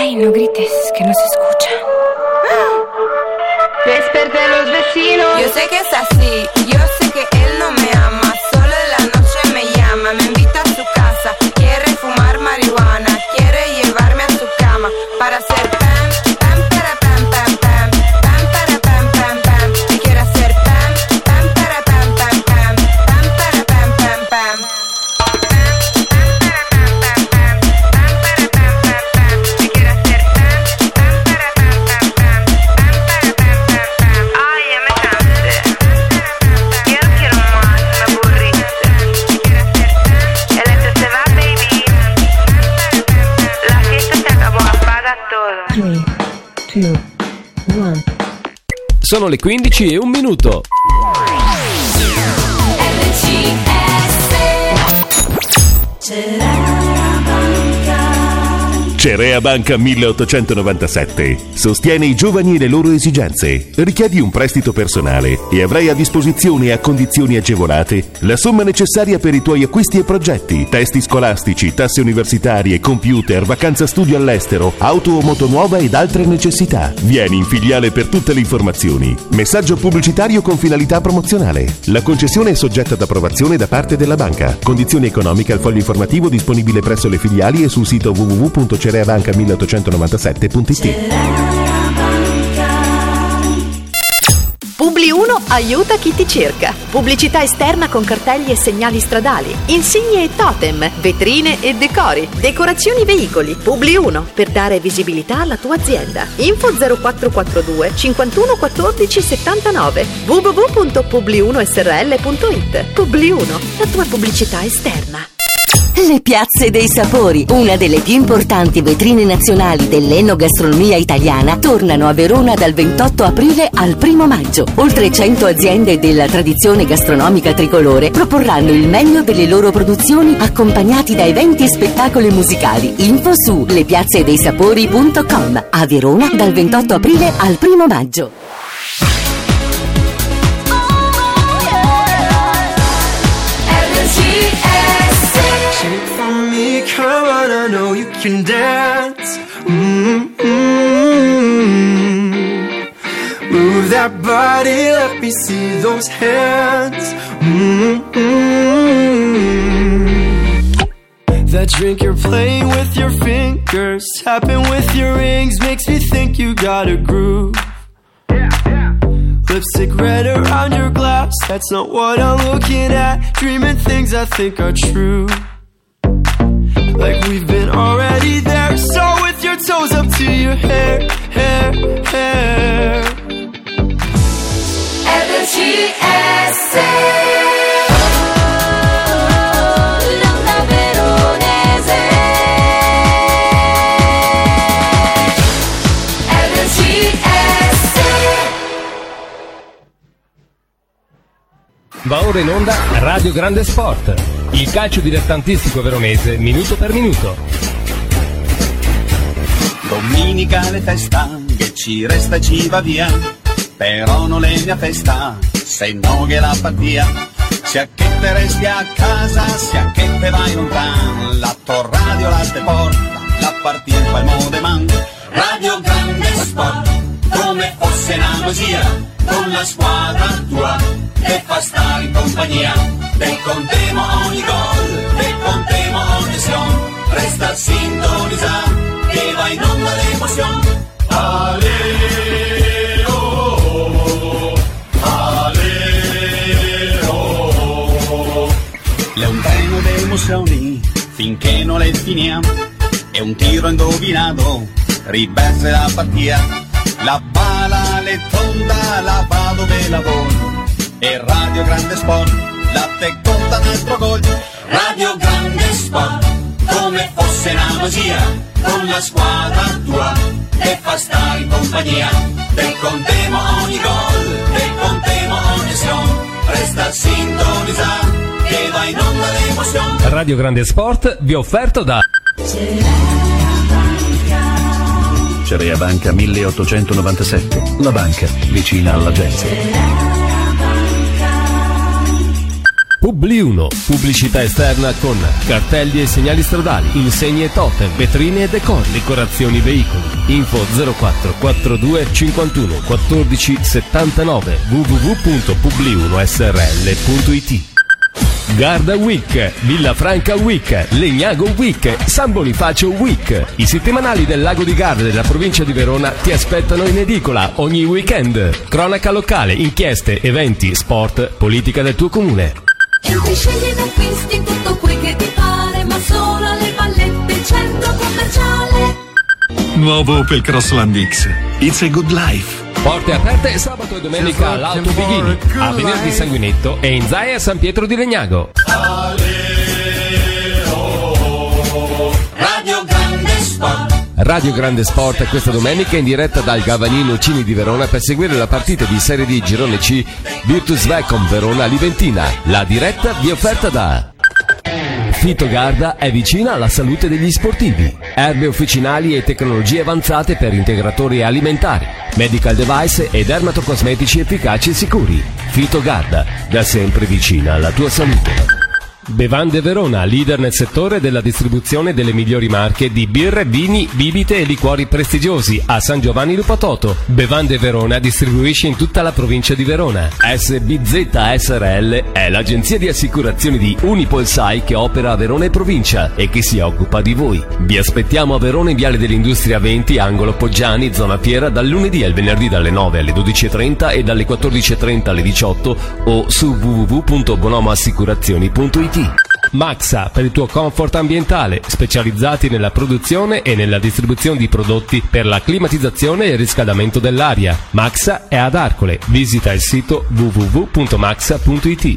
Ay, no grites, que no se escucha. Desperté los vecinos. Yo sé que es así, yo sé que él no me ama. Solo en la noche me llama, me invita a su casa. Quiere fumar marihuana, quiere llevarme a su cama para hacer pam, pam, para pam, pam, pam, pam, para pam, pam, pam. Y quiere hacer pam, pam, para pam, pam, pam, pam, para pam, pam, pam. Sono le 15:01. Cerea Banca 1897 sostiene i giovani e le loro esigenze. Richiedi un prestito personale e avrai a disposizione a condizioni agevolate la somma necessaria per i tuoi acquisti e progetti, testi scolastici, tasse universitarie, computer, vacanza studio all'estero, auto o moto nuova ed altre necessità. Vieni in filiale per tutte le informazioni. Messaggio pubblicitario con finalità promozionale. La concessione è soggetta ad approvazione da parte della banca. Condizioni economiche al foglio informativo disponibile presso le filiali e sul sito www.cereabanca1897.it. Publi 1 aiuta chi ti cerca. Pubblicità esterna con cartelli e segnali stradali, insigne e totem, vetrine e decori, decorazioni veicoli. Publi 1 per dare visibilità alla tua azienda. Info 0442 51 14 79 www.publi1srl.it. Publi 1, la tua pubblicità esterna. Le Piazze dei Sapori, una delle più importanti vetrine nazionali dell'enogastronomia italiana, tornano a Verona dal 28 aprile al 1 maggio. Oltre 100 aziende della tradizione gastronomica tricolore proporranno il meglio delle loro produzioni, accompagnati da eventi e spettacoli musicali. Info su lepiazzedeisapori.com. A Verona dal 28 aprile al 1 maggio. Come on, I know you can dance. Move that body, let me see those hands. That drink you're playing with your fingers, tapping with your rings, makes me think you got a groove. Lipstick red around your glass, that's not what I'm looking at. Dreaming things I think are true. Like we've been already there. So with your toes up to your hair, hair, hair. RCS l'onda veronese. RCS. Va ora in onda Radio Grande Sport. Il calcio dilettantistico veronese, minuto per minuto. Domenicale festa, che ci resta e ci va via, però non è mia festa, se no che la partita. Sia che te resti a casa, sia che te vai lontano, la tua radio la te porta, la partita in quel modo man. Radio Grande Sport, come fosse una magia, con la squadra tua, che fa stare in compagnia. Te contemo ogni gol, te contemo ogni azione, resta sintonizzato, che va in onda l'emozione. Ale, oh, ale, oh. È un treno d'emozioni, finché non le finiamo, è un tiro indovinato, riversa la partita, la palla le tonda, la va dove la voglio, e Radio Grande Sport, la te conta nostro gol. Radio Grande Sport, come fosse una magia, con la squadra tua, che fa stare in compagnia. Te contemo ogni gol, te contemo ogni azione, resta sintonizzato, che va in onda l'emozione. Radio Grande Sport vi ha offerto da Cerea Banca 1897, la banca vicina alla gente. Publi1, pubblicità esterna con cartelli e segnali stradali, insegne e totem, vetrine e decor, decorazioni veicoli. Info 04 42 51 14 79 www.publi1srl.it. Garda Week, Villafranca Week, Legnago Week, San Bonifacio Week. I settimanali del Lago di Garda della provincia di Verona ti aspettano in edicola ogni weekend. Cronaca locale, inchieste, eventi, sport, politica del tuo comune. E ti scegli ed acquisti tutto quel che ti pare, ma solo alle Vallette Centro Commerciale. Nuovo Opel Crossland X. It's a good life. Porte aperte sabato e domenica all'Auto Bighini, a Venerdì Sanguinetto e in Zaia San Pietro di Legnago. Radio Grande Sport. Radio Grande Sport questa domenica in diretta dal Gavagnino Cini di Verona per seguire la partita di Serie D Girone C Virtus Vecom Verona Liventina. La diretta vi è offerta da Fito Garda, è vicina alla salute degli sportivi. Erbe officinali e tecnologie avanzate per integratori alimentari, medical device e dermatocosmetici efficaci e sicuri. Fito Garda, da sempre vicina alla tua salute. Bevande Verona, leader nel settore della distribuzione delle migliori marche di birre, vini, bibite e liquori prestigiosi a San Giovanni Lupatoto. Bevande Verona distribuisce in tutta la provincia di Verona. SBZ SRL è l'agenzia di assicurazioni di Unipolsai che opera a Verona e provincia e che si occupa di voi. Vi aspettiamo a Verona in Viale dell'Industria 20, angolo Poggiani, zona Fiera, dal lunedì al venerdì dalle 9 alle 12.30 e dalle 14.30 alle 18 o su www.bonomoassicurazioni.it. Maxa, per il tuo comfort ambientale, specializzati nella produzione e nella distribuzione di prodotti per la climatizzazione e il riscaldamento dell'aria. Maxa è ad Arcole. Visita il sito www.maxa.it.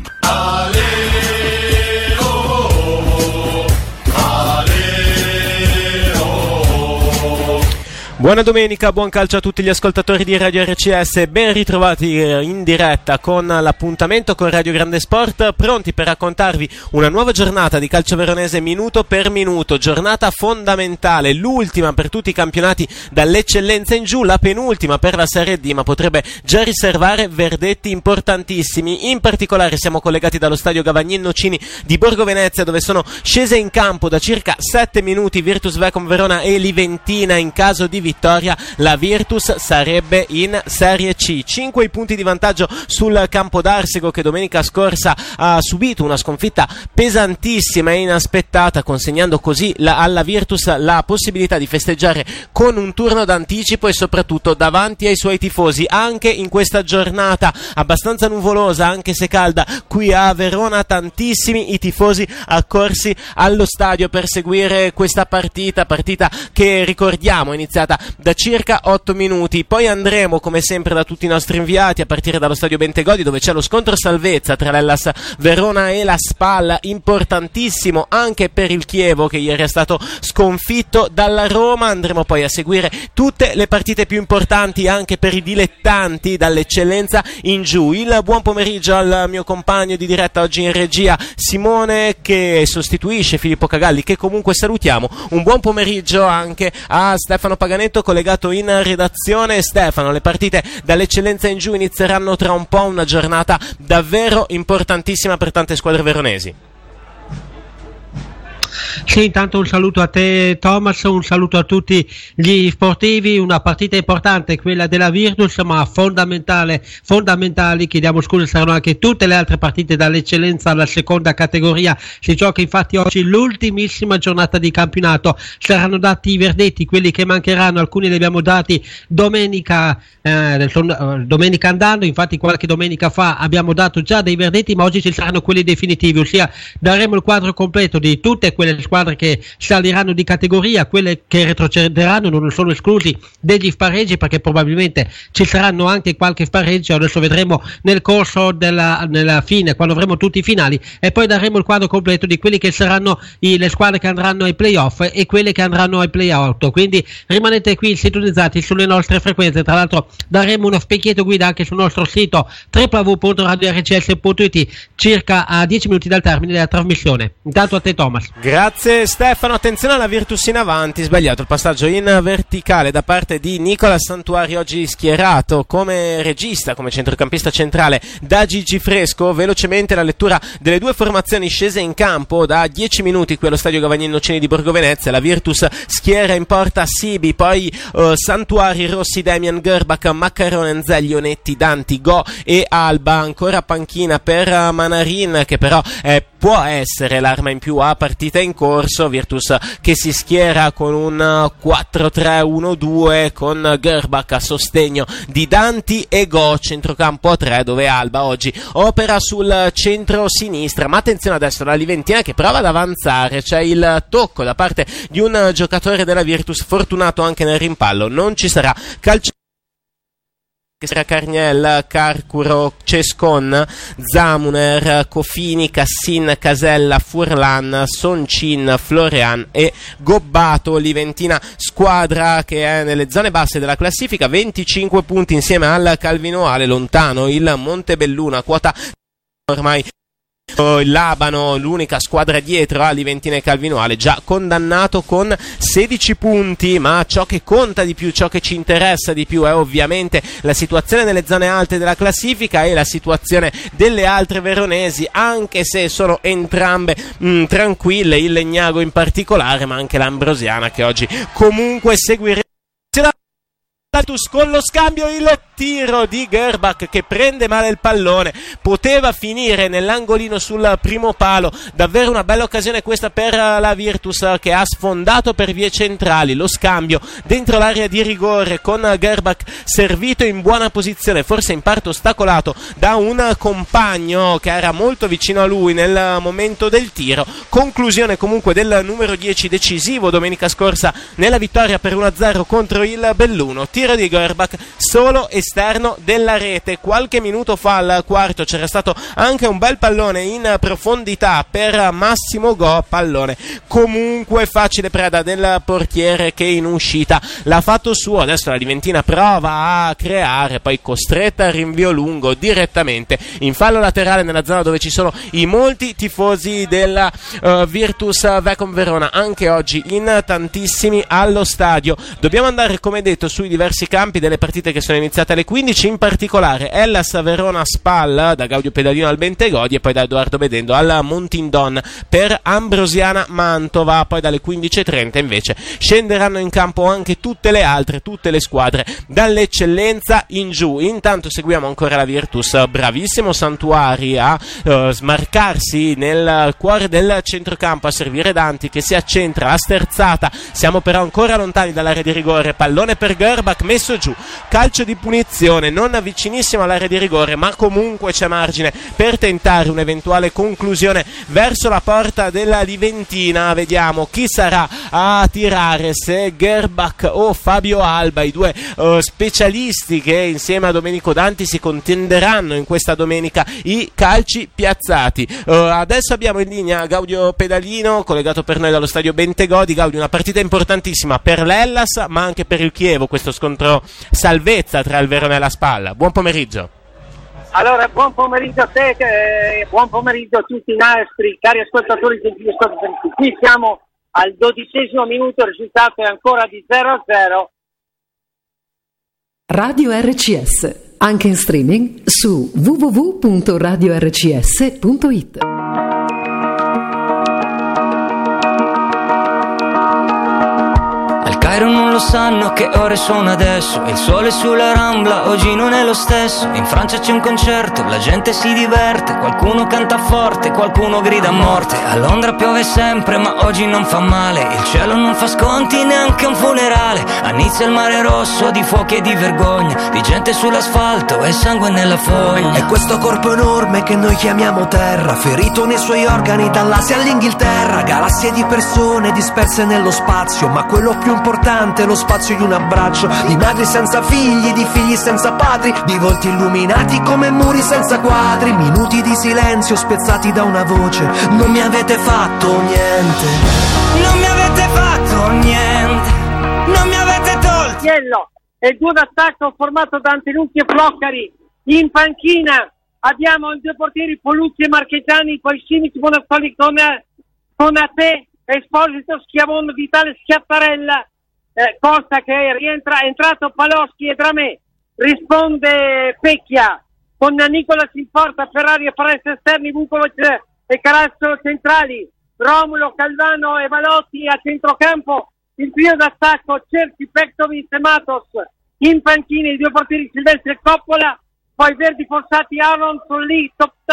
Buona domenica, buon calcio a tutti gli ascoltatori di Radio RCS, ben ritrovati in diretta con l'appuntamento con Radio Grande Sport, pronti per raccontarvi una nuova giornata di calcio veronese minuto per minuto, giornata fondamentale, l'ultima per tutti i campionati dall'eccellenza in giù, la penultima per la Serie D, ma potrebbe già riservare verdetti importantissimi. In particolare siamo collegati dallo stadio Gavagnino Nocini di Borgo Venezia, dove sono scese in campo da circa 7 minuti Virtus Vecom Verona e Liventina. In caso di vittoria la Virtus sarebbe in Serie C. 5 punti di vantaggio sul campo d'Arsego, che domenica scorsa ha subito una sconfitta pesantissima e inaspettata, consegnando così alla Virtus la possibilità di festeggiare con un turno d'anticipo e soprattutto davanti ai suoi tifosi. Anche in questa giornata abbastanza nuvolosa, anche se calda, qui a Verona tantissimi i tifosi accorsi allo stadio per seguire questa partita che ricordiamo è iniziata da circa 8 minuti. Poi andremo come sempre da tutti i nostri inviati a partire dallo stadio Bentegodi, dove c'è lo scontro salvezza tra l'Hellas Verona e la Spal, importantissimo anche per il Chievo che ieri è stato sconfitto dalla Roma. Andremo poi a seguire tutte le partite più importanti anche per i dilettanti dall'eccellenza in giù. Il buon pomeriggio al mio compagno di diretta oggi in regia Simone, che sostituisce Filippo Cagalli, che comunque salutiamo. Un buon pomeriggio anche a Stefano Paganetto, collegato in redazione. Stefano, le partite dall'eccellenza in giù inizieranno tra un po', una giornata davvero importantissima per tante squadre veronesi. Sì, intanto un saluto a te Thomas, un saluto a tutti gli sportivi. Una partita importante quella della Virtus, ma fondamentali, chiediamo scusa, saranno anche tutte le altre partite dall'eccellenza alla seconda categoria. Si gioca infatti oggi l'ultimissima giornata di campionato, saranno dati i verdetti, quelli che mancheranno, alcuni li abbiamo dati domenica andando, infatti qualche domenica fa abbiamo dato già dei verdetti, ma oggi ci saranno quelli definitivi, ossia daremo il quadro completo di tutte quelle squadre che saliranno di categoria, quelle che retrocederanno, non sono esclusi degli spareggi, perché probabilmente ci saranno anche qualche spareggio, adesso vedremo nel corso nella fine, quando avremo tutti i finali, e poi daremo il quadro completo di quelli che saranno le squadre che andranno ai playoff e quelle che andranno ai playout. Quindi rimanete qui sintonizzati sulle nostre frequenze. Tra l'altro daremo uno specchietto guida anche sul nostro sito www.radiorcs.it circa a 10 minuti dal termine della trasmissione. Intanto a te Thomas. Grazie Stefano, attenzione alla Virtus in avanti, sbagliato il passaggio in verticale da parte di Nicola Santuari, oggi schierato come regista, come centrocampista centrale da Gigi Fresco. Velocemente la lettura delle due formazioni scese in campo da 10 minuti qui allo stadio Gavagnino Nocini di Borgo Venezia. La Virtus schiera in porta Sibi, poi Santuari, Rossi, Demian, Gerbach, Maccarone, Nzelli, Onetti, Danti, Go e Alba. Ancora panchina per Manarin, che però può essere l'arma in più a partita in corso. Virtus che si schiera con un 4-3-1-2 con Gerbach a sostegno di Danti e Go, centrocampo a 3 dove Alba oggi opera sul centro-sinistra. Ma attenzione adesso alla Liventina che prova ad avanzare, c'è il tocco da parte di un giocatore della Virtus, fortunato anche nel rimpallo, non ci sarà calcio. Sarà Carniel, Carcuro, Cescon, Zamuner, Cofini, Cassin, Casella, Furlan, Soncin, Florean e Gobbato. Liventina, squadra che è nelle zone basse della classifica, 25 punti insieme al Calvinoale, lontano il Montebelluna, quota ormai il Labano, l'unica squadra dietro a Liventina e Calvinoale, già condannato con 16 punti. Ma ciò che conta di più, ciò che ci interessa di più è ovviamente la situazione nelle zone alte della classifica e la situazione delle altre veronesi, anche se sono entrambe tranquille, il Legnago in particolare, ma anche l'Ambrosiana che oggi comunque seguirà con lo scambio. Il tiro di Gerbach che prende male il pallone, poteva finire nell'angolino sul primo palo. Davvero una bella occasione questa per la Virtus che ha sfondato per vie centrali. Lo scambio dentro l'area di rigore con Gerbach servito in buona posizione, forse in parte ostacolato da un compagno che era molto vicino a lui nel momento del tiro. Conclusione comunque del numero 10 decisivo domenica scorsa nella vittoria per 1-0 contro il Belluno. Tiro di Gerbach solo esterno della rete. Qualche minuto fa al quarto c'era stato anche un bel pallone in profondità per Massimo Go, pallone comunque facile preda del portiere che in uscita l'ha fatto suo. Adesso la Liventina prova a creare, poi costretta al rinvio lungo direttamente in fallo laterale nella zona dove ci sono i molti tifosi della Virtus Vecom Verona, anche oggi in tantissimi allo stadio. Dobbiamo andare come detto sui diversi campi delle partite che sono iniziate alle 15, in particolare Hellas Verona Spal da Gaudio Pedalino al Bentegodi e poi da Edoardo Bedendo al Montindon per Ambrosiana Mantova. Poi dalle 15:30 invece scenderanno in campo anche tutte le squadre dall'eccellenza in giù. Intanto seguiamo ancora la Virtus, bravissimo Santuari a smarcarsi nel cuore del centrocampo, a servire Danti che si accentra, la sterzata, siamo però ancora lontani dall'area di rigore, pallone per Gerbach messo giù, calcio di punizione non vicinissimo all'area di rigore, ma comunque c'è margine per tentare un'eventuale conclusione verso la porta della Liventina. Vediamo chi sarà a tirare, se Gerbach o Fabio Alba, i due specialisti che insieme a Domenico Danti si contenderanno in questa domenica i calci piazzati. Adesso abbiamo in linea Gaudio Pedalino collegato per noi dallo stadio Bentegodi. Gaudio, una partita importantissima per l'Hellas ma anche per il Chievo, questo scontro salvezza tra il Verona e la Spalla. Buon pomeriggio. Allora, buon pomeriggio a te, buon pomeriggio a tutti i nostri cari ascoltatori di ascoltatori. Qui siamo al 12° minuto, il risultato è ancora di 0-0. Radio RCS, anche in streaming su www.radiorcs.it. Cairo non lo sanno che ore sono adesso. Il sole sulla Rambla oggi non è lo stesso. In Francia c'è un concerto, la gente si diverte. Qualcuno canta forte, qualcuno grida a morte. A Londra piove sempre ma oggi non fa male. Il cielo non fa sconti, neanche un funerale. A Nizza il mare rosso di fuochi e di vergogna, di gente sull'asfalto e sangue nella fogna. E questo corpo enorme che noi chiamiamo terra, ferito nei suoi organi dall'Asia all'Inghilterra. Galassie di persone disperse nello spazio, ma quello più importante è lo spazio di un abbraccio, di madri senza figli, di figli senza padri, di volti illuminati come muri senza quadri, minuti di silenzio spezzati da una voce: non mi avete fatto niente, non mi avete fatto niente, non mi avete tolto. E il duo d'attacco formato da Antenucci e Floccari. In panchina abbiamo i due portieri Poluzzi e Marchegiani, poi Simici Bonazzoli con Ate Esposito, Schiavon, Vitale, Schiattarella, Costa che è entrato Paloschi e Dramé, risponde Pecchia con Nicola Sinforta, Ferrari e Fares esterni, Vukovic e Carasso centrali, Romulo, Calvano e Valotti a centrocampo, il trio d'attacco Cerci, Pektovic e Matos, in panchina i due portieri Silvestri e Coppola, poi Verdi, Fossati, Aron, Solli,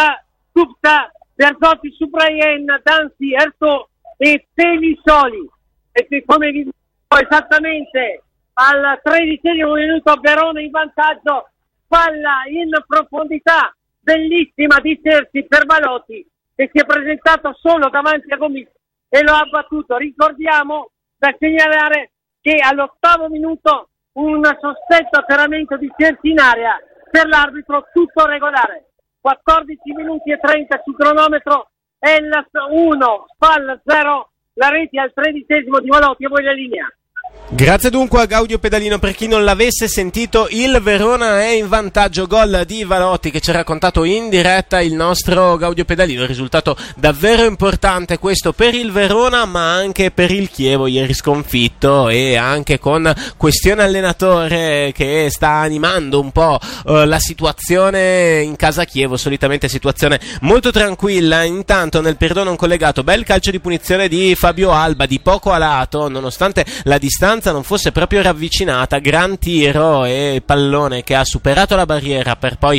Tupta, Berzotti, Subraien, Danzi, Erto e Telisoli. E che come vi dico, esattamente al 13° minuto Verona in vantaggio, palla in profondità bellissima di Cerci per Valotti che si è presentato solo davanti a Gomis e lo ha battuto. Ricordiamo da segnalare che all'8° minuto un sospetto atterramento di Cerci in area, per l'arbitro tutto regolare. 14 minuti e 30 sul cronometro, Hellas 1, Spal 0, la rete al 13° di Valotti, a voi la linea. Grazie dunque a Gaudio Pedalino. Per chi non l'avesse sentito, il Verona è in vantaggio, gol di Valotti che ci ha raccontato in diretta il nostro Gaudio Pedalino. Risultato davvero importante questo per il Verona, ma anche per il Chievo, ieri sconfitto, e anche con questione allenatore che sta animando un po' la situazione in casa Chievo, solitamente situazione molto tranquilla. Intanto nel periodo non collegato, bel calcio di punizione di Fabio Alba, di poco a lato, nonostante la distanza non fosse proprio ravvicinata, gran tiro e pallone che ha superato la barriera per poi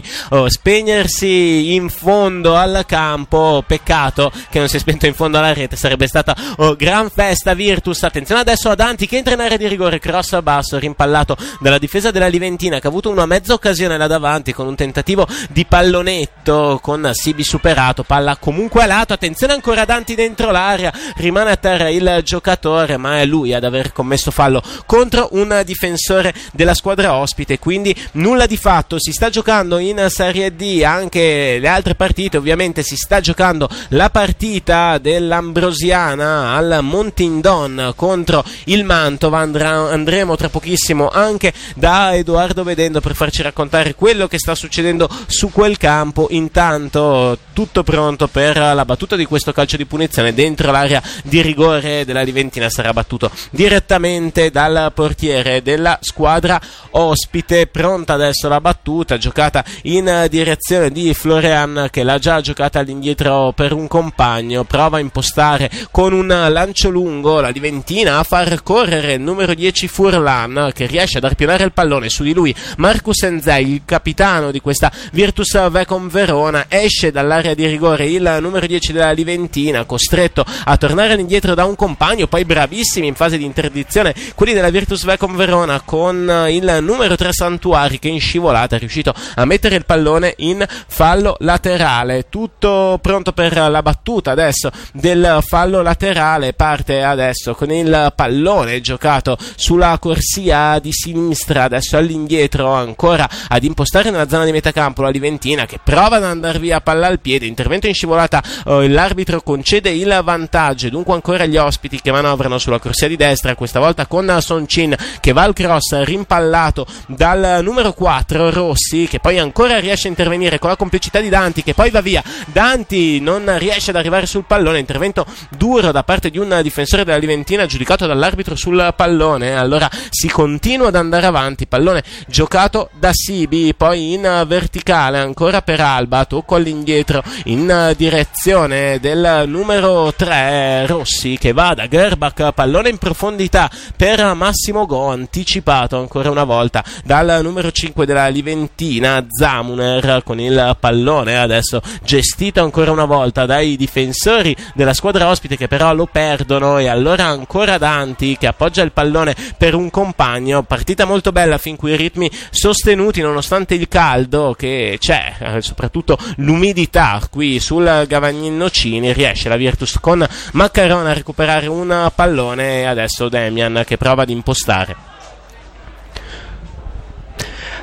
spegnersi in fondo al campo. Peccato che non si è spento in fondo alla rete, sarebbe stata gran festa Virtus. Attenzione adesso a Danti che entra in area di rigore, cross a basso, rimpallato dalla difesa della Liventina che ha avuto una mezza occasione là davanti con un tentativo di pallonetto con Sibi superato, palla comunque a lato. Attenzione ancora Danti dentro l'area, rimane a terra il giocatore, ma è lui ad aver commesso fallo contro un difensore della squadra ospite, quindi nulla di fatto. Si sta giocando in Serie D anche le altre partite, ovviamente si sta giocando la partita dell'Ambrosiana al Montindon contro il Mantova. Andremo tra pochissimo anche da Edoardo Vedendo per farci raccontare quello che sta succedendo su quel campo. Intanto tutto pronto per la battuta di questo calcio di punizione dentro l'area di rigore della Liventina, sarà battuto direttamente dal portiere della squadra ospite. Pronta adesso la battuta, giocata in direzione di Florian che l'ha già giocata all'indietro per un compagno, prova a impostare con un lancio lungo la Liventina a far correre il numero 10 Furlan che riesce ad arpionare il pallone. Su di lui Marcus Enzei, il capitano di questa Virtus Vecom Verona, esce dall'area di rigore il numero 10 della Liventina, costretto a tornare all'indietro da un compagno. Poi bravissimi in fase di interdizione quelli della Virtus Vecom Verona con il numero 3 Santuari che in scivolata è riuscito a mettere il pallone in fallo laterale. Tutto pronto per la battuta adesso del fallo laterale, parte adesso con il pallone giocato sulla corsia di sinistra, adesso all'indietro ancora ad impostare nella zona di metacampo la Liventina che prova ad andare via palla al piede, intervento in scivolata, l'arbitro concede il vantaggio, dunque ancora gli ospiti che manovrano sulla corsia di destra, questa volta con Soncin che va al cross rimpallato dal numero 4 Rossi che poi ancora riesce a intervenire con la complicità di Danti che poi va via. Danti non riesce ad arrivare sul pallone, intervento duro da parte di un difensore della Liventina giudicato dall'arbitro sul pallone. Allora si continua ad andare avanti, pallone giocato da Sibi, poi in verticale ancora per Alba, tocco all'indietro in direzione del numero 3 Rossi che va da Gerbach, pallone in profondità per Massimo Go, anticipato ancora una volta dal numero 5 della Liventina Zamuner con il pallone adesso gestito ancora una volta dai difensori della squadra ospite che però lo perdono, e allora ancora Danti che appoggia il pallone per un compagno. Partita molto bella fin qui, ritmi sostenuti nonostante il caldo che c'è, soprattutto l'umidità qui sul Gavagnin Nocini. Riesce la Virtus con Maccarone a recuperare un pallone e adesso Demian che prova ad impostare.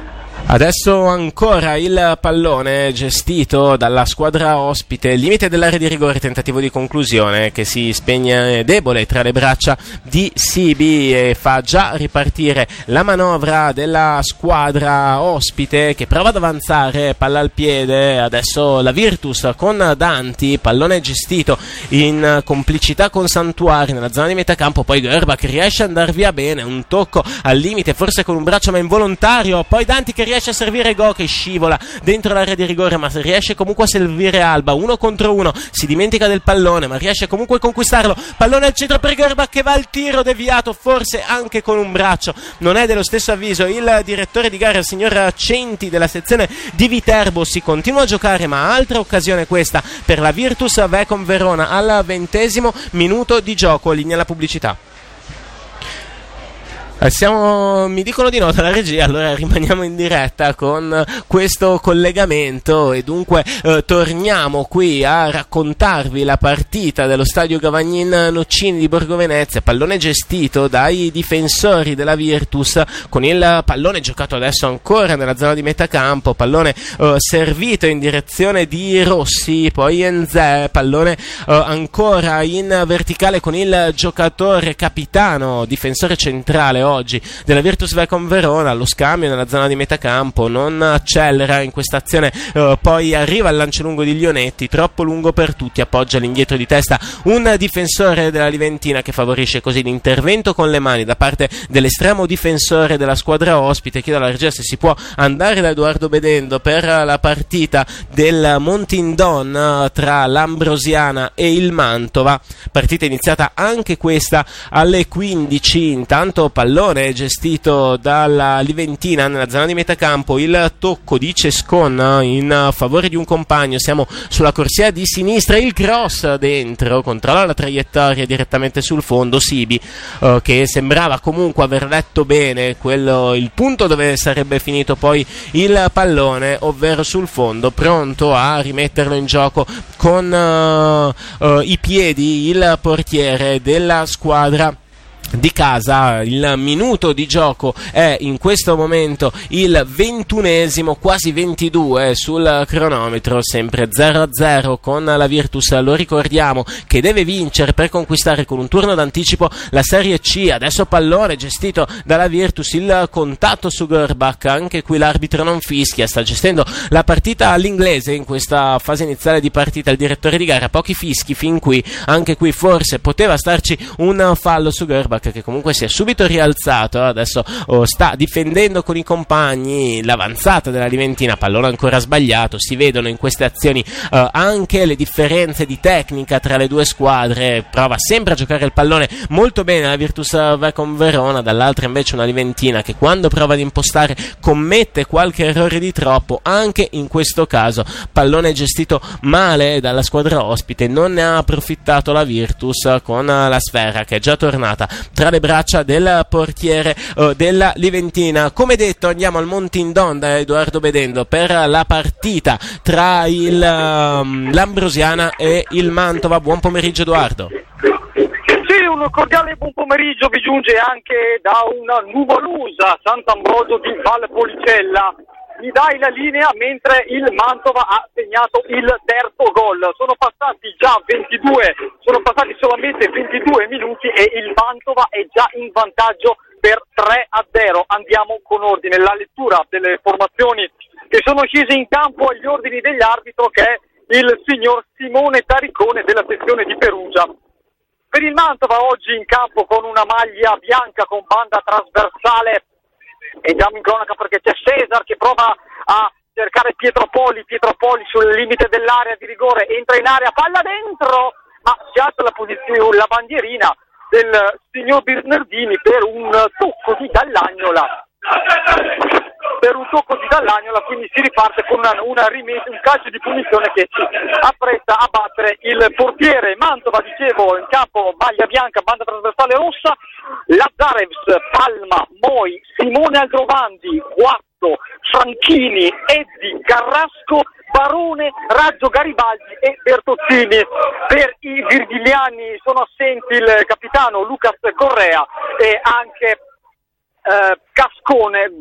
Adesso ancora il pallone gestito dalla squadra ospite, limite dell'area di rigore, tentativo di conclusione che si spegne debole tra le braccia di Sibi e fa già ripartire la manovra della squadra ospite che prova ad avanzare, palla al piede, adesso la Virtus con Danti, pallone gestito in complicità con Santuari nella zona di metà campo, poi Gerbach riesce ad andare via bene, un tocco al limite forse con un braccio ma involontario, poi Danti che riesce a servire Go che scivola dentro l'area di rigore ma riesce comunque a servire Alba, 1 contro 1, si dimentica del pallone ma riesce comunque a conquistarlo, pallone al centro per Gerbach che va al tiro deviato forse anche con un braccio, non è dello stesso avviso il direttore di gara, il signor Centi della sezione di Viterbo. Si continua a giocare ma altra occasione questa per la Virtus Vecom Verona al 20° minuto di gioco, linea alla pubblicità. Mi dicono di no dalla regia, allora rimaniamo in diretta con questo collegamento e dunque torniamo qui a raccontarvi la partita dello stadio Gavagnin Nocini di Borgo Venezia, pallone gestito dai difensori della Virtus con il pallone giocato adesso ancora nella zona di metà campo, pallone servito in direzione di Rossi, poi Enze, pallone ancora in verticale con il giocatore capitano, difensore centrale oggi della Virtus Vecom Verona, allo scambio nella zona di metà campo, non accelera in questa azione, poi arriva al lancio lungo di Lionetti, troppo lungo per tutti, appoggia all'indietro di testa un difensore della Liventina che favorisce così l'intervento con le mani da parte dell'estremo difensore della squadra ospite. Chiedo alla regia se si può andare da Edoardo Bedendo per la partita del Montindon tra l'Ambrosiana e il Mantova, partita iniziata anche questa alle 15, intanto pallone gestito dalla Liventina nella zona di metà campo, il tocco di Cescon in favore di un compagno, siamo sulla corsia di sinistra, il cross dentro, controlla la traiettoria direttamente sul fondo, Sibi che sembrava comunque aver letto bene il punto dove sarebbe finito poi il pallone, ovvero sul fondo, pronto a rimetterlo in gioco con i piedi il portiere della squadra di casa. Il minuto di gioco è in questo momento il 21esimo, quasi 22 sul cronometro, sempre 0-0 con la Virtus, lo ricordiamo che deve vincere per conquistare con un turno d'anticipo la Serie C. Adesso pallone gestito dalla Virtus, il contatto su Gerbach, anche qui l'arbitro non fischia, sta gestendo la partita all'inglese in questa fase iniziale di partita il direttore di gara, pochi fischi fin qui, anche qui forse poteva starci un fallo su Gerbach che comunque si è subito rialzato, adesso sta difendendo con i compagni l'avanzata della Liventina, pallone ancora sbagliato, si vedono in queste azioni anche le differenze di tecnica tra le due squadre, prova sempre a giocare il pallone molto bene la Virtus Vecom Verona, dall'altra invece una Liventina che quando prova ad impostare commette qualche errore di troppo, anche in questo caso pallone gestito male dalla squadra ospite, non ne ha approfittato la Virtus con la sfera che è già tornata tra le braccia del portiere della Liventina. Come detto andiamo al Montindon da Edoardo Bedendo per la partita tra l'Ambrosiana e il Mantova. Buon pomeriggio Edoardo. Sì, un cordiale buon pomeriggio vi giunge anche da una nuvolosa Sant'Ambrogio di Valpolicella. Mi dai la linea mentre il Mantova ha segnato il terzo gol. Sono passati solamente 22 minuti e il Mantova è già in vantaggio per 3-0. Andiamo con ordine. La lettura delle formazioni che sono scese in campo agli ordini dell'arbitro, che è il signor Simone Taricone della sezione di Perugia. Per il Mantova oggi in campo con una maglia bianca con banda trasversale. Entriamo in cronaca perché c'è Cesar che prova a cercare Pietropoli sul limite dell'area di rigore, entra in area, palla dentro, ma si alza la bandierina del signor Bernardini per un tocco di Dall'Agnola. Quindi si riparte con una rimessa, un calcio di punizione che si appresta a battere il portiere. Mantova, dicevo, in campo maglia bianca, banda trasversale rossa, Lazzarevs, Palma, Moi, Simone Aldrovandi, Guatto, Franchini, Eddi, Carrasco, Barone, Raggio, Garibaldi e Bertozzini. Per i virgiliani sono assenti il capitano Lucas Correa e anche Cascone,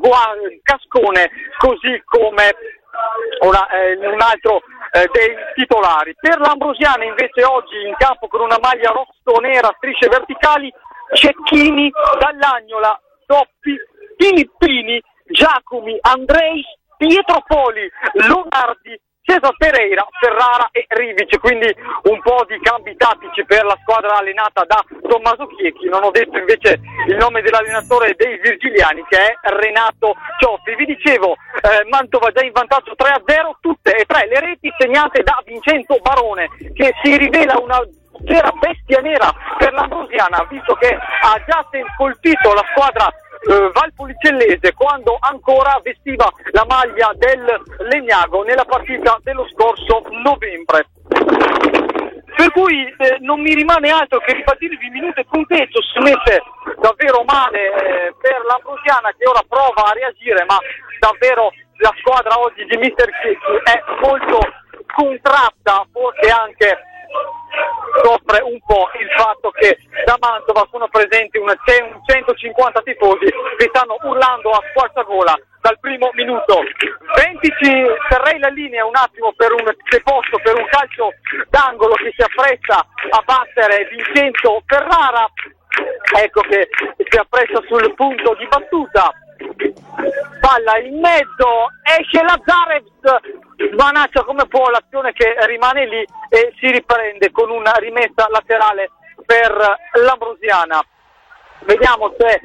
così come un altro dei titolari. Per l'Ambrosiana invece oggi in campo con una maglia rosso-nera, strisce verticali, Cecchini, Dall'Agnola, Doppi, Filippini, Giacomi, Andrei, Pietro Poli, Lonardi, Cesar Pereira, Ferrara e Rivic, quindi un po' di cambi tattici per la squadra allenata da Tommaso Chiecchi. Non ho detto invece il nome dell'allenatore dei Virgiliani, che è Renato Cioffi. Vi dicevo, Mantova già in vantaggio 3-0, tutte e tre le reti segnate da Vincenzo Barone, che si rivela una vera bestia nera per l'Ambrosiana, visto che ha già colpito la squadra valpolicellese quando ancora vestiva la maglia del Legnago nella partita dello scorso novembre. Per cui non mi rimane altro che ribadirvi minuto e punteggio. Si mette davvero male per l'Ambrosiana, che ora prova a reagire, ma davvero la squadra oggi di Mister Chiecchi è molto contratta, forse anche soffre un po' il fatto che da Mantova sono presenti 150 tifosi che stanno urlando a squarciagola dal primo minuto. 20, terrei la linea un attimo per un calcio d'angolo che si appresta a battere Vincenzo Ferrara, ecco che si appresta sul punto di battuta, palla in mezzo, esce Lazarevs, smanaccia come può l'azione che rimane lì e si riprende con una rimessa laterale per l'Ambrosiana. Vediamo se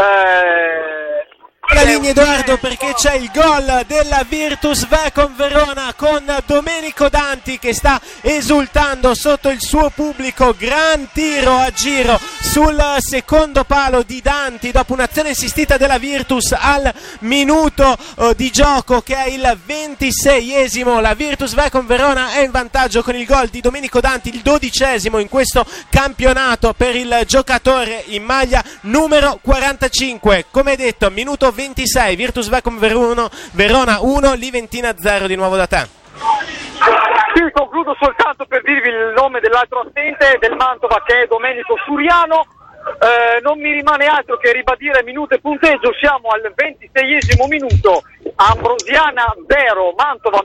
la linea, Edoardo, perché c'è il gol della Virtus Vecom Verona con Domenico Danti che sta esultando sotto il suo pubblico. Gran tiro a giro sul secondo palo di Danti dopo un'azione insistita della Virtus al minuto di gioco, che è il 26esimo. La Virtus Vecom Verona è in vantaggio con il gol di Domenico Danti, il 12esimo in questo campionato per il giocatore in maglia numero 45. Come detto, minuto 26, Virtus Vecom Verona 1, Liventina 0. Di nuovo da te. Sì, concludo soltanto per dirvi il nome dell'altro assente del Mantova, che è Domenico Suriano. Non mi rimane altro che ribadire minuto e punteggio. Siamo al 26esimo minuto, Ambrosiana 0, Mantova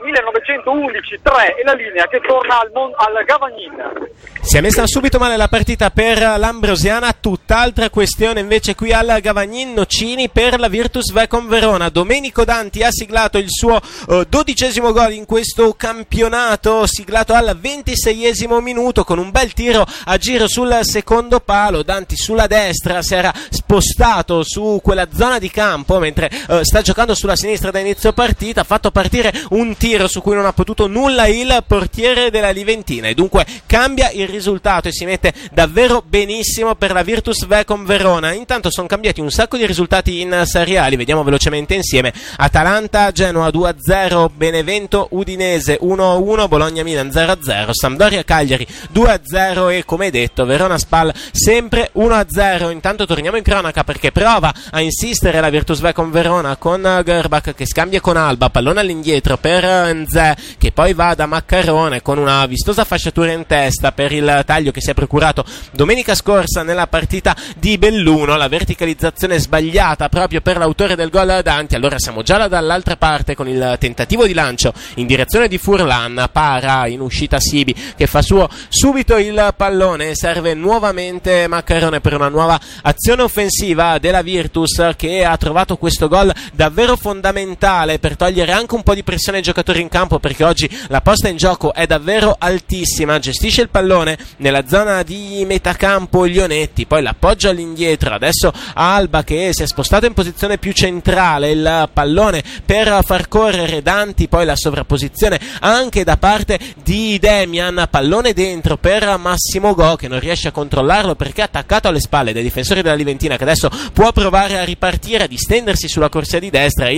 1911 3, e la linea che torna al Gavagnin. Si è messa subito male la partita per l'Ambrosiana, tutt'altra questione invece qui al Gavagnin. Nocini per la Virtus Vecom Verona. Domenico Danti ha siglato il suo 12esimo gol in questo campionato, siglato al 26esimo minuto con un bel tiro a giro sul secondo palo. Danti sulla destra si era spostato su quella zona di campo mentre sta giocando sulla sinistra da inizio partita, ha fatto partire un tiro su cui non ha potuto nulla il portiere della Liventina, e dunque cambia il risultato e si mette davvero benissimo per la Virtus Vecom Verona. Intanto sono cambiati un sacco di risultati in Serie A, li vediamo velocemente insieme. Atalanta Genoa 2-0, Benevento Udinese 1-1, Bologna Milan 0-0, Sampdoria Cagliari 2-0 e, come detto, Verona Spal sempre 1-0. Intanto torniamo in cronaca perché prova a insistere la Virtus Vecom Verona con Gerbach che scambia con Alba, pallone all'indietro per Nzè, che poi va da Maccarone con una vistosa fasciatura in testa per il taglio che si è procurato domenica scorsa nella partita di Belluno. La verticalizzazione sbagliata proprio per l'autore del gol Danti. Allora siamo già dall'altra parte con il tentativo di lancio in direzione di Furlan, para in uscita Sibi che fa suo subito il pallone, serve nuovamente Maccarone per una nuova azione offensiva della Virtus, che ha trovato questo gol davvero fondamentale per togliere anche un po' di pressione ai giocatori in campo, perché oggi la posta in gioco è davvero altissima. Gestisce il pallone nella zona di metacampo Lionetti, poi l'appoggio all'indietro, adesso Alba che si è spostato in posizione più centrale, il pallone per far correre Danti, poi la sovrapposizione anche da parte di Demian, pallone dentro per Massimo Go che non riesce a controllarlo perché è attaccato alle spalle dai difensori della Liventina, che adesso può provare a ripartire, a distendersi sulla corsia di destra. Il movimento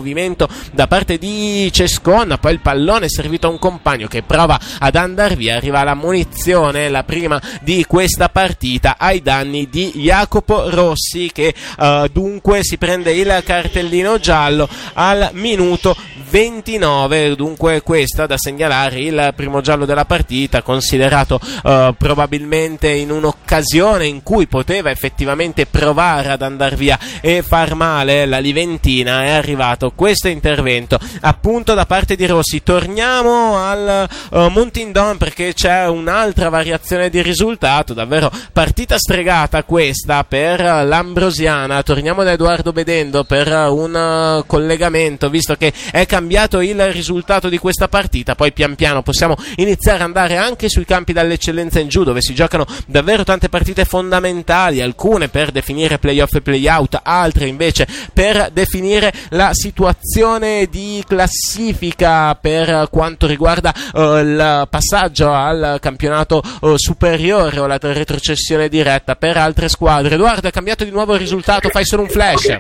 movimento da parte di Cescon, poi il pallone è servito a un compagno che prova ad andare via, arriva la munizione, la prima di questa partita ai danni di Jacopo Rossi, che dunque si prende il cartellino giallo al minuto 29. Dunque questa da segnalare, il primo giallo della partita, considerato probabilmente in un'occasione in cui poteva effettivamente provare ad andare via e far male la Liventina. È arrivato questo intervento appunto da parte di Rossi. Torniamo al Montindon, perché c'è un'altra variazione di risultato, davvero partita stregata questa per l'Ambrosiana. Torniamo da Edoardo Bedendo per un collegamento, visto che è cambiato il risultato di questa partita. Poi pian piano possiamo iniziare ad andare anche sui campi dall'eccellenza in giù, dove si giocano davvero tante partite fondamentali, alcune per definire playoff e playout, altre invece per definire la situazione di classifica per quanto riguarda il passaggio al campionato superiore o la retrocessione diretta per altre squadre. Edoardo, è cambiato di nuovo il risultato, fai solo un flash.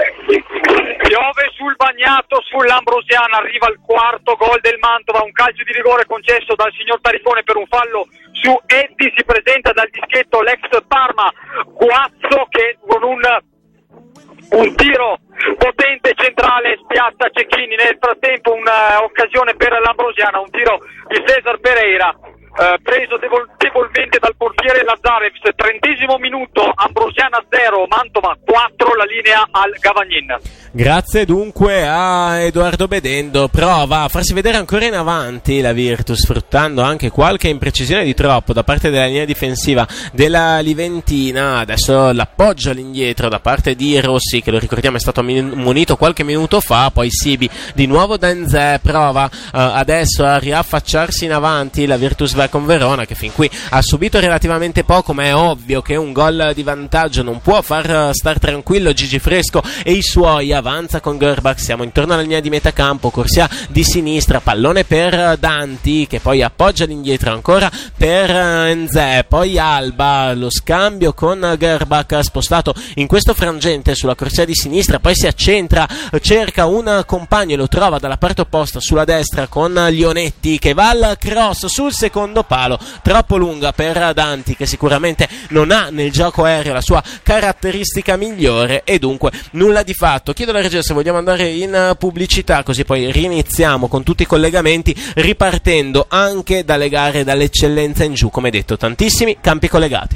Piove sul Bagnato, sull'Ambrosiana, arriva il quarto gol del Mantova, un calcio di rigore concesso dal signor Tarifone per un fallo su Eddi. Si presenta dal dischetto l'ex Parma Guazzo, che con un tiro potente centrale spiazza Cecchini. Nel frattempo un'occasione per l'Ambrosiana, un tiro di Cesar Pereira preso debolmente dal portiere Lazarev. 30° minuto, Ambrosiana 0, Mantova 4, la linea al Gavagnin. Grazie dunque a Edoardo Bedendo. Prova a farsi vedere ancora in avanti la Virtus, sfruttando anche qualche imprecisione di troppo da parte della linea difensiva della Liventina. Adesso l'appoggio all'indietro da parte di Rossi, che lo ricordiamo è stato munito qualche minuto fa. Poi Sibi di nuovo da Nzè, prova adesso a riaffacciarsi in avanti la Virtus con Verona, che fin qui ha subito relativamente poco, ma è ovvio che un gol di vantaggio non può far star tranquillo Gigi Fresco e i suoi. Avanza con Gerbach, siamo intorno alla linea di metacampo, corsia di sinistra, pallone per Danti, che poi appoggia all'indietro ancora per Nzè, poi Alba, lo scambio con Gerbach spostato in questo frangente sulla corsia di sinistra, poi si accentra, cerca un compagno e lo trova dalla parte opposta sulla destra con Lionetti, che va al cross sul secondo palo, troppo lunga per Danti, che sicuramente non ha nel gioco aereo la sua caratteristica migliore, e dunque nulla di fatto. Chiedo alla regia se vogliamo andare in pubblicità, così poi riniziamo con tutti i collegamenti, ripartendo anche dalle gare dall'eccellenza in giù. Come detto, tantissimi campi collegati.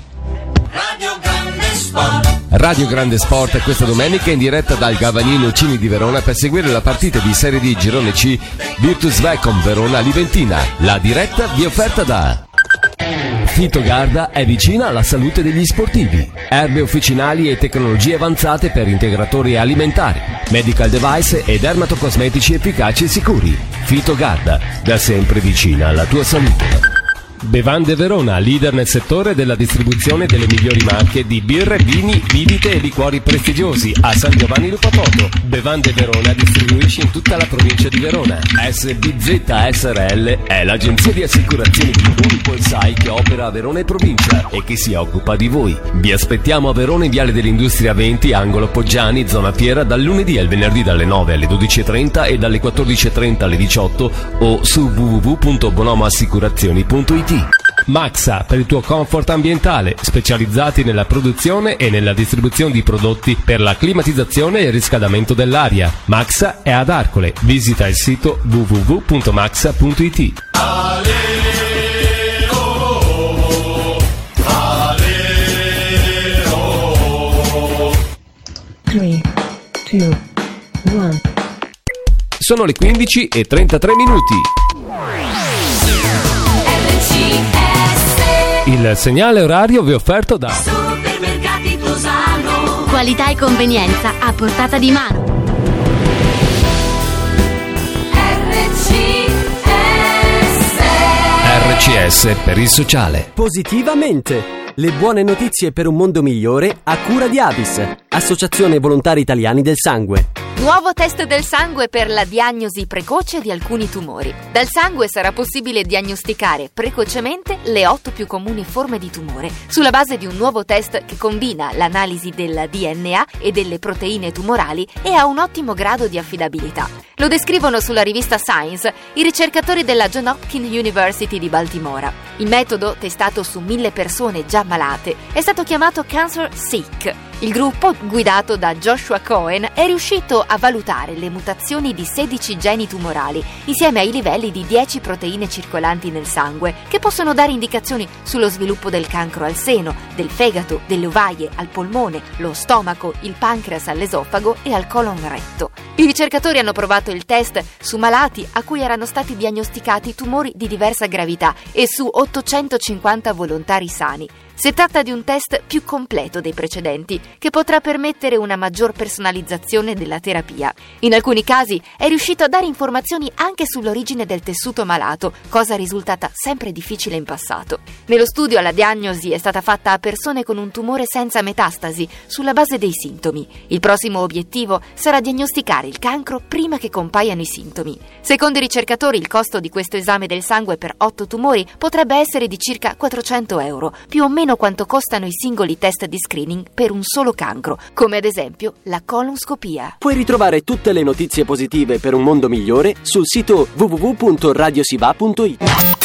Radio Grande Sport questa domenica in diretta dal Gavanino Cini di Verona per seguire la partita di Serie D Girone C Virtus Vecom Verona Liventina. La diretta vi è offerta da Fitogarda, è vicina alla salute degli sportivi. Erbe officinali e tecnologie avanzate per integratori alimentari, medical device e dermatocosmetici efficaci e sicuri. Fitogarda, da sempre vicina alla tua salute. Bevande Verona, leader nel settore della distribuzione delle migliori marche di birre, vini, bibite e liquori prestigiosi a San Giovanni Lupapoto. Bevande Verona distribuisce in tutta la provincia di Verona. SBZ SRL è l'agenzia di assicurazioni più unico e SAI che opera a Verona e provincia e che si occupa di voi. Vi aspettiamo a Verona in Viale dell'Industria 20, angolo Poggiani, zona Fiera, dal lunedì al venerdì dalle 9 alle 12.30 e dalle 14.30 alle 18 o su www.bonomoassicurazioni.it. Maxa, per il tuo comfort ambientale, specializzati nella produzione e nella distribuzione di prodotti per la climatizzazione e il riscaldamento dell'aria. Maxa è ad Arcole. Visita il sito www.maxa.it. 3, 2, 1. Sono le 15:33 minuti. Il segnale orario vi è offerto da Supermercati Tosano. Qualità e convenienza a portata di mano. RCS per il sociale. Positivamente. Le buone notizie per un mondo migliore a cura di Avis. Associazione Volontari Italiani del Sangue. Nuovo test del sangue per la diagnosi precoce di alcuni tumori. Dal sangue sarà possibile diagnosticare precocemente le 8 più comuni forme di tumore, sulla base di un nuovo test che combina l'analisi del DNA e delle proteine tumorali e ha un ottimo grado di affidabilità. Lo descrivono sulla rivista Science i ricercatori della Johns Hopkins University di Baltimora. Il metodo, testato su 1000 persone già malate, è stato chiamato Cancer-Seq. Il gruppo, guidato da Joshua Cohen, è riuscito a valutare le mutazioni di 16 geni tumorali insieme ai livelli di 10 proteine circolanti nel sangue, che possono dare indicazioni sullo sviluppo del cancro al seno, del fegato, delle ovaie al polmone, lo stomaco, il pancreas all'esofago e al colon retto. I ricercatori hanno provato il test su malati a cui erano stati diagnosticati tumori di diversa gravità e su 850 volontari sani. Si tratta di un test più completo dei precedenti, che potrà permettere una maggior personalizzazione della terapia. In alcuni casi è riuscito a dare informazioni anche sull'origine del tessuto malato, cosa risultata sempre difficile in passato. Nello studio la diagnosi è stata fatta a persone con un tumore senza metastasi, sulla base dei sintomi. Il prossimo obiettivo sarà diagnosticare il cancro prima che compaiano i sintomi. Secondo i ricercatori, il costo di questo esame del sangue per 8 tumori potrebbe essere di circa 400 euro, più o meno quanto costano i singoli test di screening per un solo cancro, come ad esempio la colonscopia. Puoi ritrovare tutte le notizie positive per un mondo migliore sul sito www.radiosiva.it.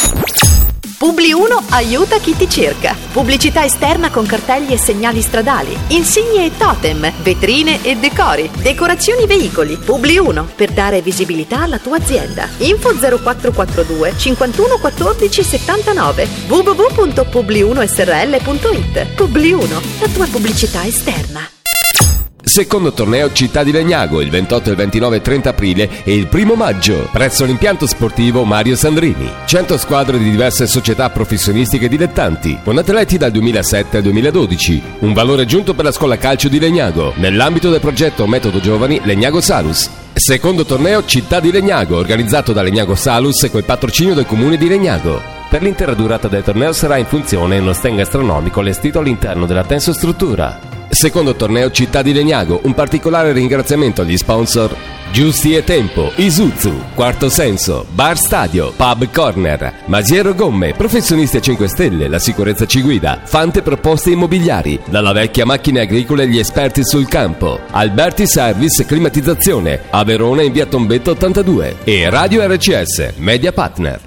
Publi 1 aiuta chi ti cerca. Pubblicità esterna con cartelli e segnali stradali, insigne e totem, vetrine e decori, decorazioni veicoli. Publi 1 per dare visibilità alla tua azienda. Info 0442 51 14 79 www.publi1srl.it. Publi 1, la tua pubblicità esterna. Secondo torneo Città di Legnago il 28, il 29 e 30 aprile e il 1 maggio presso l'impianto sportivo Mario Sandrini. 100 squadre di diverse società professionistiche dilettanti, con atleti dal 2007 al 2012. Un valore aggiunto per la scuola calcio di Legnago, nell'ambito del progetto Metodo Giovani Legnago Salus. Secondo torneo Città di Legnago, organizzato da Legnago Salus e col patrocinio del comune di Legnago. Per l'intera durata del torneo sarà in funzione uno stand gastronomico allestito all'interno della tensostruttura. Secondo torneo Città di Legnago, un particolare ringraziamento agli sponsor Giusti e Tempo, Isuzu, Quarto Senso, Bar Stadio, Pub Corner, Masiero Gomme, Professionisti a 5 Stelle, la sicurezza ci guida, Fante Proposte Immobiliari, dalla vecchia macchine agricole agli esperti sul campo, Alberti Service Climatizzazione, a Verona in via Tombetto 82 e Radio RCS, Media Partner.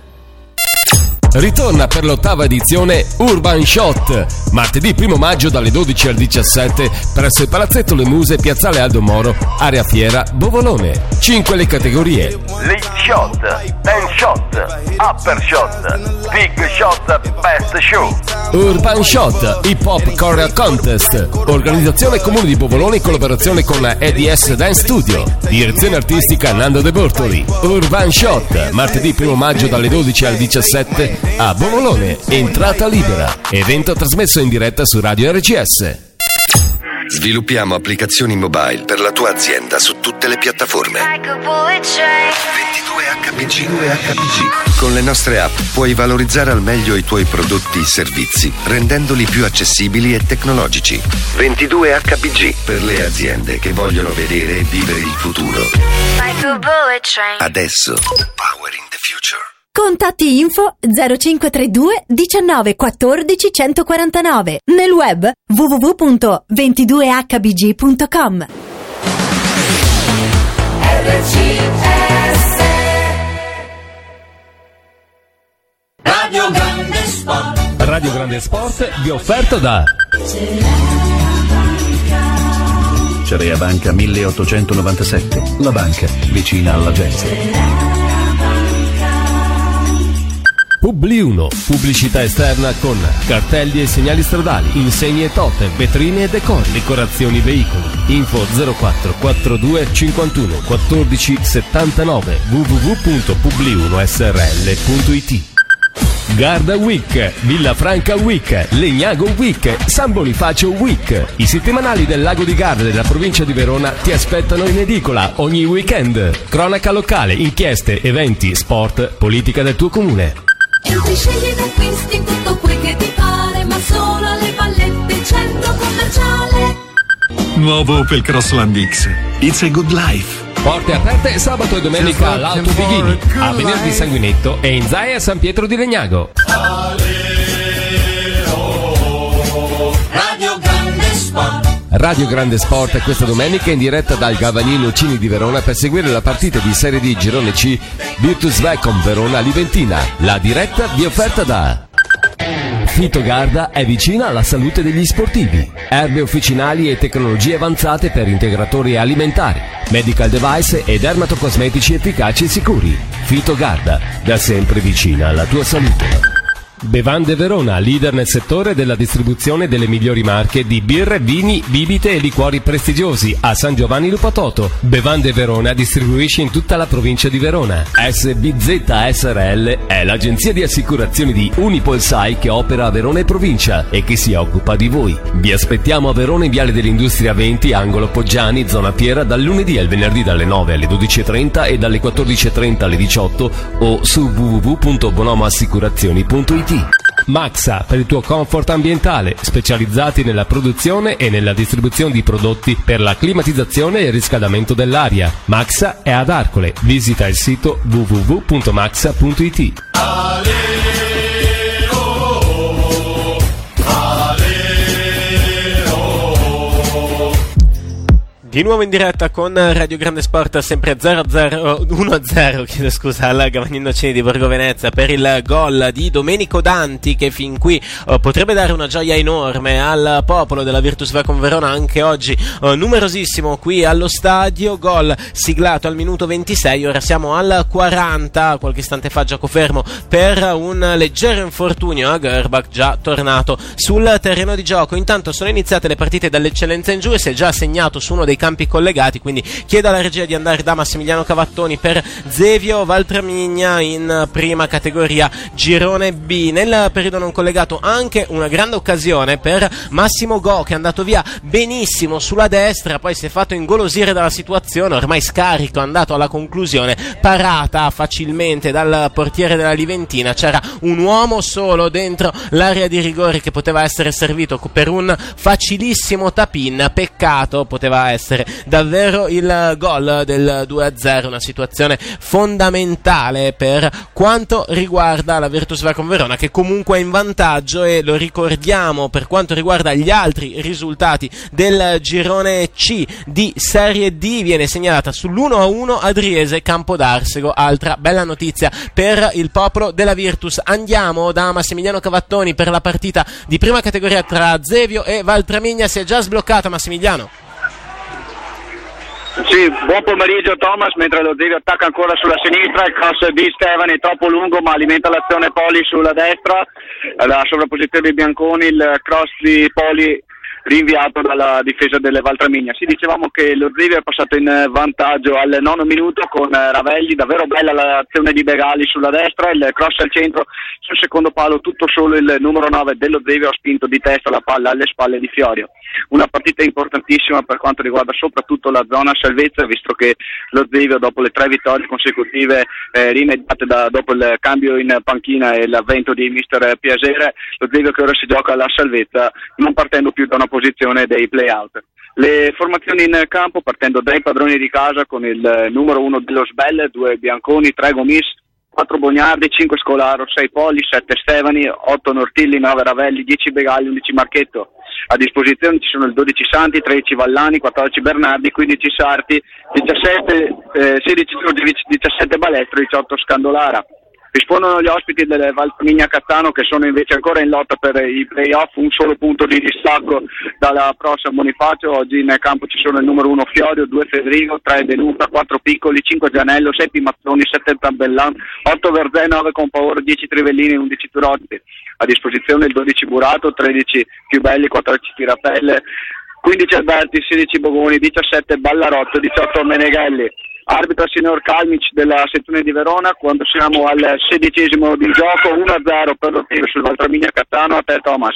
Ritorna per l'8ª edizione Urban Shot, martedì 1 maggio dalle 12 al 17 presso il Palazzetto Le Muse, Piazzale Aldo Moro, area Fiera, Bovolone. 5 le categorie: Lead Shot, 10 Shot, Upper Shot, Big Shot, Best Show. Urban Shot, Hip Hop Choreography Contest, organizzazione Comune di Bovolone in collaborazione con EDS Dance Studio, direzione artistica Nando De Bortoli. Urban Shot, martedì 1 maggio dalle 12 al 17 a Bovolone, entrata libera. Evento trasmesso in diretta su Radio RCS. Sviluppiamo applicazioni mobile per la tua azienda su tutte le piattaforme. 22HPG. Con le nostre app puoi valorizzare al meglio i tuoi prodotti e servizi, rendendoli più accessibili e tecnologici. 22HPG per le aziende che vogliono vedere e vivere il futuro. Adesso. Power in the future. Contatti info 0532 19 14 149. Nel web www.22hbg.com. Radio Grande Sport. Radio Grande Sport vi è offerto da Cerea Banca 1897, la banca vicina alla gente. Publi 1, pubblicità esterna con cartelli e segnali stradali, insegne e totem, vetrine e decori, decorazioni veicoli. Info 0442 51 14 79 www.publi1srl.it. Garda Week, Villafranca Week, Legnago Week, San Bonifacio Week. I settimanali del Lago di Garda della provincia di Verona ti aspettano in edicola ogni weekend. Cronaca locale, inchieste, eventi, sport, politica del tuo comune. Entri, scegli ed acquisti tutto quel che ti pare, ma solo alle Vallette Centro Commerciale. Nuovo Opel Crossland X. It's a good life. Porte aperte sabato e domenica all'Auto Bighini, a Venerdì Sanguinetto e in Zaia San Pietro di Legnago. Radio Grande Sport. Radio Grande Sport questa domenica in diretta dal Gavanino Cini di Verona per seguire la partita di Serie D Girone C Virtus Vecom Verona Liventina. La diretta vi è offerta da Fitogarda, è vicina alla salute degli sportivi. Erbe officinali e tecnologie avanzate per integratori alimentari, medical device e dermatocosmetici efficaci e sicuri. Fitogarda, da sempre vicina alla tua salute. Bevande Verona, leader nel settore della distribuzione delle migliori marche di birre, vini, bibite e liquori prestigiosi a San Giovanni Lupatoto. Bevande Verona distribuisce in tutta la provincia di Verona. SBZ SRL è l'agenzia di assicurazioni di Unipolsai che opera a Verona e provincia e che si occupa di voi. Vi aspettiamo a Verona in Viale dell'Industria 20, angolo Poggiani, zona Fiera, dal lunedì al venerdì dalle 9 alle 12.30 e dalle 14.30 alle 18 o su www.bonomoassicurazioni.it. Maxa, per il tuo comfort ambientale, specializzati nella produzione e nella distribuzione di prodotti per la climatizzazione e il riscaldamento dell'aria. Maxa è ad Arcole. Visita il sito www.maxa.it. Di nuovo in diretta con Radio Grande Sport, sempre 1-0, chiedo scusa, al Gavanino Cini di Borgo Venezia per il gol di Domenico Danti, che fin qui potrebbe dare una gioia enorme al popolo della Virtus Vecom Verona, anche oggi numerosissimo qui allo stadio. Gol siglato al minuto 26, ora siamo al 40, qualche istante fa gioco fermo per un leggero infortunio a Gerbach, già tornato sul terreno di gioco. Intanto sono iniziate le partite dall'eccellenza in giù e si è già segnato su uno dei campi collegati, quindi chiedo alla regia di andare da Massimiliano Cavattoni per Zevio Valtramigna in prima categoria girone B. Nel periodo non collegato anche una grande occasione per Massimo Go, che è andato via benissimo sulla destra, poi si è fatto ingolosire dalla situazione, ormai scarico, è andato alla conclusione, parata facilmente dal portiere della Liventina. C'era un uomo solo dentro l'area di rigore che poteva essere servito per un facilissimo tap-in, peccato, poteva essere davvero il gol del 2-0, una situazione fondamentale per quanto riguarda la Virtus Vecom Verona, che comunque è in vantaggio, e lo ricordiamo per quanto riguarda gli altri risultati del girone C di Serie D. Viene segnalata sull'1-1 Adriese Campodarsego, altra bella notizia per il popolo della Virtus. Andiamo da Massimiliano Cavattoni per la partita di prima categoria tra Zevio e Valtramigna. Si è già sbloccata, Massimiliano? Sì, buon pomeriggio Thomas. Mentre lo Zevio attacca ancora sulla sinistra, il cross di Stefani è troppo lungo ma alimenta l'azione Poli sulla destra, la sovrapposizione dei bianconi, il cross di Poli rinviato dalla difesa delle Valtramigna. Sì, dicevamo che lo Zevio è passato in vantaggio al 9 minuto con Ravelli, davvero bella l'azione di Begali sulla destra, il cross al centro, sul secondo palo tutto solo il numero 9 dello Zevio ha spinto di testa la palla alle spalle di Fiorio. Una partita importantissima per quanto riguarda soprattutto la zona salvezza, visto che lo Zevio, dopo le 3 vittorie consecutive rimediate dopo il cambio in panchina e l'avvento di mister Piasere, lo Zevio che ora si gioca la salvezza non partendo più da una posizione dei play-out. Le formazioni in campo, partendo dai padroni di casa con il numero 1 dello Sbelle, 2 Bianconi, 3 Gomis, 4 Bognardi, 5 Scolaro, 6 Poli, 7 Stefani, 8 Nortilli, 9 Ravelli, 10 Begali, 11 Marchetto. A disposizione ci sono il 12 Santi, 13 Vallani, 14 Bernardi, 15 Sarti, 16 Giorgievic, 17 Balestro, 18 Scandolara. Rispondono gli ospiti delle Valtramigna Cattano, che sono invece ancora in lotta per i play-off, un solo punto di distacco dalla Pro San Bonifacio. Oggi in campo ci sono il numero 1 Fiorio, 2 Federico, 3 De Luca, 4 Piccoli, 5 Gianello, 6 Pimazzoni, 7 Tambellan, 8 Verzè, 9 Compaoro, 10 Trivellini, 11 Turotti. A disposizione il 12 Burato, 13 Più Belli, 14 Tirapelle, 15 Alberti, 16 Bogoni, 17 Ballarotto, 18 Meneghelli. Arbitra signor Kalmic della sezione di Verona, quando siamo al 16° di gioco, 1-0 per lo Zevio sul Valtramigna Cattano. A te Thomas.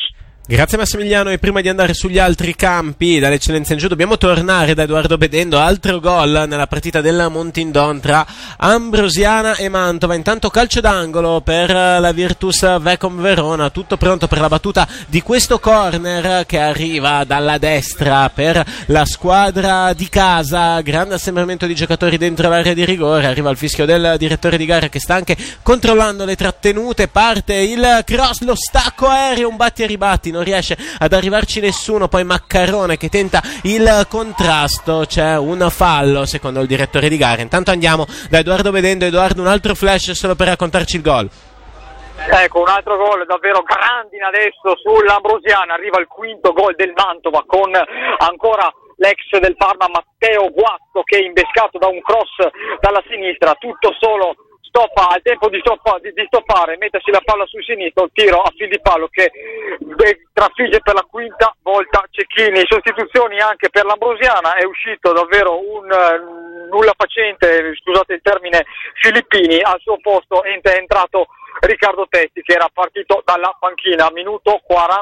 Grazie Massimiliano, e prima di andare sugli altri campi dall'eccellenza in giù dobbiamo tornare da Edoardo Bedendo. Altro gol nella partita del Montindon tra Ambrosiana e Mantova. Intanto calcio d'angolo per la Virtus Vecom Verona, tutto pronto per la battuta di questo corner che arriva dalla destra per la squadra di casa. Grande assembramento di giocatori dentro l'area di rigore, arriva il fischio del direttore di gara che sta anche controllando le trattenute. Parte il cross, lo stacco aereo, un batti e ribatti, non riesce ad arrivarci nessuno, poi Maccarone che tenta il contrasto, c'è un fallo secondo il direttore di gara. Intanto andiamo da Edoardo Bedendo. Edoardo, un altro flash solo per raccontarci il gol. Ecco, un altro gol davvero grandine adesso sull'Ambrosiana, arriva il quinto gol del Mantova con ancora l'ex del Parma Matteo Guazzo che è innescato da un cross dalla sinistra, tutto solo stoppa al tempo di stoppare, mettersi la palla sul sinistro, il tiro a fil di palo che trafigge per la quinta volta Cecchini. Sostituzioni anche per l'Ambrosiana, è uscito davvero un nulla facente, scusate il termine, Filippini. Al suo posto è entrato Riccardo Tetti che era partito dalla panchina. Minuto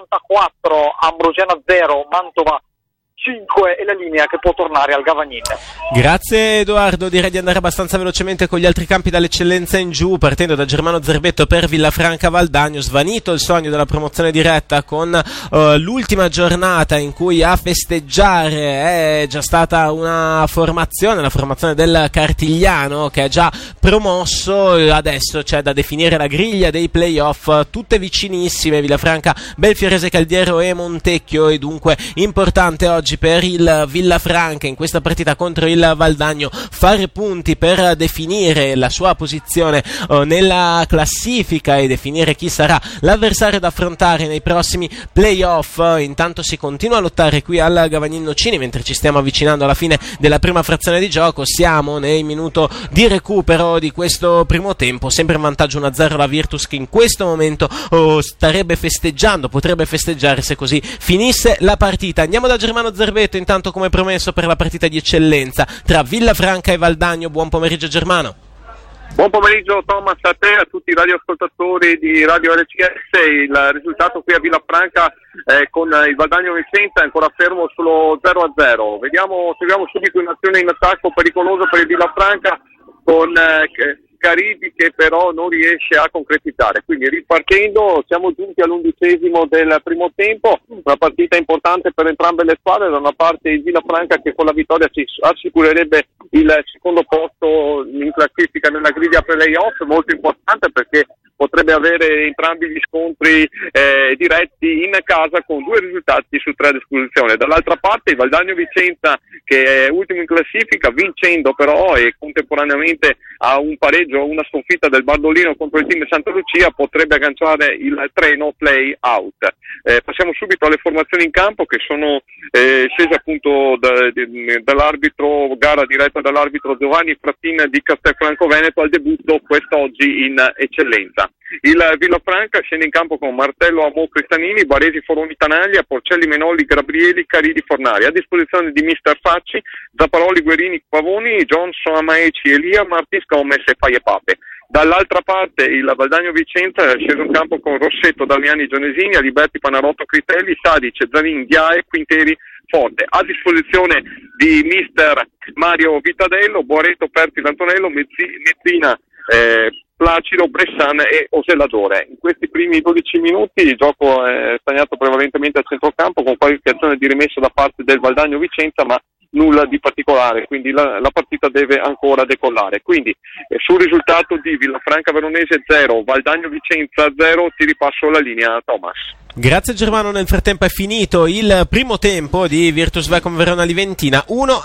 44, Ambrosiana 0, Mantova 5 e la linea che può tornare al Gavagnino. Grazie Edoardo, direi di andare abbastanza velocemente con gli altri campi dall'eccellenza in giù, partendo da Germano Zerbetto per Villafranca Valdagno. Svanito il sogno della promozione diretta con l'ultima giornata in cui a festeggiare è già stata una formazione, la formazione del Cartigliano che è già promosso. Adesso c'è da definire la griglia dei playoff, tutte vicinissime, Villafranca, Belfiorese Caldiero e Montecchio, e dunque importante oggi per il Villafranca in questa partita contro il Valdagno fare punti per definire la sua posizione nella classifica e definire chi sarà l'avversario da affrontare nei prossimi playoff. Intanto si continua a lottare qui al Gavagnino Nocini mentre ci stiamo avvicinando alla fine della prima frazione di gioco. Siamo nel minuto di recupero di questo primo tempo, sempre in vantaggio 1-0 la Virtus che in questo momento starebbe festeggiando, potrebbe festeggiare se così finisse la partita. Andiamo da Germano Zerbetto intanto come promesso per la partita di eccellenza tra Villafranca e Valdagno. Buon pomeriggio Germano. Buon pomeriggio Thomas, a te e a tutti i radioascoltatori di Radio RCS. Il risultato qui a Villafranca con il Valdagno Vicenza è ancora fermo sullo 0-0. Seguiamo subito un'azione in attacco pericolosa per il Villafranca con Caridi che però non riesce a concretizzare, quindi ripartendo siamo giunti all'11° del primo tempo, una partita importante per entrambe le squadre. Da una parte il Villafranca che con la vittoria si assicurerebbe il secondo posto in classifica nella griglia playoff, molto importante perché potrebbe avere entrambi gli scontri diretti in casa con 2 risultati su 3 a disposizione. Dall'altra parte il Valdagno Vicenza che è ultimo in classifica, vincendo però e contemporaneamente a un pareggio, una sconfitta del Bardolino contro il team Santa Lucia, potrebbe agganciare il treno play out. Passiamo subito alle formazioni in campo che sono scese appunto dall'arbitro, gara diretta dall'arbitro Giovanni Frattin di Castelfranco Veneto al debutto quest'oggi in eccellenza. Il Villafranca scende in campo con Martello, Amo, Cristanini, Baresi, Foroni, Tanaglia, Porcelli, Menolli, Gabrieli, Caridi, Fornari. A disposizione di Mister Facci, Zapparoli, Guerini, Pavoni, Johnson, Amaeci, Elia, Martis, Gomez e Faie Pape. Dall'altra parte il Valdagno Vicenza è sceso in campo con Rossetto, Damiani, Gionesini, Aliberti, Panarotto, Critelli, Sadic, Zanin, Diae, Quinteri, Forte. A disposizione di Mister Mario Vitadello, Boareto, Perti, Antonello, Mezzina, Placido, Bressan e Oselladore. In questi primi 12 minuti il gioco è stagnato prevalentemente al centrocampo con qualche azione di rimessa da parte del Valdagno Vicenza, ma nulla di particolare, quindi la partita deve ancora decollare. Quindi sul risultato di Villafranca Veronese 0, Valdagno Vicenza 0, ti ripasso la linea Thomas. Grazie Germano, nel frattempo è finito il primo tempo di Virtus Vecom Verona Liventina,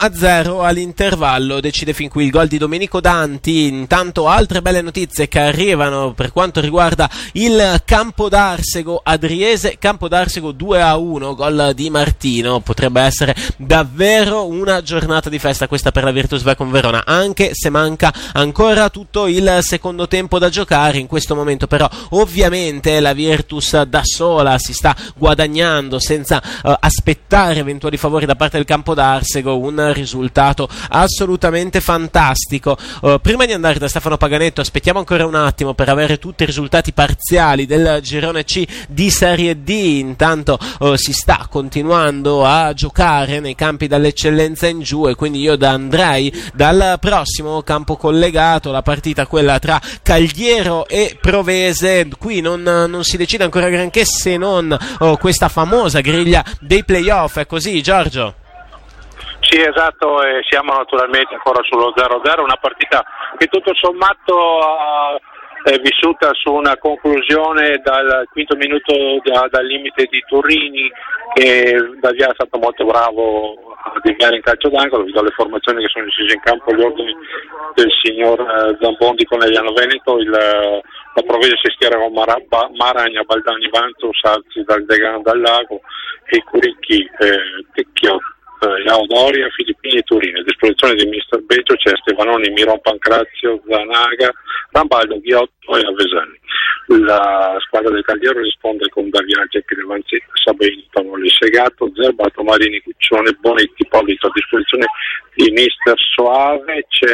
1-0 all'intervallo, decide fin qui il gol di Domenico Danti. Intanto altre belle notizie che arrivano per quanto riguarda il Campo d'Arsego Adriese, Campo d'Arsego 2-1, gol di Martino. Potrebbe essere davvero una giornata di festa questa per la Virtus Vecom Verona, anche se manca ancora tutto il secondo tempo da giocare. In questo momento però ovviamente la Virtus da sola si sta guadagnando senza aspettare eventuali favori da parte del campo d'Arsego un risultato assolutamente fantastico. Prima di andare da Stefano Paganetto aspettiamo ancora un attimo per avere tutti i risultati parziali del girone C di Serie D. Intanto si sta continuando a giocare nei campi dall'eccellenza in giù, e quindi io andrei dal prossimo campo collegato, la partita quella tra Cagliero e Provese. Qui non si decide ancora granché, se non questa famosa griglia dei playoff. È così, Giorgio? Sì, esatto, e siamo naturalmente ancora sullo 0-0, una partita che tutto sommato è vissuta su una conclusione dal quinto minuto dal limite di Turini, che Davia è stato molto bravo a deviare in calcio d'angolo. Vi do le formazioni che sono incise in campo, gli ordini del signor Zambondi con Eliano Veneto. La Provese si schiera con Maragna, Baldani, Vanto, Salzi, Daldegano, Dallago e Curicchi, Tecchio, Laudoria, Filippini e Turini. A disposizione di Mister Beggio c'è Stefanoni, Miron Pancrazio, Zanaga, Rambaldo, Ghiotto e Avesani. La squadra del Cagliero risponde con Davian, Giacchi Levanzi, Sabini, Tonoli, Segato, Zerbato, Marini, Cuccione, Bonetti, Paolito. A disposizione di Mister Soave c'è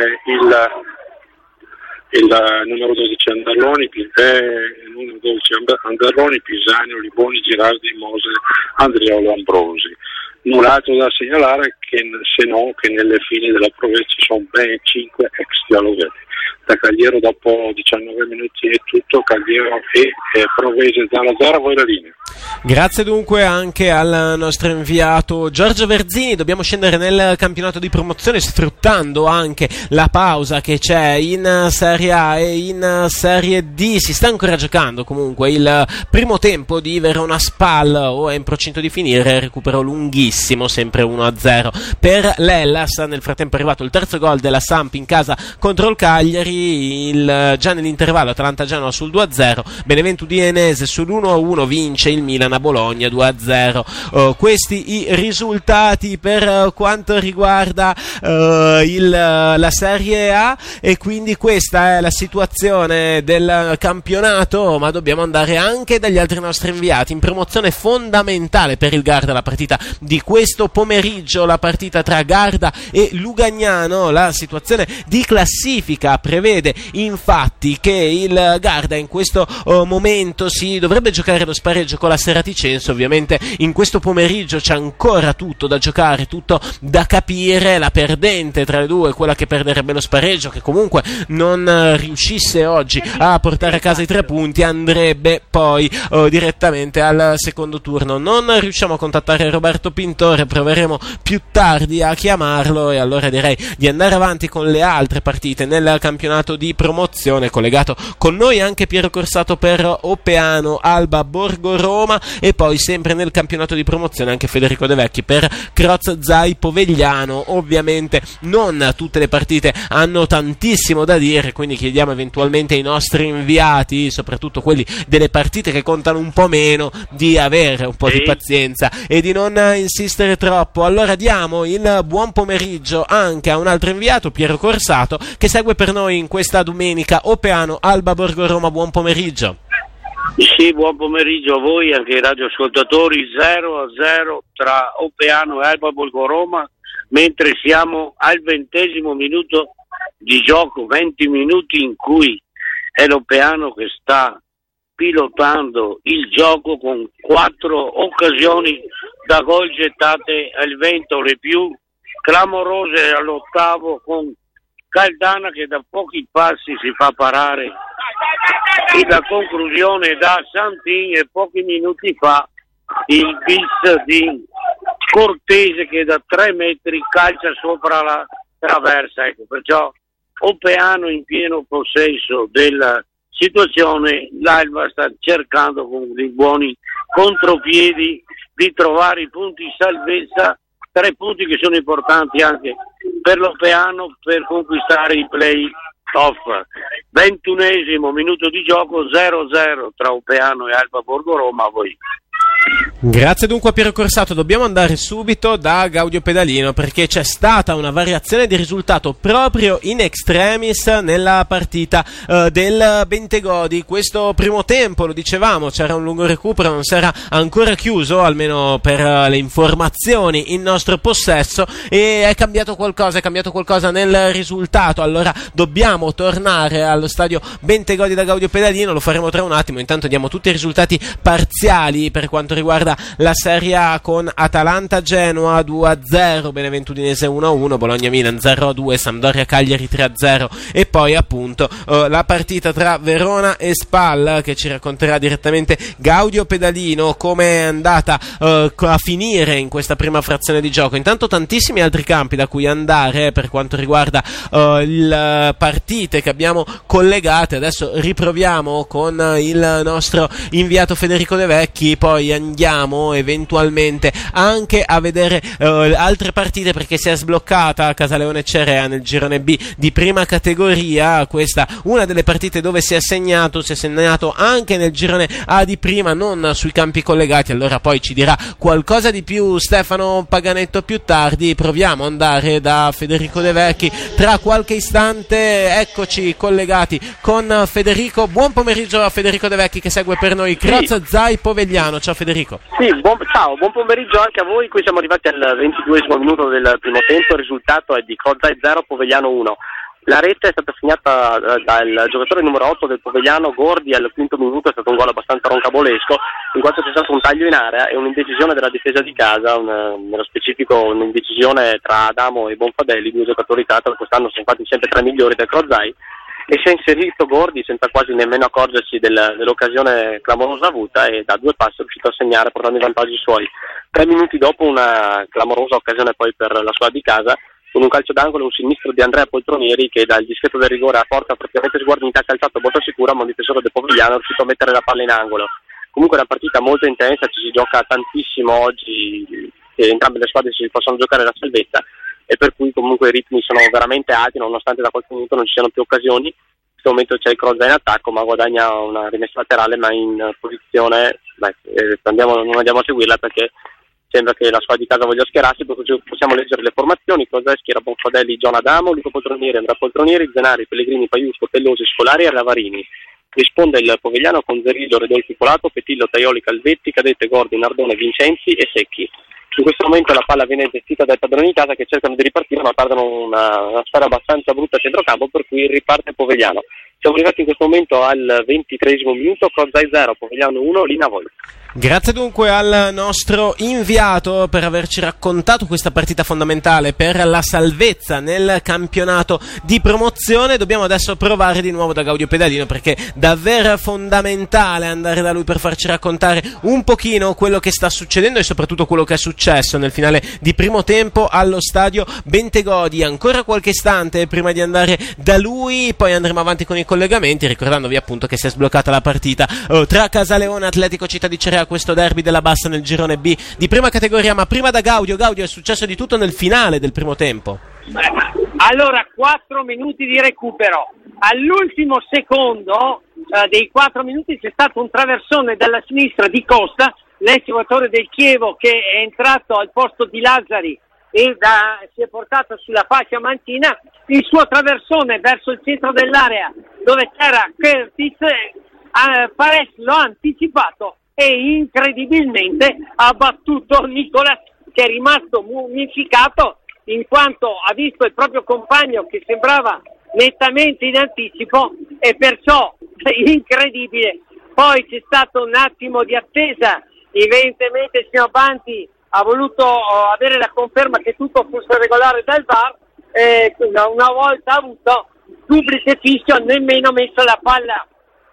il numero 12 Anderloni, numero 12 Anderloni, Pisani, Oliboni, Girardi, Mose, Andriolo, Ambrosi. Null'altro da segnalare se non che nelle file della Provese ci sono ben 5 ex giallo-verdi. Da Cagliero dopo 19 minuti è tutto. Cagliero e Provese 0-0, voi la linea. Grazie dunque anche al nostro inviato Giorgio Verzini. Dobbiamo scendere nel campionato di promozione, sfruttando anche la pausa che c'è in Serie A e in Serie D. Si sta ancora giocando comunque il primo tempo di Verona Spal, o è in procinto di finire, recupero lunghissimo, sempre 1-0 per l'Hellas. Nel frattempo è arrivato il terzo gol della Samp in casa contro il Cagliari. Già nell'intervallo Atalanta-Genoa sul 2-0, Benevento Udinese sull'1-1, vince il Milan a Bologna 2-0. Questi i risultati per quanto riguarda la Serie A, e quindi questa è la situazione del campionato. Ma dobbiamo andare anche dagli altri nostri inviati. In promozione fondamentale per il Garda la partita di questo pomeriggio, la partita tra Garda e Lugagnano. La situazione di classifica prevede infatti che il Garda in questo momento si dovrebbe giocare lo spareggio con la Seraticense. Ovviamente in questo pomeriggio c'è ancora tutto da giocare, tutto da capire. La perdente tra le due, quella che perderebbe lo spareggio, che comunque non riuscisse oggi a portare a casa i 3 punti, andrebbe poi direttamente al secondo turno. Non riusciamo a contattare Roberto Pintore, proveremo più tardi a chiamarlo, e allora direi di andare avanti con le altre partite nel campionato di promozione. Collegato con noi anche Piero Corsato per Opeano, Alba, Borgo Roma, e poi sempre nel campionato di promozione anche Federico De Vecchi per Croz, Zai, Povegliano. Ovviamente non tutte le partite hanno tantissimo da dire, quindi chiediamo eventualmente ai nostri inviati, soprattutto quelli delle partite che contano un po' meno, di avere un po' di pazienza e di non insistere troppo. Allora diamo il buon pomeriggio anche a un altro inviato, Piero Corsato, che segue per noi in questa domenica. Opeano, Alba, Borgo Roma, buon pomeriggio. Sì, buon pomeriggio a voi, anche ai radioascoltatori. 0-0 tra Opeano e Alba Borgo Roma, mentre siamo al 20° minuto di gioco, 20 minuti in cui è l'Opeano che sta pilotando il gioco con 4 occasioni da gol gettate al vento, le più clamorose all'8° con Caldana che da pochi passi si fa parare, e la conclusione da Santin, e pochi minuti fa il bis di Cortese che da 3 metri calcia sopra la traversa. Ecco, perciò Opeano in pieno possesso della situazione. L'Alba sta cercando con dei buoni contropiedi di trovare i punti di salvezza, 3 punti che sono importanti anche per l'Opeano per conquistare i play-off. 21° minuto di gioco, 0-0 tra Opeano e Alba Borgo Roma. A voi. Grazie dunque a Piero Corsato, dobbiamo andare subito da Gaudio Pedalino perché c'è stata una variazione di risultato proprio in extremis nella partita del Bentegodi. Questo primo tempo, lo dicevamo, c'era un lungo recupero, non si era ancora chiuso, almeno per le informazioni in nostro possesso, e è cambiato qualcosa nel risultato. Allora dobbiamo tornare allo stadio Bentegodi da Gaudio Pedalino, lo faremo tra un attimo. Intanto diamo tutti i risultati parziali per quanto riguarda la Serie A, con Atalanta-Genoa 2-0, Benevento Udinese 1-1, Bologna-Milan 0-2, Sampdoria-Cagliari 3-0 e poi appunto la partita tra Verona e Spal, che ci racconterà direttamente Gaudio Pedalino come è andata a finire in questa prima frazione di gioco. Intanto tantissimi altri campi da cui andare per quanto riguarda le partite che abbiamo collegate. Adesso riproviamo con il nostro inviato Federico De Vecchi, poi andiamo eventualmente anche a vedere altre partite, perché si è sbloccata Casaleone Cerea nel girone B di prima categoria. Questa una delle partite dove si è segnato anche nel girone A di prima, non sui campi collegati. Allora poi ci dirà qualcosa di più Stefano Paganetto più tardi. Proviamo ad andare da Federico De Vecchi tra qualche istante. Eccoci collegati con Federico. Buon pomeriggio a Federico De Vecchi che segue per noi Croz Zai Povegliano. Ciao Federico. Sì, buon pomeriggio anche a voi. Qui siamo arrivati al 22esimo minuto del primo tempo. Il risultato è di Crozzai 0, Povegliano 1. La rete è stata segnata dal giocatore numero 8 del Povegliano, Gordi, al quinto minuto. È stato un gol abbastanza roncabolesco, in quanto c'è stato un taglio in area e un'indecisione della difesa di casa, nello specifico un'indecisione tra Adamo e Bonfadelli, due giocatori che quest'anno sono stati sempre tra i migliori del Crozzai, e si è inserito Gordi senza quasi nemmeno accorgersi dell'occasione clamorosa avuta, e da due passi è riuscito a segnare portando i vantaggi suoi. 3 minuti dopo una clamorosa occasione poi per la squadra di casa, con un calcio d'angolo e un sinistro di Andrea Poltronieri che dal dischetto del rigore a porta praticamente sguarnita ha calciato a botta sicura, ma un difensore del Povegliano è riuscito a mettere la palla in angolo. Comunque è una partita molto intensa, ci si gioca tantissimo oggi, che entrambe le squadre si possono giocare la salvezza, e per cui comunque i ritmi sono veramente alti, nonostante da qualche minuto non ci siano più occasioni. In questo momento c'è il Crozzai in attacco, ma guadagna una rimessa laterale, ma in posizione non andiamo a seguirla perché sembra che la squadra di casa voglia schierarsi. Possiamo leggere le formazioni. Crozzai schiera Bonfadelli, Gian Adamo, Luca Poltronieri, Andrea Poltronieri, Zenari, Pellegrini, Paiusco, Pellosi, Scolari e Ravarini. Risponde il Povegliano con Zerillo, Redolfi, Polato, Petillo, Taioli, Calvetti, Cadette, Gordi, Nardone, Vincenzi e Secchi. In questo momento la palla viene gestita dai padroni di casa, che cercano di ripartire ma perdono una sfera abbastanza brutta a centrocampo, per cui riparte Povegliano. Siamo arrivati in questo momento al 23esimo minuto, Crozzai 0, Povegliano 1, linea voi. Grazie dunque al nostro inviato per averci raccontato questa partita fondamentale per la salvezza nel campionato di promozione. Dobbiamo adesso provare di nuovo da Gaudio Pedalino, perché è davvero fondamentale andare da lui per farci raccontare un pochino quello che sta succedendo e soprattutto quello che è successo nel finale di primo tempo allo stadio Bentegodi. Ancora qualche istante prima di andare da lui, poi andremo avanti con i collegamenti, ricordandovi appunto che si è sbloccata la partita tra Casaleone e Atletico Città di Cerea, questo derby della Bassa nel girone B di prima categoria. Ma prima da Gaudio, è successo di tutto nel finale del primo tempo. Allora, 4 minuti di recupero. All'ultimo secondo dei 4 minuti c'è stato un traversone dalla sinistra di Costa, l'ex giocatore del Chievo, che è entrato al posto di Lazzari e si è portato sulla fascia mancina. Il suo traversone verso il centro dell'area dove c'era Curtis, Pares lo ha anticipato e incredibilmente ha battuto Nicolas, che è rimasto mummificato in quanto ha visto il proprio compagno che sembrava nettamente in anticipo, e perciò incredibile. Poi c'è stato un attimo di attesa, evidentemente il signor Banti ha voluto avere la conferma che tutto fosse regolare dal VAR, una volta avuto duplice fischio, nemmeno messo la palla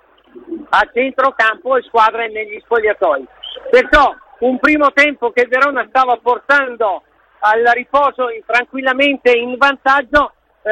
a centrocampo e squadra negli spogliatoi. Perciò un primo tempo che il Verona stava portando al riposo tranquillamente in vantaggio.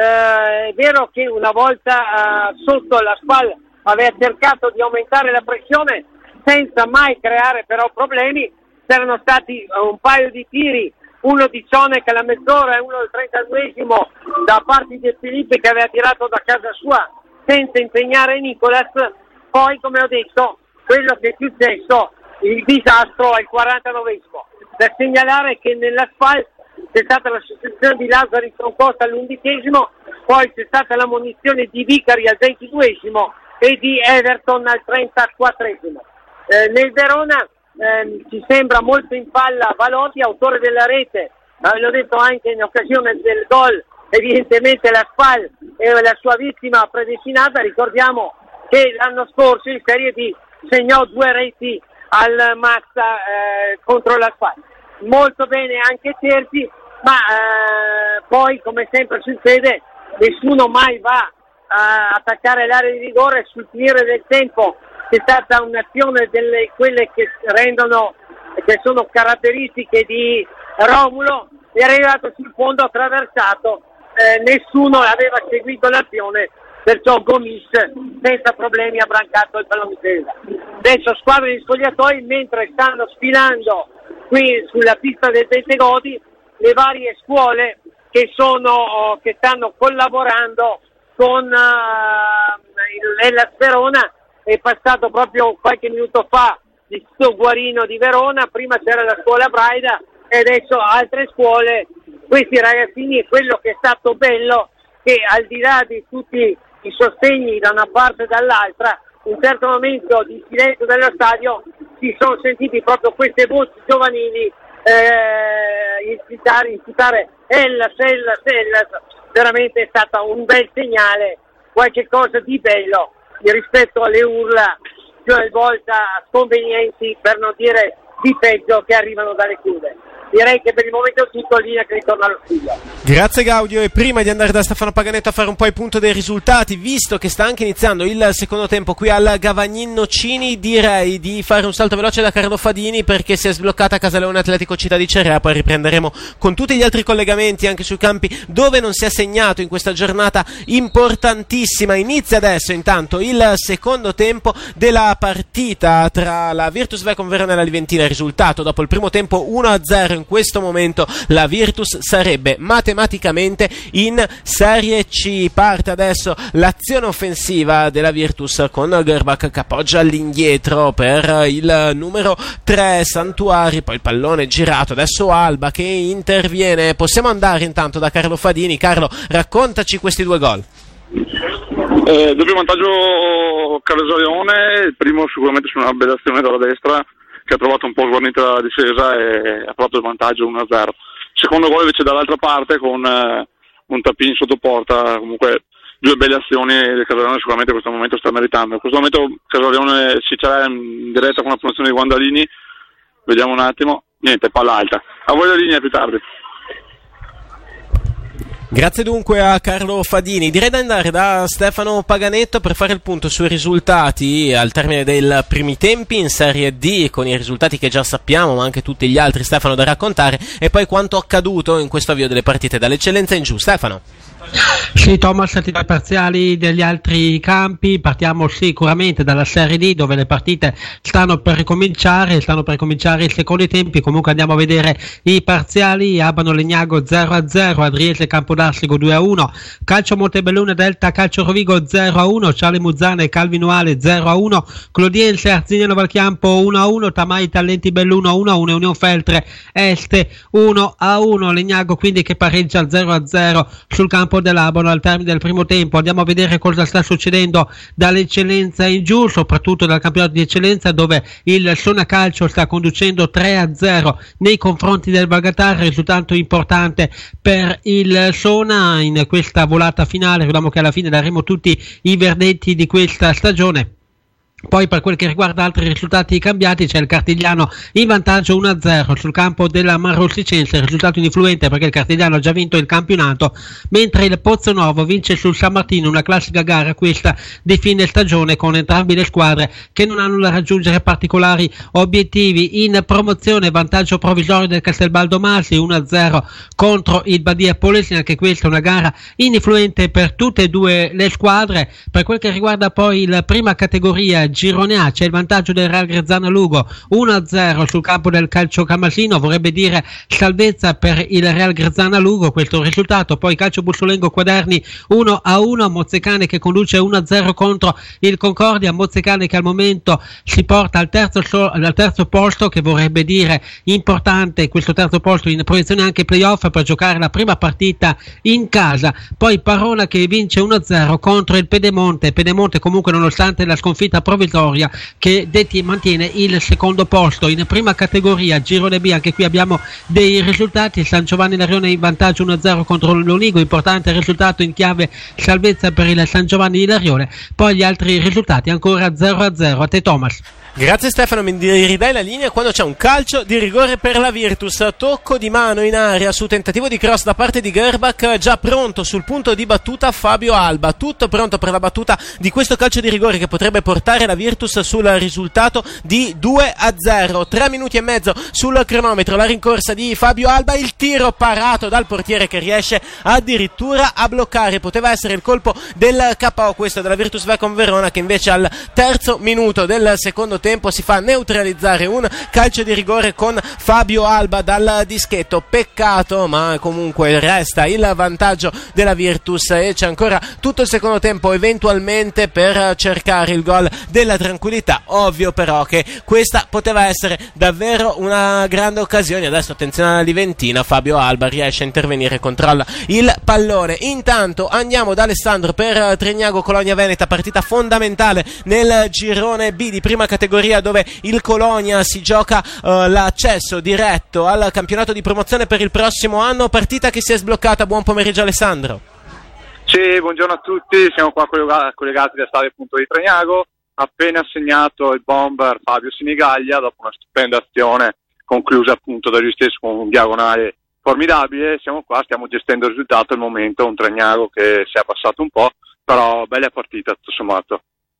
È vero che una volta sotto la spalla aveva cercato di aumentare la pressione senza mai creare però problemi. C'erano stati un paio di tiri, uno di Cionek alla mezz'ora e uno al 32esimo da parte di Filippi, che aveva tirato da casa sua senza impegnare Nicolas. Poi, come ho detto, quello che è successo il disastro al 49esimo. Da segnalare che nell'Asfal c'è stata la sostituzione di Lazzari Troncosta all'11esimo, poi c'è stata la munizione di Vicari al 22esimo e di Everton al 34esimo. Nel Verona ci sembra molto in palla Valotti, autore della rete, l'ho detto anche in occasione del gol, evidentemente la Spal è la sua vittima predestinata. Ricordiamo che l'anno scorso in Serie D segnò 2 reti al Mazza contro la Spal. Molto bene anche Terzi, ma poi come sempre succede nessuno mai va a attaccare l'area di rigore. Sul finire del tempo c'è stata un'azione delle quelle che sono caratteristiche di Romulo, è arrivato sul fondo attraversato, nessuno aveva seguito l'azione, perciò Gomis senza problemi ha brancato il pallone di testa. Adesso squadre di spogliatoi, mentre stanno sfilando qui sulla pista del Bentegodi le varie scuole che stanno collaborando con l'Hellas Verona. È passato proprio qualche minuto fa l'Istituto Guarino di Verona, prima c'era la scuola Braida e adesso altre scuole. Questi ragazzini, è quello che è stato bello, che al di là di tutti i sostegni da una parte e dall'altra, in un certo momento di silenzio dello stadio si sono sentiti proprio queste voci giovanili incitare Hellas, veramente è stato un bel segnale, qualche cosa di bello rispetto alle urla più volta sconvenienti, per non dire di peggio, che arrivano dalle chiuse. Direi che per il momento tutto linea che ritorna allo studio. Grazie Gaudio, e prima di andare da Stefano Paganetto a fare un po' il punto dei risultati, visto che sta anche iniziando il secondo tempo qui al Gavagnin Nocini, direi di fare un salto veloce da Carlo Fadini, perché si è sbloccata Casaleone Atletico Città di Cerrea. Poi riprenderemo con tutti gli altri collegamenti anche sui campi dove non si è segnato in questa giornata importantissima. Inizia adesso intanto il secondo tempo della partita tra la Virtus Vecom Verona e la Liventina. Il risultato dopo il primo tempo 1-0. In questo momento la Virtus sarebbe matematicamente in Serie C. Parte adesso l'azione offensiva della Virtus con Gerbach che appoggia all'indietro per il numero 3 Santuari, poi il pallone girato, adesso Alba che interviene. Possiamo andare intanto da Carlo Fadini. Carlo, raccontaci questi 2 gol. Doppio vantaggio Casaleone, il primo sicuramente su una bella azione dalla destra che ha trovato un po' sguarnita la difesa e ha portato il vantaggio 1-0. Secondo gol invece dall'altra parte con un tappin sotto porta. Comunque 2 belle azioni del Casaleone, sicuramente in questo momento sta meritando. In questo momento Casaleone si c'è in diretta con la promozione di Guandalini, vediamo un attimo, niente, palla alta. A voi la linea più tardi. Grazie dunque a Carlo Fadini. Direi di andare da Stefano Paganetto per fare il punto sui risultati al termine dei primi tempi in Serie D, con i risultati che già sappiamo, ma anche tutti gli altri, Stefano, da raccontare, e poi quanto accaduto in questo avvio delle partite dall'eccellenza in giù. Stefano. Sì, Thomas, dai parziali degli altri campi partiamo sicuramente dalla Serie D, dove le partite stanno per ricominciare i secondi tempi. Comunque andiamo a vedere i parziali: Abano Legnago 0-0, Adriese Campodarsego 2-1, Calcio Montebelluna Delta Calcio Rovigo 0-1, Ciale Muzzane Calvinoale 0-1, Clodiense Arziniano Valchiampo 1-1, Tamai Talenti Belluno 1-1, Union Feltre Este 1-1, Legnago quindi che pareggia 0-0 sul campo dell'Abano al termine del primo tempo. Andiamo a vedere cosa sta succedendo dall'eccellenza in giù, soprattutto dal campionato di eccellenza, dove il Sona Calcio sta conducendo 3-0 nei confronti del Valgatare, risultato importante per il Sona in questa volata finale. Ricordiamo che alla fine daremo tutti i verdetti di questa stagione. Poi per quel che riguarda altri risultati cambiati c'è il Cartigliano in vantaggio 1-0 sul campo della Marrossicense, risultato ininfluente perché il Cartigliano ha già vinto il campionato, mentre il Pozzonovo vince sul San Martino, una classica gara questa di fine stagione con entrambe le squadre che non hanno da raggiungere particolari obiettivi. In promozione vantaggio provvisorio del Castelbaldo Masi 1-0 contro il Badia Polesina, anche questa è una gara ininfluente per tutte e due le squadre. Per quel che riguarda poi la prima categoria girone A c'è il vantaggio del Real Grezzana Lugo 1-0 sul campo del Calcio Camasino, vorrebbe dire salvezza per il Real Grezzana Lugo questo risultato. Poi Calcio Bussolengo Quaderni 1-1, Mozzecane che conduce 1-0 contro il Concordia, Mozzecane che al momento si porta al terzo posto, che vorrebbe dire importante questo terzo posto in proiezione anche playoff per giocare la prima partita in casa. Poi Parona che vince 1-0 contro il Pedemonte comunque nonostante la sconfitta provvisoria che mantiene il secondo posto in prima categoria. Girone B, anche qui abbiamo dei risultati: San Giovanni Larione in vantaggio 1-0 contro l'Onigo, importante risultato in chiave salvezza per il San Giovanni di Larione. Poi gli altri risultati ancora 0-0. A te Thomas. Grazie Stefano, mi ridai la linea quando c'è un calcio di rigore per la Virtus. Tocco di mano in area su tentativo di cross da parte di Gerbach, già pronto sul punto di battuta Fabio Alba, tutto pronto per la battuta di questo calcio di rigore che potrebbe portare la Virtus sul risultato di 2-0. 3 minuti e mezzo sul cronometro, la rincorsa di Fabio Alba, il tiro parato dal portiere che riesce addirittura a bloccare, poteva essere il colpo del KO questo della Virtus Vecom Verona, che invece al terzo minuto del secondo tempo si fa neutralizzare un calcio di rigore con Fabio Alba dal dischetto. Peccato, ma comunque resta il vantaggio della Virtus e c'è ancora tutto il secondo tempo eventualmente per cercare il gol della tranquillità. Ovvio però che questa poteva essere davvero una grande occasione. Adesso attenzione alla Liventina, Fabio Alba riesce a intervenire, controlla il pallone. Intanto andiamo da Alessandro per Tregnago Colonia Veneta, partita fondamentale nel girone B di prima categoria, dove il Colonia si gioca l'accesso diretto al campionato di promozione per il prossimo anno, partita che si è sbloccata. Buon pomeriggio Alessandro. Sì, buongiorno a tutti, siamo qua collegati da Stadio Punto di Tregnago, appena assegnato il bomber Fabio Sinigaglia dopo una stupenda azione conclusa appunto da lui stesso con un diagonale formidabile. Siamo qua, stiamo gestendo il risultato al momento, un Tregnago che si è abbassato un po', però bella partita tutto sommato.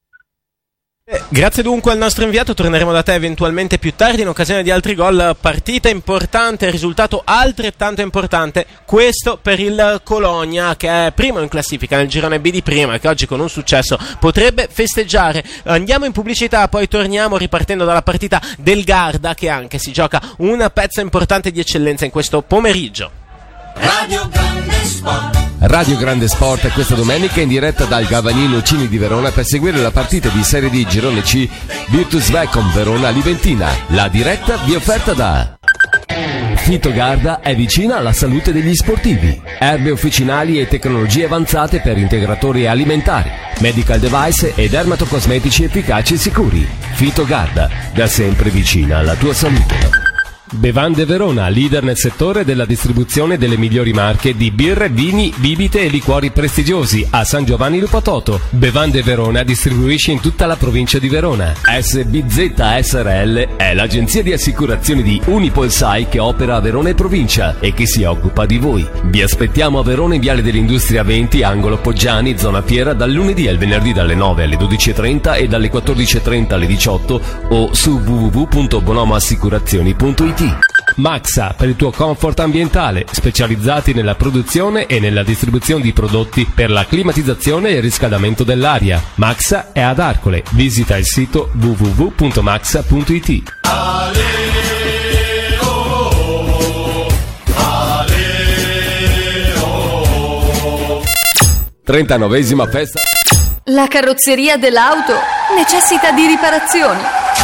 Grazie dunque al nostro inviato, torneremo da te eventualmente più tardi in occasione di altri gol. Partita importante, risultato altrettanto importante questo per il Colonia, che è primo in classifica nel girone B di prima e che oggi con un successo potrebbe festeggiare. Andiamo in pubblicità, poi torniamo ripartendo dalla partita del Garda, che anche si gioca un pezzo importante di eccellenza in questo pomeriggio. Radio Grande Sport questa domenica in diretta dal Gavanino Cini di Verona per seguire la partita di Serie D Girone C Virtus Vecom Verona Liventina. La diretta vi è offerta da Fito Garda, è vicina alla salute degli sportivi. Erbe officinali e tecnologie avanzate per integratori alimentari, medical device e dermatocosmetici efficaci e sicuri. Fito Garda, da sempre vicina alla tua salute. Bevande Verona, leader nel settore della distribuzione delle migliori marche di birre, vini, bibite e liquori prestigiosi a San Giovanni Lupatoto. Bevande Verona distribuisce in tutta la provincia di Verona. SBZ SRL è l'agenzia di assicurazioni di Unipolsai che opera a Verona e provincia e che si occupa di voi. Vi aspettiamo a Verona in Viale dell'Industria 20, angolo Poggiani, zona Fiera, dal lunedì al venerdì dalle 9 alle 12.30 e dalle 14.30 alle 18 o su www.bonomoassicurazioni.it. Maxa, per il tuo comfort ambientale, specializzati nella produzione e nella distribuzione di prodotti per la climatizzazione e il riscaldamento dell'aria. Maxa è ad Arcole. Visita il sito www.maxa.it. 39esima festa. La carrozzeria dell'auto necessita di riparazioni.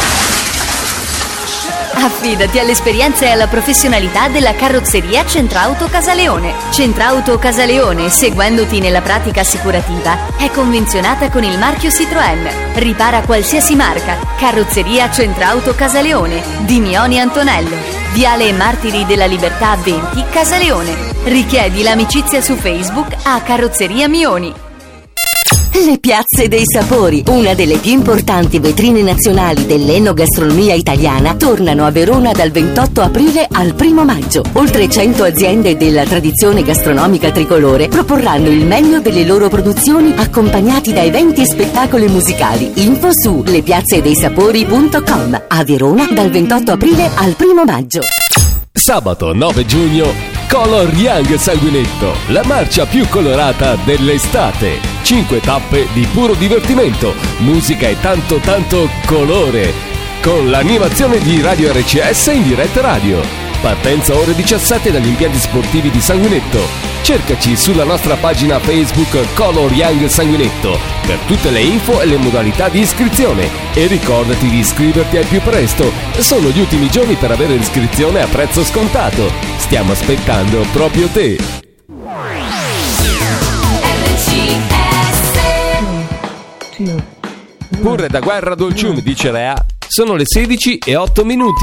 Affidati all'esperienza e alla professionalità della carrozzeria Centrauto Casaleone. Centrauto Casaleone, seguendoti nella pratica assicurativa, è convenzionata con il marchio Citroën. Ripara qualsiasi marca. Carrozzeria Centrauto Casaleone, di Mioni Antonello, Viale Martiri della Libertà 20, Casaleone. Richiedi l'amicizia su Facebook a Carrozzeria Mioni. Le Piazze dei Sapori, una delle più importanti vetrine nazionali dell'enogastronomia italiana, tornano a Verona dal 28 aprile al 1 maggio. Oltre 100 aziende della tradizione gastronomica tricolore proporranno il meglio delle loro produzioni, accompagnati da eventi e spettacoli musicali. Info su lepiazzedeisapori.com. A Verona dal 28 aprile al 1 maggio. Sabato 9 giugno, Color Young Sanguinetto, la marcia più colorata dell'estate. 5 tappe di puro divertimento, musica e tanto colore, con l'animazione di Radio RCS in diretta radio. Partenza ore 17 dagli impianti sportivi di Sanguinetto. Cercaci sulla nostra pagina Facebook Color Young Sanguinetto per tutte le info e le modalità di iscrizione. E ricordati di iscriverti al più presto. Sono gli ultimi giorni per avere l'iscrizione a prezzo scontato. Stiamo aspettando proprio te. Pure da guerra dolciumi, dice Rea. Sono le 16:08.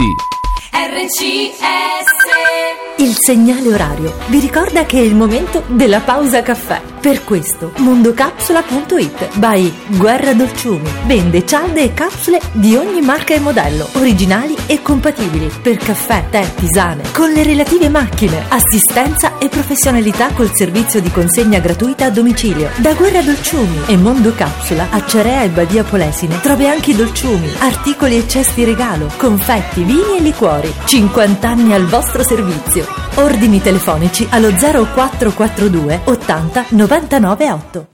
RCS. Il segnale orario vi ricorda che è il momento della pausa caffè. Per questo mondocapsula.it by Guerra Dolciumi vende cialde e capsule di ogni marca e modello, originali e compatibili per caffè, tè, tisane, con le relative macchine, assistenza e professionalità col servizio di consegna gratuita a domicilio. Da Guerra Dolciumi e Mondo Capsula a Cerea e Badia Polesine trovi anche i dolciumi, articoli e cesti regalo, confetti, vini e liquori. 50 anni al vostro servizio. Ordini telefonici allo 0442 80 99 8.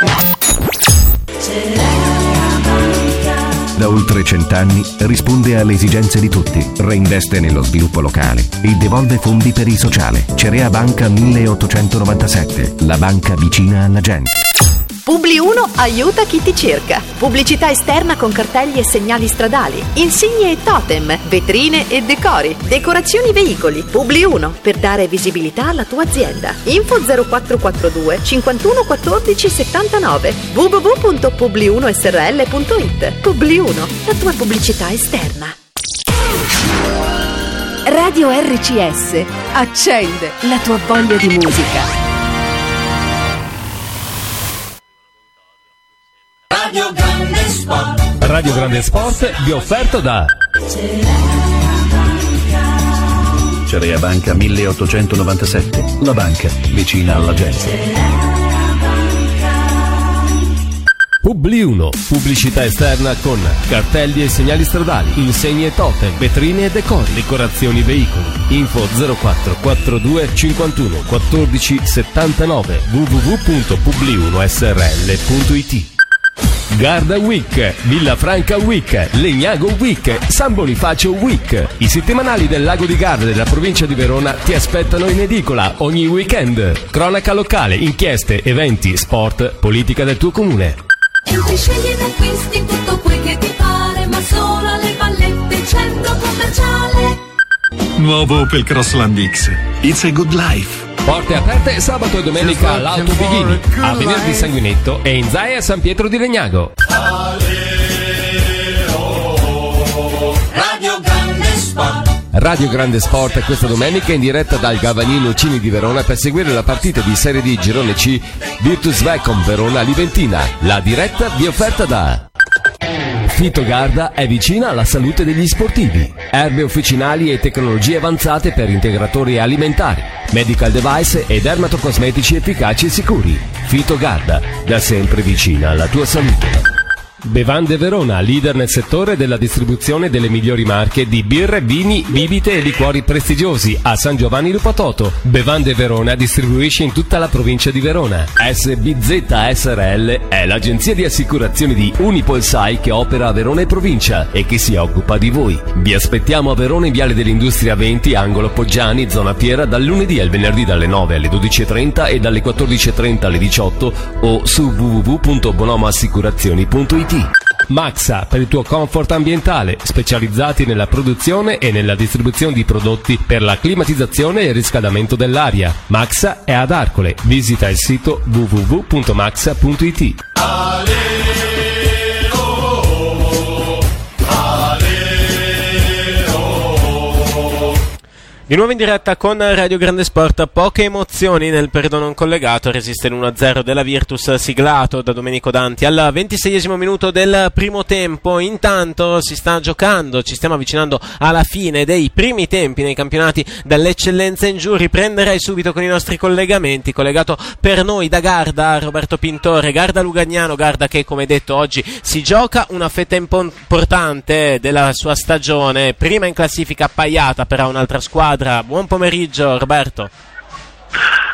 Da oltre 100 anni risponde alle esigenze di tutti, reinveste nello sviluppo locale e devolve fondi per il sociale. Cerea Banca 1897, la banca vicina alla gente. Publi 1 aiuta chi ti cerca. Pubblicità esterna con cartelli e segnali stradali, insigne e totem, vetrine e decori, decorazioni veicoli. Publi 1 per dare visibilità alla tua azienda. Info 0442 51 14 79 www.publi1srl.it. Publi 1, la tua pubblicità esterna. Radio RCS accende la tua voglia di musica. Radio Grande Sport vi è offerto da Cerea Banca 1897, la banca vicina alla gente. Publi 1, pubblicità esterna con cartelli e segnali stradali, insegne e totem, vetrine e decori, decorazioni veicoli. Info 0442 51 14 79 www.publi1srl.it. Garda Week, Villafranca Week, Legnago Week, San Bonifacio Week. I settimanali del Lago di Garda della provincia di Verona ti aspettano in edicola ogni weekend. Cronaca locale, inchieste, eventi, sport, politica del tuo comune. Entri, scegli ed acquisti tutto quel che ti pare, ma solo alle Vallette Centro Commerciale. Nuovo Opel Crossland X. It's a good life. Porte aperte sabato e domenica all'Auto Bighini, a venerdì Sanguinetto e in Zaia a San Pietro di Legnago. Radio Grande Sport. Radio Grande Sport questa domenica in diretta dal Gavanino Cini di Verona per seguire la partita di Serie D Girone C Virtus Vecom Verona Liventina. La diretta vi è offerta da Fito Garda è vicina alla salute degli sportivi. Erbe officinali e tecnologie avanzate per integratori alimentari, medical device e dermatocosmetici efficaci e sicuri. Fito Garda, da sempre vicina alla tua salute. Bevande Verona, leader nel settore della distribuzione delle migliori marche di birre, vini, bibite e liquori prestigiosi a San Giovanni Lupatotto. Bevande Verona distribuisce in tutta la provincia di Verona. SBZ SRL è l'agenzia di assicurazioni di Unipolsai che opera a Verona e provincia e che si occupa di voi. Vi aspettiamo a Verona in Viale dell'Industria 20, angolo Poggiani, zona Fiera, dal lunedì al venerdì dalle 9 alle 12.30 e dalle 14.30 alle 18 o su www.bonomoassicurazioni.it. Maxa, per il tuo comfort ambientale, specializzati nella produzione e nella distribuzione di prodotti per la climatizzazione e il riscaldamento dell'aria. Maxa è ad Arcole. Visita il sito www.maxa.it. Di nuovo in diretta con Radio Grande Sport, poche emozioni nel periodo non collegato, resiste l'1-0 della Virtus siglato da Domenico Danti al 26esimo minuto del primo tempo. Intanto si sta giocando, ci stiamo avvicinando alla fine dei primi tempi nei campionati dall'eccellenza in giù. Riprenderei subito con i nostri collegamenti, collegato per noi da Garda Roberto Pintore, Garda Lugagnano, Garda che come detto oggi si gioca una fetta importante della sua stagione, prima in classifica appaiata però un'altra squadra. Buon pomeriggio Roberto.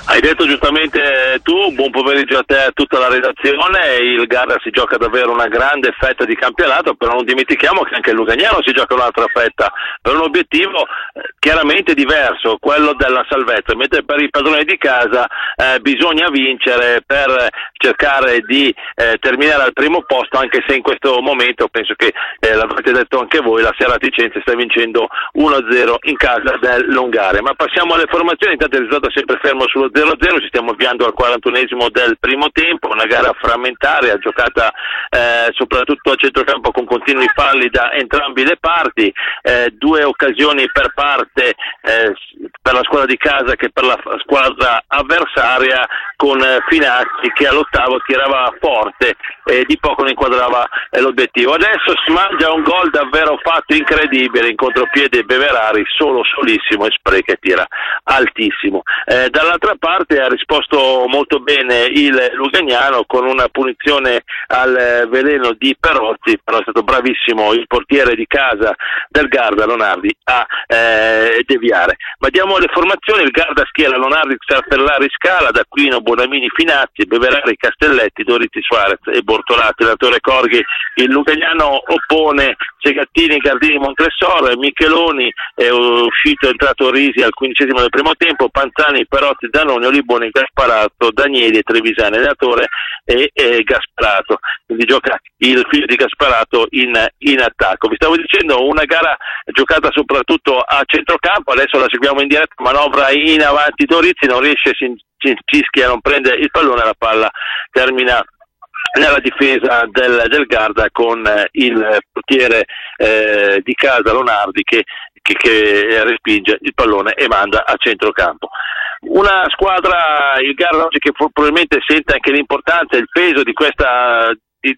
Hai detto giustamente tu, buon pomeriggio a te e a tutta la redazione. Il Garda si gioca davvero una grande fetta di campionato, però non dimentichiamo che anche il Lugagnano si gioca un'altra fetta per un obiettivo chiaramente diverso, quello della salvezza, mentre per i padroni di casa bisogna vincere per cercare di terminare al primo posto, anche se in questo momento penso che l'avrete detto anche voi, la Seraticense sta vincendo 1-0 in casa del Longare. Ma passiamo alle formazioni, intanto il risultato è sempre fermo sullo 0-0, ci stiamo avviando al 41esimo del primo tempo, una gara frammentaria giocata soprattutto a centrocampo con continui falli da entrambi le parti, due occasioni per parte per la squadra di casa che per la squadra avversaria, con Finazzi che all'ottavo tirava forte e di poco ne inquadrava l'obiettivo. Adesso si mangia un gol davvero fatto incredibile in contropiede Beverari, solissimo, e spreca e tira altissimo. Dall'altra parte ha risposto molto bene il Lugagnano con una punizione al veleno di Perozzi, però è stato bravissimo il portiere di casa del Garda, Lonardi, a deviare. Ma diamo le formazioni: il Garda schiera Lonardi, Ferrari, Scala, D'Aquino, Bonamini, Finazzi, Beverari, Castelletti, Dorizi, Suarez e Bortolatti. L'allenatore Corghi. Il Lugagnano oppone Cegattini, Gardini, Montresor, Micheloni, è entrato Risi al 15esimo del primo tempo, Panzani, Perozzi, Zanoni, Oliboni, Gasparato, Danieli e Trevisani, allenatore e Gasparato. Quindi gioca il figlio di Gasparato in attacco. Vi stavo dicendo, una gara giocata soprattutto a centrocampo, adesso la seguiamo in diretta, manovra in avanti Dorizi, non riesce, si cischia, non prende il pallone, la palla termina nella difesa del Garda con il portiere di casa Lonardi che respinge il pallone e manda a centrocampo. Una squadra, il Garda oggi, che probabilmente sente anche l'importanza e il peso di questa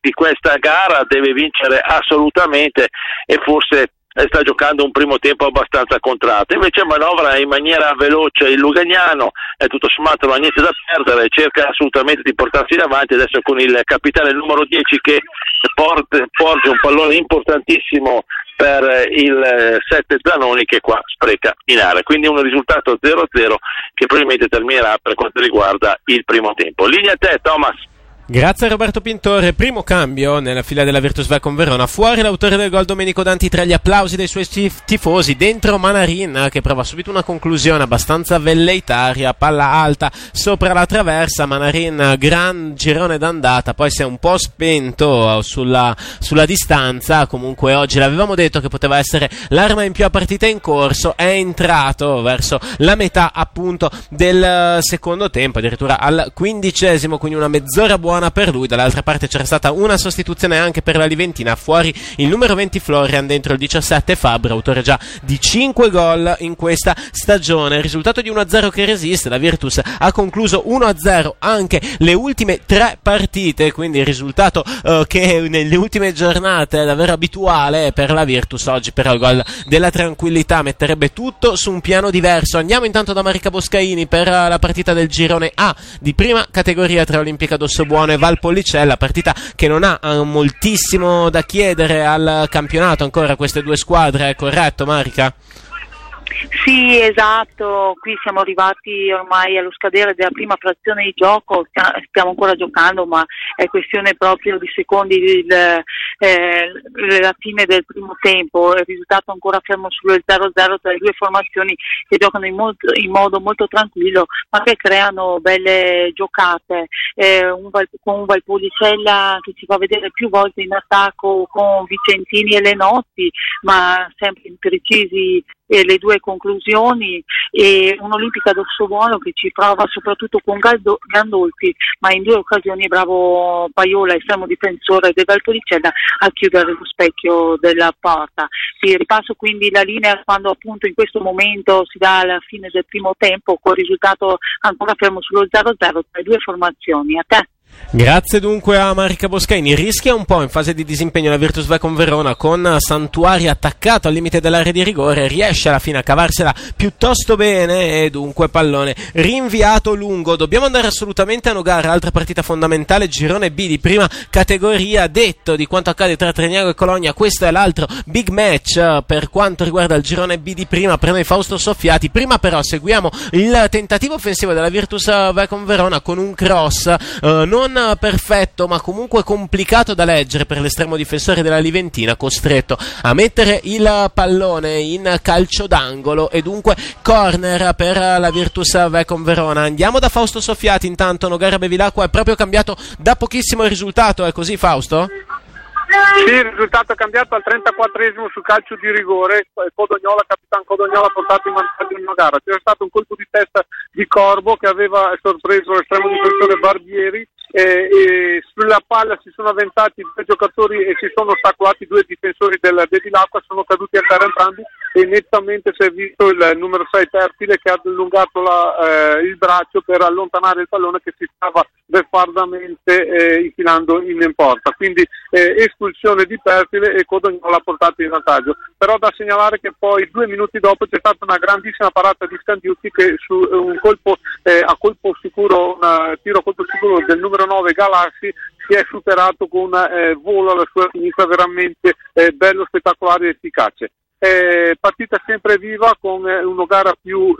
gara, deve vincere assolutamente e forse sta giocando un primo tempo abbastanza contratto, invece manovra in maniera veloce il Lugagnano, tutto sommato non ha niente da perdere, cerca assolutamente di portarsi davanti, adesso con il capitale numero 10 che porge un pallone importantissimo per il 7 Zanoni, che qua spreca in area, quindi un risultato 0-0 che probabilmente terminerà per quanto riguarda il primo tempo. Linea a te, Thomas. Grazie a Roberto Pintore. Primo cambio nella fila della Virtus Vecom Verona. Fuori l'autore del gol Domenico Danti tra gli applausi dei suoi tifosi. Dentro Manarin che prova subito una conclusione abbastanza velleitaria, palla alta sopra la traversa. Manarin, gran girone d'andata, poi si è un po' spento sulla distanza. Comunque oggi l'avevamo detto che poteva essere l'arma in più a partita in corso. È entrato verso la metà appunto del secondo tempo, addirittura al 15esimo, quindi una mezz'ora buona per lui. Dall'altra parte c'era stata una sostituzione anche per la Liventina, fuori il numero 20 Florian, dentro il 17 Fabbro, autore già di 5 gol in questa stagione. Il risultato di 1-0 che resiste, la Virtus ha concluso 1-0 anche le ultime 3 partite, quindi il risultato che nelle ultime giornate è davvero abituale per la Virtus. Oggi però il gol della tranquillità metterebbe tutto su un piano diverso. Andiamo intanto da Marica Boscaini per la partita del girone A di prima categoria tra Olimpica Dossobuono e Valpolicella, partita che non ha moltissimo da chiedere al campionato ancora queste due squadre, è corretto Marica? Sì, esatto, qui siamo arrivati ormai allo scadere della prima frazione di gioco, stiamo ancora giocando, ma è questione proprio di secondi la fine del primo tempo, il risultato ancora fermo sul 0-0 tra le due formazioni che giocano in modo molto tranquillo, ma che creano belle giocate, con un Valpolicella che si fa vedere più volte in attacco con Vicentini e Lenotti, ma sempre imprecisi le due conclusioni, e un'Olimpica Dossobuono che ci prova soprattutto con Gandolfi, ma in 2 occasioni è bravo Paiola, estremo difensore del Valpolicella, a chiudere lo specchio della porta. Sì, ripasso quindi la linea quando appunto in questo momento si dà alla fine del primo tempo, con il risultato ancora fermo sullo 0-0 tra le due formazioni. A te. Grazie dunque a Marica Boscaini. Rischia un po' in fase di disimpegno la Virtus Vecom Verona, con Santuari attaccato al limite dell'area di rigore, riesce alla fine a cavarsela piuttosto bene e dunque pallone rinviato lungo. Dobbiamo andare assolutamente a Nogara, altra partita fondamentale, girone B di prima categoria. Detto di quanto accade tra Treniago e Cologna, questo è l'altro big match per quanto riguarda il girone B di prima, per noi Fausto Soffiati. Prima però seguiamo il tentativo offensivo della Virtus Vecom Verona con un cross non perfetto ma comunque complicato da leggere per l'estremo difensore della Liventina, costretto a mettere il pallone in calcio d'angolo e dunque corner per la Virtus Vecom Verona. Andiamo da Fausto Soffiati. Intanto Nogara Bevilacqua è proprio cambiato da pochissimo il risultato, è così Fausto? Sì, il risultato è cambiato al 34esimo su calcio di rigore. Capitan Codognola ha portato in vantaggio in Nogara. C'era stato un colpo di testa di Corbo che aveva sorpreso l'estremo difensore Barbieri e sulla palla si sono avventati due giocatori e si sono ostacolati due difensori del Bevilacqua, sono caduti a terra entrambi e nettamente si è visto il numero 6 Pertile che ha allungato il braccio per allontanare il pallone che si stava beffardamente infilando in porta, quindi espulsione di Pertile e Codognola ha portato in vantaggio. Però da segnalare che poi 2 minuti dopo c'è stata una grandissima parata di Scandiuti che su un colpo a colpo sicuro, un tiro a colpo sicuro del numero 9 Galassi si è superato con volo alla sua sinistra veramente bello, spettacolare e efficace. Partita sempre viva con una gara più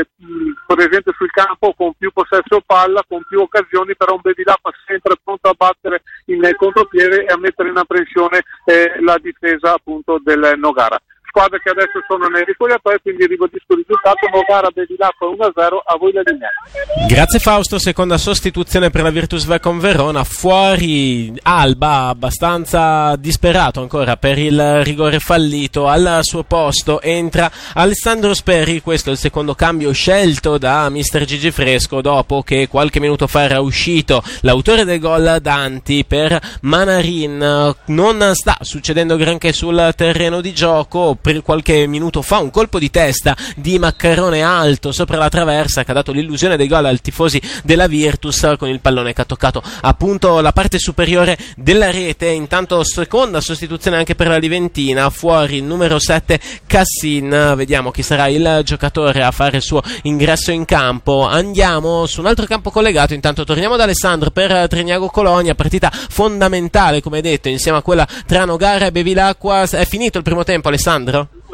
presente sul campo, con più possesso palla, con più occasioni, però un Bevilacqua sempre pronto a battere in contropiede e a mettere in apprensione la difesa appunto del Nogara. Squadre che adesso sono nei ricogliatoi, quindi ribadisco il risultato: Nogara Bevilacqua 1-0, a voi la linea. Grazie Fausto. Seconda sostituzione per la Virtus Vecom Verona, fuori Alba, abbastanza disperato ancora per il rigore fallito. Al suo posto entra Alessandro Sperri, questo è il secondo cambio scelto da mister Gigi Fresco dopo che qualche minuto fa era uscito l'autore del gol Danti per Manarin. Non sta succedendo granché sul terreno di gioco. Per qualche minuto fa un colpo di testa di Maccarone alto sopra la traversa che ha dato l'illusione dei gol ai tifosi della Virtus, con il pallone che ha toccato appunto la parte superiore della rete. Intanto seconda sostituzione anche per la Liventina, fuori il numero 7 Cassin. Vediamo chi sarà il giocatore a fare il suo ingresso in campo. Andiamo su un altro campo collegato, intanto torniamo da Alessandro per Treniago Cologna, partita fondamentale come detto insieme a quella tra Nogara e Bevilacqua. È finito il primo tempo, Alessandro?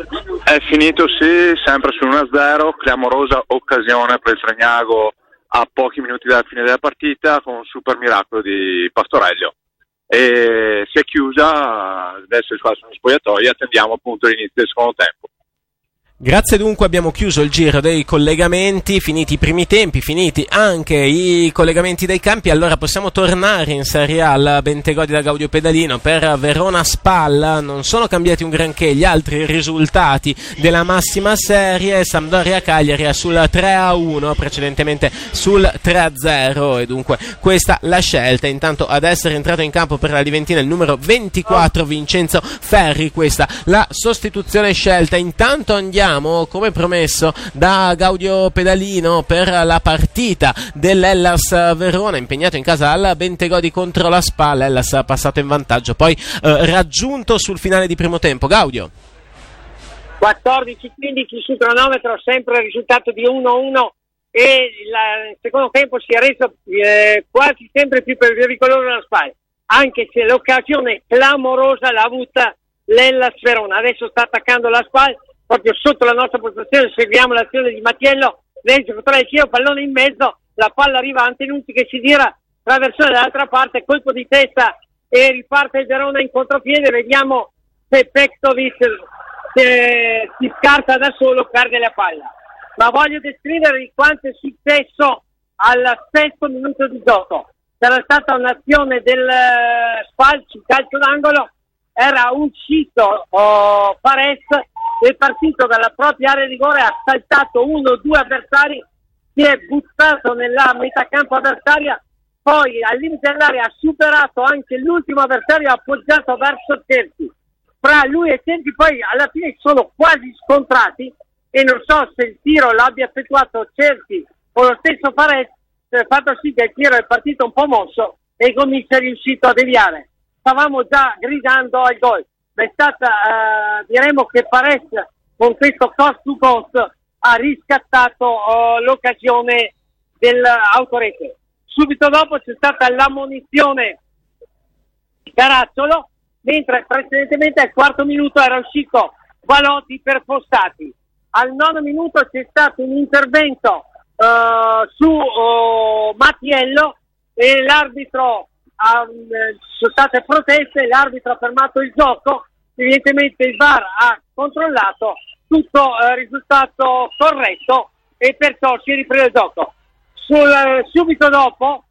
È finito, sì, sempre su 1-0, clamorosa occasione per il Treniago a pochi minuti dalla fine della partita con un super miracolo di Pastorello e si è chiusa, adesso il qua sono spogliatoi, attendiamo appunto l'inizio del secondo tempo. Grazie dunque, abbiamo chiuso il giro dei collegamenti, finiti i primi tempi, finiti anche i collegamenti dei campi, allora possiamo tornare in Serie A al Bentegodi da Gaudio Pedalino per Verona Spal. Non sono cambiati un granché gli altri risultati della massima serie. Sampdoria Cagliari è sul 3-1, precedentemente sul 3-0 e dunque questa la scelta. Intanto ad essere entrato in campo per la Liventina il numero 24 Vincenzo Ferri, questa la sostituzione scelta. Intanto andiamo come promesso da Gaudio Pedalino per la partita dell'Hellas Verona, impegnato in casa al Bentegodi contro la Spal. Hellas ha passato in vantaggio, poi raggiunto sul finale di primo tempo. Gaudio. 14-15 sul cronometro, sempre il risultato di 1-1 e il secondo tempo si è reso quasi sempre più pericoloso la Spal, anche se l'occasione clamorosa l'ha avuta l'Hellas Verona. Adesso sta attaccando la Spal proprio sotto la nostra postazione, seguiamo l'azione di Mattiello, nel giocatore del Chievo, pallone in mezzo, la palla arriva a Antenucci che si gira traversone dall'altra parte, colpo di testa e riparte il Verona in contropiede. Vediamo se Pektovic si scarta da solo, perde la palla. Ma voglio descrivere quanto è successo al sesto minuto di gioco. C'era stata un'azione del Spal sul calcio d'angolo, era uscito Fares, è partito dalla propria area di rigore, ha saltato 1 o 2 avversari, si è buttato nella metà campo avversaria, poi al limite dell'area ha superato anche l'ultimo avversario, appoggiato verso Cerchi. Fra lui e Cerchi poi alla fine sono quasi scontrati e non so se il tiro l'abbia effettuato Cerchi o lo stesso Fares, fatto sì che il tiro è partito un po' mosso e Gomis è riuscito a deviare. Stavamo già gridando al gol, ma è stata, diremo che Fares con questo cost to cost ha riscattato l'occasione dell'autorete. Subito dopo c'è stata l'ammonizione di Caracciolo, mentre precedentemente al 4° minuto era uscito Valotti per Fossati. Al 9° minuto c'è stato un intervento su Mattiello e l'arbitro sono state proteste, l'arbitro ha fermato il gioco, evidentemente il VAR ha controllato, tutto risultato corretto e perciò si è ripreso il gioco. Subito dopo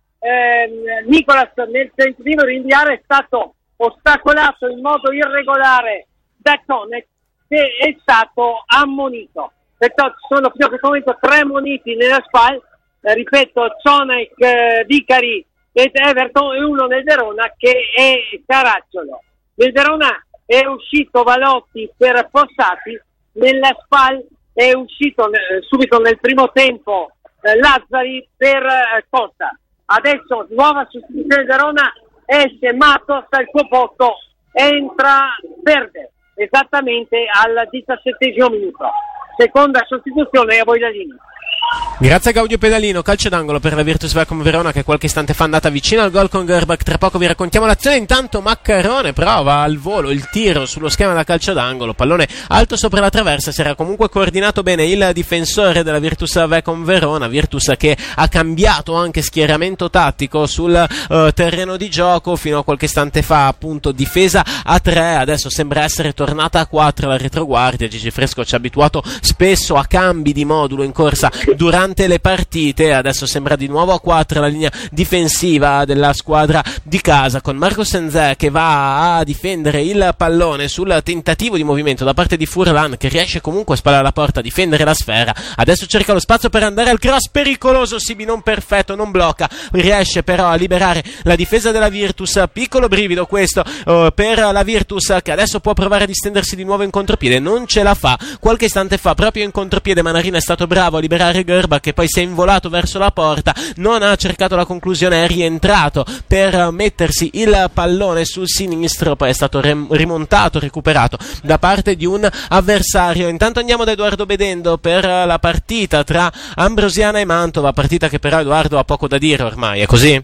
Nicolas nel tentativo di rinviare è stato ostacolato in modo irregolare da Cionek, che è stato ammonito. Perciò ci sono fino a questo momento 3 ammoniti nella SPAL, ripeto, Cionek, Vicari ed Everton, e uno nel Verona che è Caracciolo. Nel Verona è uscito Valotti per Fossati, nella SPAL è uscito subito nel primo tempo Lazzari per Costa. Adesso nuova sostituzione del Verona, esce Matos, al suo posto entra Verde esattamente al 17° minuto. Seconda sostituzione a Boiladini. Grazie a Gaudio Pedalino, calcio d'angolo per la Virtus Vecom Verona che qualche istante fa è andata vicino al gol con Gerbach. Tra poco vi raccontiamo l'azione. Intanto Maccarone prova al volo il tiro sullo schema da calcio d'angolo, pallone alto sopra la traversa. Si era comunque coordinato bene il difensore della Virtus Vecom Verona, Virtus che ha cambiato anche schieramento tattico sul terreno di gioco. Fino a qualche istante fa appunto difesa a 3, adesso sembra essere tornata a 4 la retroguardia. Gigi Fresco ci ha abituato spesso a cambi di modulo in corsa durante le partite, adesso sembra di nuovo a 4 la linea difensiva della squadra di casa, con Marco Senzè che va a difendere il pallone sul tentativo di movimento da parte di Furlan, che riesce comunque a spallare la porta, a difendere la sfera. Adesso cerca lo spazio per andare al cross pericoloso, Sibi non perfetto, non blocca, riesce però a liberare la difesa della Virtus. Piccolo brivido questo per la Virtus, che adesso può provare a distendersi di nuovo in contropiede, non ce la fa. Qualche istante fa proprio in contropiede Manarino è stato bravo a liberare Gerbach, che poi si è involato verso la porta, non ha cercato la conclusione, è rientrato per mettersi il pallone sul sinistro, poi è stato rimontato, recuperato da parte di un avversario. Intanto andiamo da Edoardo Bedendo per la partita tra Ambrosiana e Mantova, partita che però Edoardo ha poco da dire ormai, è così?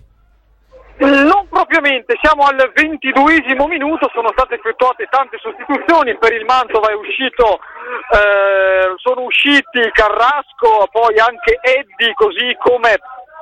Non propriamente, siamo al 22° minuto, sono state effettuate tante sostituzioni. Per il Mantova sono usciti Carrasco, poi anche Eddi, così come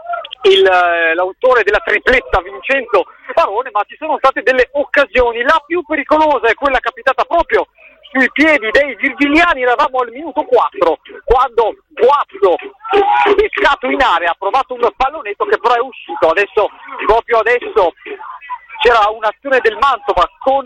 l'autore della tripletta Vincenzo Barone, ma ci sono state delle occasioni. La più pericolosa è quella capitata proprio sui piedi dei virgiliani. Eravamo al minuto 4 quando Guazzo, pescato in area, ha provato un pallonetto che però è uscito. Proprio adesso c'era un'azione del Mantova con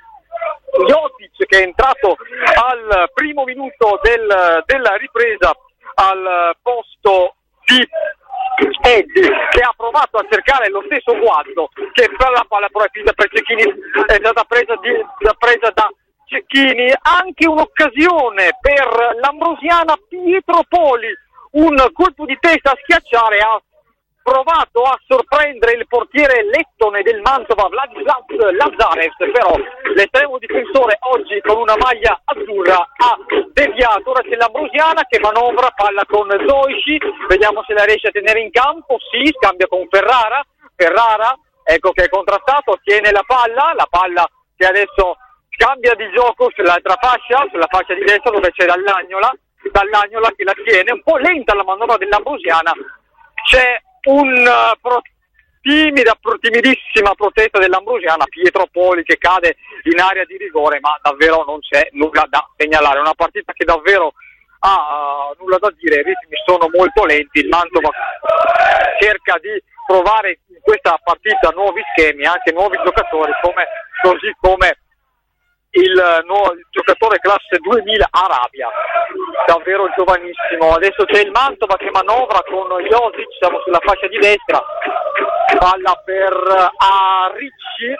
Jotic che è entrato al primo minuto della ripresa al posto di Eddi, che ha provato a cercare lo stesso Guazzo, che per la palla però è finita per Cecchini, è stata presa da Cecchini. Anche un'occasione per l'Ambrosiana, Pietro Poli, un colpo di testa a schiacciare, ha provato a sorprendere il portiere lettone del Mantova Vladislav Lazarev, però l'estremo difensore oggi con una maglia azzurra ha deviato. Ora c'è l'Ambrosiana che manovra, palla con Zoici, vediamo se la riesce a tenere in campo. Sì, scambia con Ferrara, ecco che è contrastato, tiene la palla che adesso cambia di gioco sulla fascia di destra dove c'è Dall'Agnola che la tiene. Un po' lenta la manovra dell'Ambrosiana, c'è una timidissima protesta dell'Ambrosiana, Pietro Poli che cade in area di rigore, ma davvero non c'è nulla da segnalare. Una partita che davvero ha nulla da dire, i ritmi sono molto lenti. Il Mantova cerca di provare in questa partita nuovi schemi, anche nuovi giocatori, così come il giocatore classe 2000 Arabia, davvero giovanissimo. Adesso c'è il Mantova che manovra con Josic, siamo sulla fascia di destra, palla per Ricci,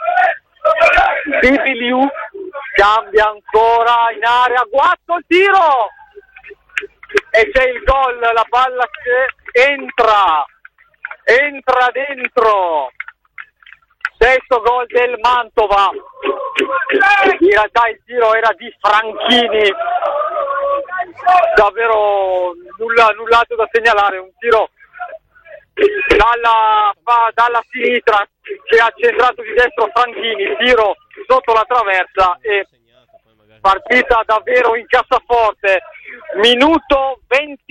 Bibiliu cambia ancora in area, Guatto, il tiro e c'è il gol, la palla che entra dentro Sesto gol del Mantova. In realtà il tiro era di Franchini, davvero null'altro da segnalare, un tiro dalla sinistra che ha centrato di destro Franchini, tiro sotto la traversa e partita davvero in cassaforte. Minuto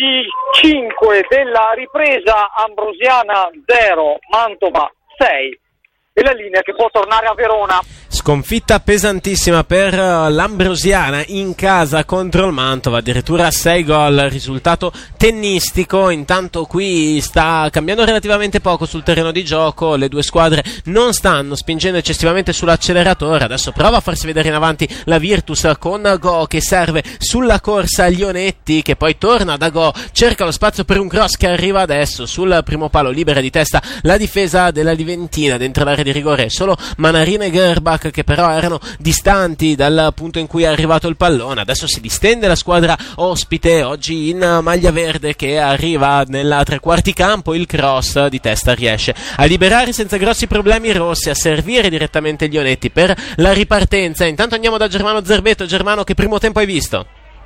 25 della ripresa, Ambrosiana 0, Mantova 6. E la linea che può tornare a Verona. Sconfitta pesantissima per l'Ambrosiana in casa contro il Mantova, addirittura 6 gol, risultato tennistico. Intanto qui sta cambiando relativamente poco sul terreno di gioco, le due squadre non stanno spingendo eccessivamente sull'acceleratore. Adesso prova a farsi vedere in avanti la Virtus con Go che serve sulla corsa a Lionetti, che poi torna da Go, cerca lo spazio per un cross che arriva adesso sul primo palo, libera di testa la difesa della Liventina. Dentro l'area di rigore solo Manarin e Gerbach, che però erano distanti dal punto in cui è arrivato il pallone. Adesso si distende la squadra ospite, oggi in maglia verde, che arriva nella tre quarti campo. Il cross di testa riesce a liberare senza grossi problemi Rossi, a servire direttamente Lionetti per la ripartenza. Intanto andiamo da Germano Zerbetto. Germano, che primo tempo hai visto?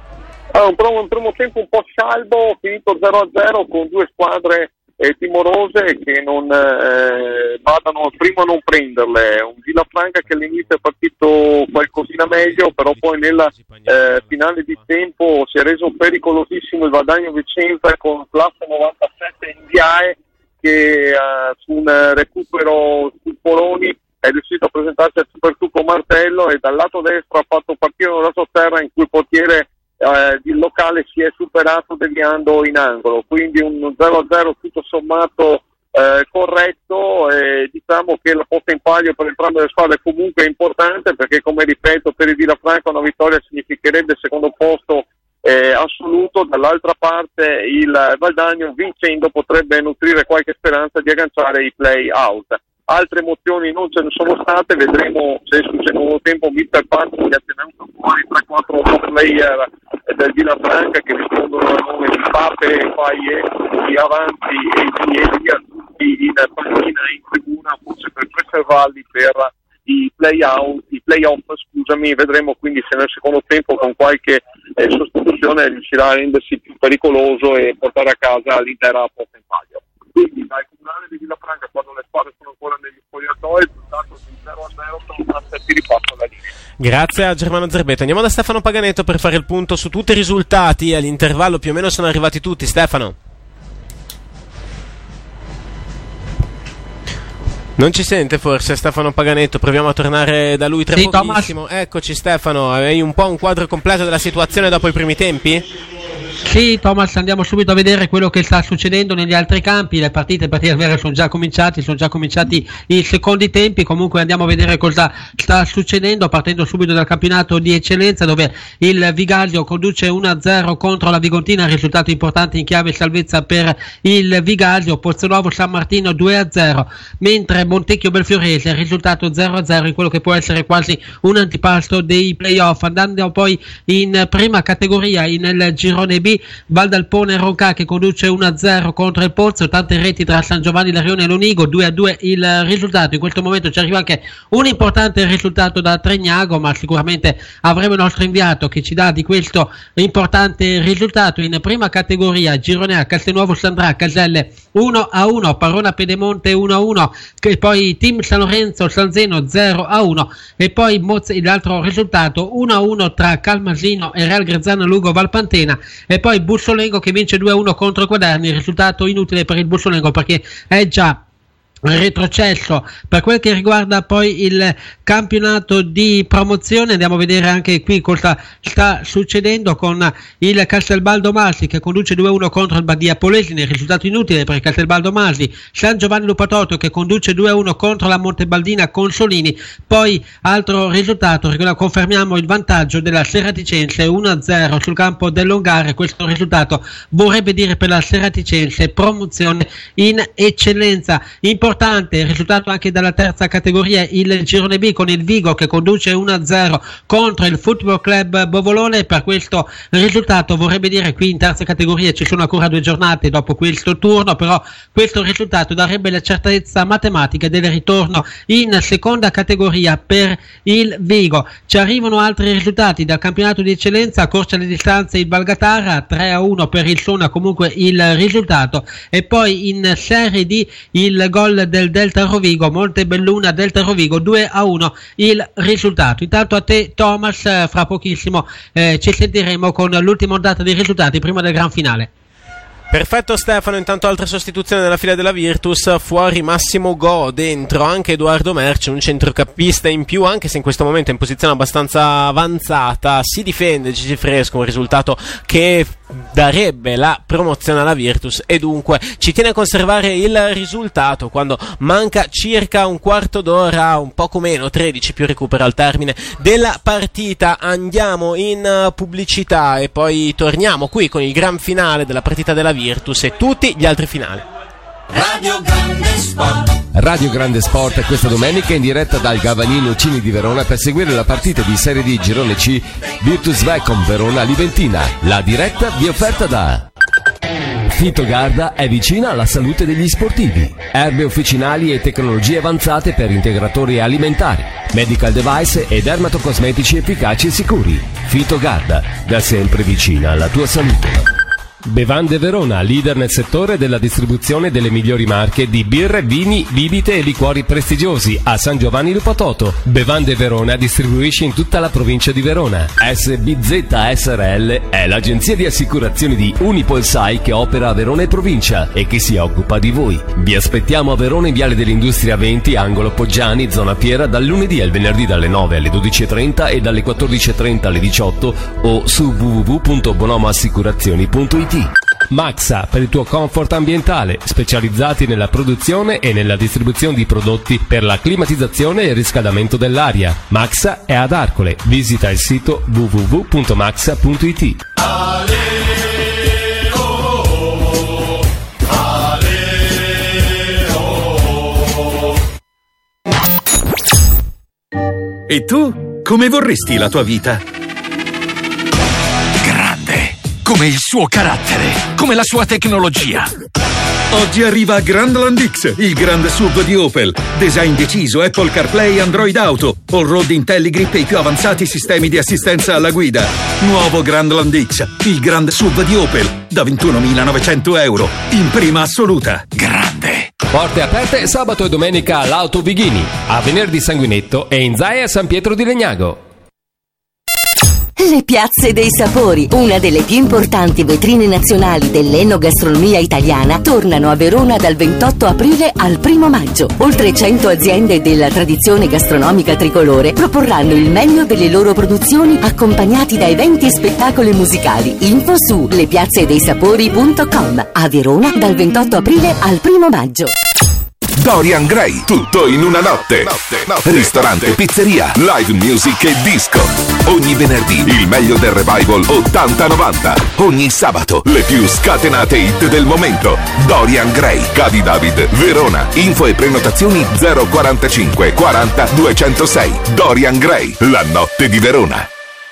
Un primo tempo un po' scialbo, finito 0-0 con due squadre timorose che non vadano prima a non prenderle. Un Villafranca che all'inizio è partito qualcosina meglio, però poi nella finale di tempo si è reso pericolosissimo il Valdagno Vicenza con classe 97 Indiae che su un recupero su Poloni è riuscito a presentarsi al Supertuco Martello e dal lato destro ha fatto partire un lato terra in cui il portiere il locale si è superato deviando in angolo, quindi un 0-0 tutto sommato corretto. Diciamo che la posta in palio per entrambe le squadre comunque è importante, perché, come ripeto, per il Villafranca una vittoria significherebbe il secondo posto assoluto. Dall'altra parte il Valdagno, vincendo, potrebbe nutrire qualche speranza di agganciare i play-out. Altre emozioni non ce ne sono state, vedremo se sul secondo tempo Mister Pazzo che ha tenuto fuori 3-4 player del Villafranca che rispondono al nome di Pape, Faye, di Avanti e di Elia, tutti in panchina e in tribuna, forse per preservarli per i play-off, scusami. Vedremo quindi se nel secondo tempo con qualche sostituzione riuscirà a rendersi più pericoloso e portare a casa l'intera posta in palio. Quindi dal comunale di Villafranca, quando le squadre sono ancora negli spogliatoi, il risultato di 0-0 sono aspetti ripasso alla linea. Grazie a Germano Zerbetto. Andiamo da Stefano Paganetto per fare il punto su tutti i risultati. All'intervallo più o meno sono arrivati tutti. Stefano, non ci sente forse Stefano Paganetto? Proviamo a tornare da lui tra pochissimo. Thomas. Eccoci Stefano, hai un po' un quadro completo della situazione dopo i primi tempi? Sì, Thomas, andiamo subito a vedere quello che sta succedendo negli altri campi. Le partite per dire vero sono già cominciati i secondi tempi. Comunque andiamo a vedere cosa sta succedendo, partendo subito dal campionato di eccellenza, dove il Vigalio conduce 1-0 contro la Vigontina, risultato importante in chiave salvezza per il Vigalio. Pozzonuovo San Martino 2-0, mentre Montecchio Belfiorese risultato 0-0 in quello che può essere quasi un antipasto dei playoff. Andando poi in prima categoria, nel girone B, Valdalpone Ronca che conduce 1-0 contro il Pozzo, tante reti tra San Giovanni Larione e Lonigo, 2-2 il risultato. In questo momento ci arriva anche un importante risultato da Tregnago, ma sicuramente avremo il nostro inviato che ci dà di questo importante risultato. In prima categoria, girone A, Castelnuovo Sandrà Caselle 1-1, Parona Pedemonte 1-1, che poi Team San Lorenzo San Zeno 0-1, e poi l'altro risultato 1-1 tra Calmasino e Real Grezzano Lugo Valpantena, e poi Bussolengo che vince 2-1 contro Quaderni. Risultato inutile per il Bussolengo perché è già retrocesso. Per quel che riguarda poi il campionato di promozione, andiamo a vedere anche qui cosa sta succedendo con il Castelbaldo Masi che conduce 2-1 contro il Badia Polesine, risultato inutile per il Castelbaldo Masi. San Giovanni Lupatotto che conduce 2-1 contro la Montebaldina Consolini. Poi altro risultato, confermiamo il vantaggio della Serraticense 1-0 sul campo dell'Ongare. Questo risultato vorrebbe dire per la Serraticense promozione in eccellenza. Importante importante il risultato anche dalla terza categoria, il girone B, con il Vigo che conduce 1-0 contro il Football Club Bovolone. Per questo risultato vorrebbe dire, qui in terza categoria ci sono ancora 2 giornate dopo questo turno, però questo risultato darebbe la certezza matematica del ritorno in seconda categoria per il Vigo. Ci arrivano altri risultati dal campionato di eccellenza, accorcia le distanze il Valgatara, 3-1 per il Sona comunque il risultato, e poi in Serie D il gol del Delta Rovigo, Montebelluna Delta Rovigo 2-1 il risultato. Intanto a te Thomas, fra pochissimo ci sentiremo con l'ultima ondata dei risultati prima del gran finale. Perfetto Stefano, intanto altre sostituzioni nella fila della Virtus, fuori Massimo Go, dentro anche Edoardo Merce, un centrocampista in più, anche se in questo momento è in posizione abbastanza avanzata, si difende Gigi Fresco, un risultato che darebbe la promozione alla Virtus e dunque ci tiene a conservare il risultato quando manca circa un quarto d'ora, un poco meno, 13 più recupero al termine della partita. Andiamo in pubblicità e poi torniamo qui con il gran finale della partita della Virtus e tutti gli altri finali. Radio Grande Sport. Radio Grande Sport questa domenica in diretta dal Gavanino Cini di Verona per seguire la partita di Serie D Girone C Virtus Vecom Verona Liventina. La diretta vi è offerta da Fitogarda, è vicina alla salute degli sportivi. Erbe officinali e tecnologie avanzate per integratori alimentari, medical device e dermatocosmetici efficaci e sicuri. Fitogarda, da sempre vicina alla tua salute. Bevande Verona, leader nel settore della distribuzione delle migliori marche di birre, vini, bibite e liquori prestigiosi a San Giovanni Lupatoto. Bevande Verona distribuisce in tutta la provincia di Verona. SBZ SRL è l'agenzia di assicurazioni di Unipolsai che opera a Verona e provincia e che si occupa di voi. Vi aspettiamo a Verona in Viale dell'Industria 20, angolo Poggiani, zona Fiera, dal lunedì al venerdì dalle 9 alle 12.30 e dalle 14.30 alle 18 o su www.bonomoassicurazioni.it. Maxa, per il tuo comfort ambientale, specializzati nella produzione e nella distribuzione di prodotti per la climatizzazione e il riscaldamento dell'aria. Maxa è ad Arcole. Visita il sito www.maxa.it. E tu? Come vorresti la tua vita? Come il suo carattere, come la sua tecnologia. Oggi arriva Grandland X, il grande SUV di Opel. Design deciso, Apple CarPlay, Android Auto, on-road IntelliGrip e i più avanzati sistemi di assistenza alla guida. Nuovo Grandland X, il grande SUV di Opel, da 21.900 euro, in prima assoluta. Grande. Porte aperte sabato e domenica all'Auto Vighini, a venerdì Sanguinetto e in Zaia San Pietro di Legnago. Le Piazze dei Sapori, una delle più importanti vetrine nazionali dell'enogastronomia italiana, tornano a Verona dal 28 aprile al 1 maggio. Oltre 100 aziende della tradizione gastronomica tricolore proporranno il meglio delle loro produzioni accompagnati da eventi e spettacoli musicali. Info su lepiazzedeisapori.com. A Verona dal 28 aprile al 1 maggio. Dorian Gray, tutto in una notte. Ristorante, pizzeria, live music e disco. Ogni venerdì il meglio del revival 80-90. Ogni sabato le più scatenate hit del momento. Dorian Gray, Cadi David, Verona. Info e prenotazioni 045 40 206. Dorian Gray, la notte di Verona.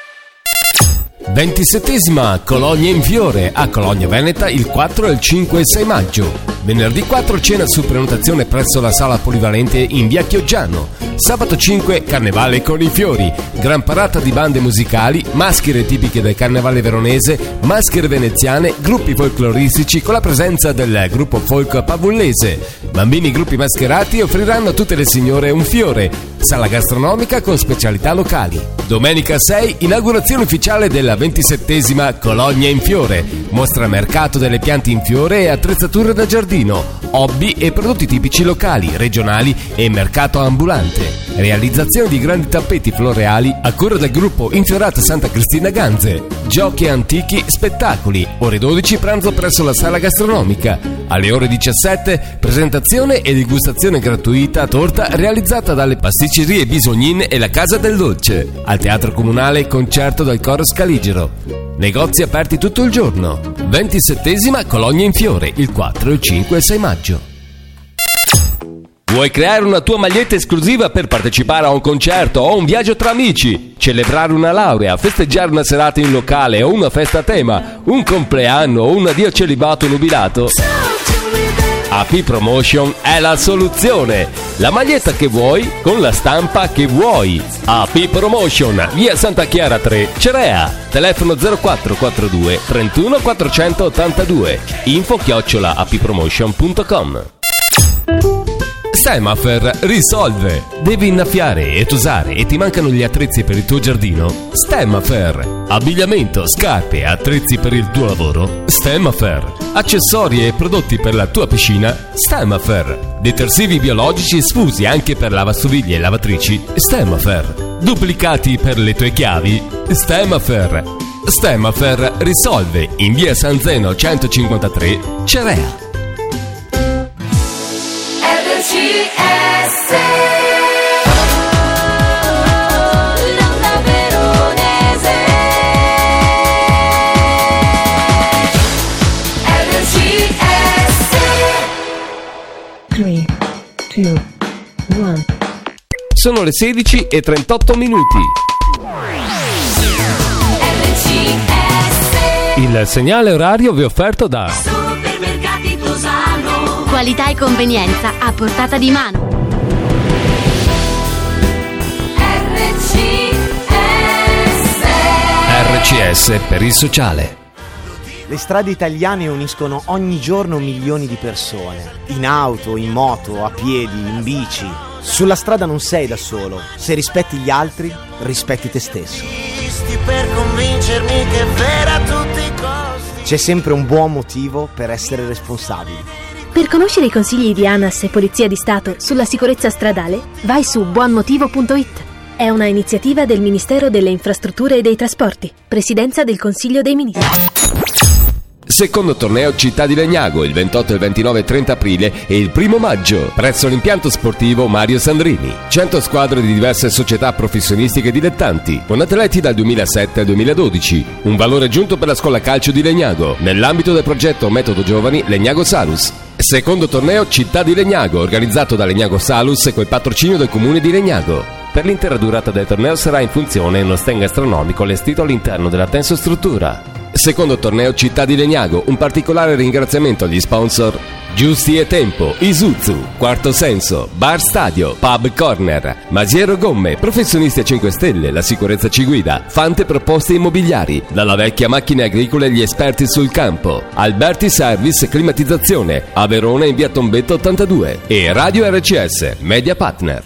27esima Cologna in Fiore a Cologna Veneta il 4, il 5 e 6 maggio. Venerdì 4 cena su prenotazione presso la sala polivalente in via Chioggiano. Sabato 5 Carnevale con i fiori, gran parata di bande musicali, maschere tipiche del carnevale veronese, maschere veneziane, gruppi folcloristici con la presenza del gruppo folk pavullese. Bambini gruppi mascherati offriranno a tutte le signore un fiore. Sala gastronomica con specialità locali. Domenica 6 inaugurazione ufficiale della 27esima Cologna in Fiore. Mostra mercato delle piante in fiore e attrezzature da giardino, hobby e prodotti tipici locali, regionali e mercato ambulante. Realizzazione di grandi tappeti floreali a cura del gruppo Infiorata Santa Cristina Ganze. Giochi antichi, spettacoli. Ore 12 pranzo presso la sala gastronomica. Alle ore 17 presentazione e degustazione gratuita torta realizzata dalle pasticcerie Bisognin e la Casa del Dolce. Al Teatro Comunale concerto del Coro Scaligero. Negozi aperti tutto il giorno. 27esima Cologna in Fiore il 4, il 5 e 6 maggio. Vuoi creare una tua maglietta esclusiva per partecipare a un concerto o un viaggio tra amici, celebrare una laurea, festeggiare una serata in locale o una festa a tema, un compleanno o un addio celibato nubilato? AP Promotion è la soluzione. La maglietta che vuoi con la stampa che vuoi. AP Promotion, via Santa Chiara 3, Cerea. Telefono 0442 31 482. info@appromotion.com. Stemafer risolve. Devi innaffiare e tosare e ti mancano gli attrezzi per il tuo giardino? Stemafer. Abbigliamento, scarpe, attrezzi per il tuo lavoro? Stemafer. Accessori e prodotti per la tua piscina? Stemafer. Detersivi biologici sfusi anche per lavastoviglie e lavatrici? Stemafer. Duplicati per le tue chiavi? Stemafer. Stemafer risolve in via San Zeno 153, Cerea. RCS l'onda veronese. RCS 3, 2, 1. Sono le 16:38 minuti. Il segnale orario vi è offerto da Supermercati Tosano. Qualità e convenienza a portata di mano. RCS per il sociale. Le strade italiane uniscono ogni giorno milioni di persone. In auto, in moto, a piedi, in bici. Sulla strada non sei da solo. Se rispetti gli altri, rispetti te stesso. Per convincermi che è vera a tutti i costi. C'è sempre un buon motivo per essere responsabili. Per conoscere i consigli di ANAS e Polizia di Stato sulla sicurezza stradale, vai su buonmotivo.it. È una iniziativa del Ministero delle Infrastrutture e dei Trasporti, Presidenza del Consiglio dei Ministri. Secondo torneo Città di Legnago il 28, il 29 e 30 aprile e il 1 maggio presso l'impianto sportivo Mario Sandrini. 100 squadre di diverse società professionistiche e dilettanti, con atleti dal 2007 al 2012. Un valore aggiunto per la scuola calcio di Legnago, nell'ambito del progetto Metodo Giovani Legnago Salus. Secondo torneo Città di Legnago, organizzato da Legnago Salus e col patrocinio del comune di Legnago. Per l'intera durata del torneo sarà in funzione uno stand gastronomico allestito all'interno della tensostruttura. Secondo torneo Città di Legnago, un particolare ringraziamento agli sponsor Giusti e Tempo, Isuzu, Quarto Senso, Bar Stadio, Pub Corner, Masiero Gomme, Professionisti a 5 Stelle, la sicurezza ci guida, Fante Proposte Immobiliari, dalla vecchia macchine agricole agli esperti sul campo, Alberti Service Climatizzazione, a Verona in via Tombetto 82 e Radio RCS, Media Partner.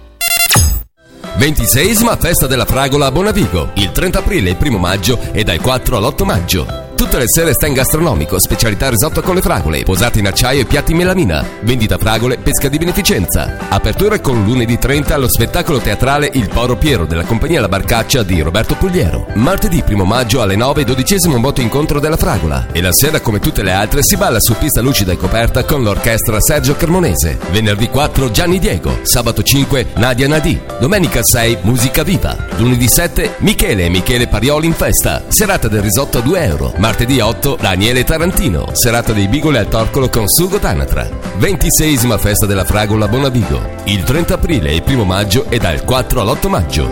26esima Festa della Fragola a Bonavigo, il 30 aprile e il 1 maggio e dal 4 all'8 maggio. Tutte le sere stand gastronomico, specialità risotto con le fragole, posate in acciaio e piatti in melamina, vendita fragole, pesca di beneficenza. Apertura con lunedì 30 allo spettacolo teatrale Il Poro Piero della compagnia La Barcaccia di Roberto Pugliero. Martedì 1 maggio alle 9 12esimo moto incontro della fragola. E la sera come tutte le altre si balla su pista lucida e coperta con l'orchestra Sergio Cremonese. Venerdì 4 Gianni Diego, sabato 5 Nadia Nadì, domenica 6 Musica Viva, lunedì 7 Michele e Michele Parioli in festa, serata del risotto a €2. Martedì 8 Daniele Tarantino, serata dei bigoli al torcolo con sugo d'anatra. 26esima Festa della Fragola a Bonavigo, il 30 aprile e il 1 maggio e dal 4 all'8 maggio.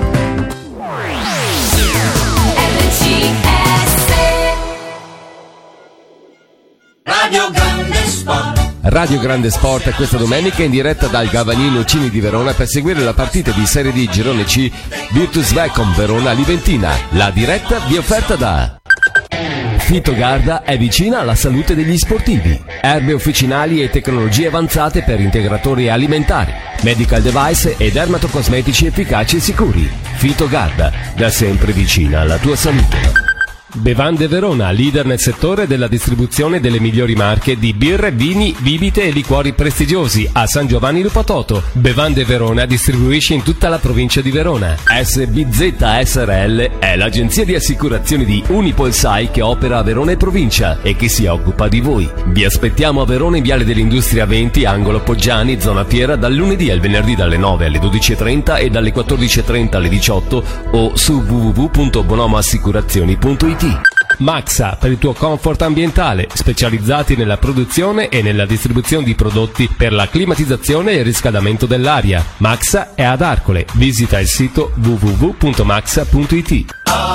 Radio Grande Sport. Radio Grande Sport questa domenica in diretta dal Gavagnino Cini di Verona per seguire la partita di Serie D Girone C Virtus Vecom Verona Liventina. La diretta vi è offerta da Fitogarda è vicina alla salute degli sportivi. Erbe officinali e tecnologie avanzate per integratori alimentari, medical device e dermatocosmetici efficaci e sicuri. Fitogarda, da sempre vicina alla tua salute. Bevande Verona, leader nel settore della distribuzione delle migliori marche di birre, vini, bibite e liquori prestigiosi a San Giovanni Lupatoto. Bevande Verona distribuisce in tutta la provincia di Verona. SBZ SRL è l'agenzia di assicurazioni di Unipolsai che opera a Verona e provincia e che si occupa di voi. Vi aspettiamo a Verona in Viale dell'Industria 20, angolo Poggiani, zona Fiera, dal lunedì al venerdì dalle 9 alle 12.30 e dalle 14.30 alle 18 o su www.bonomoassicurazioni.it. Maxa, per il tuo comfort ambientale, specializzati nella produzione e nella distribuzione di prodotti per la climatizzazione e il riscaldamento dell'aria. Maxa è ad Arcole. Visita il sito www.maxa.it.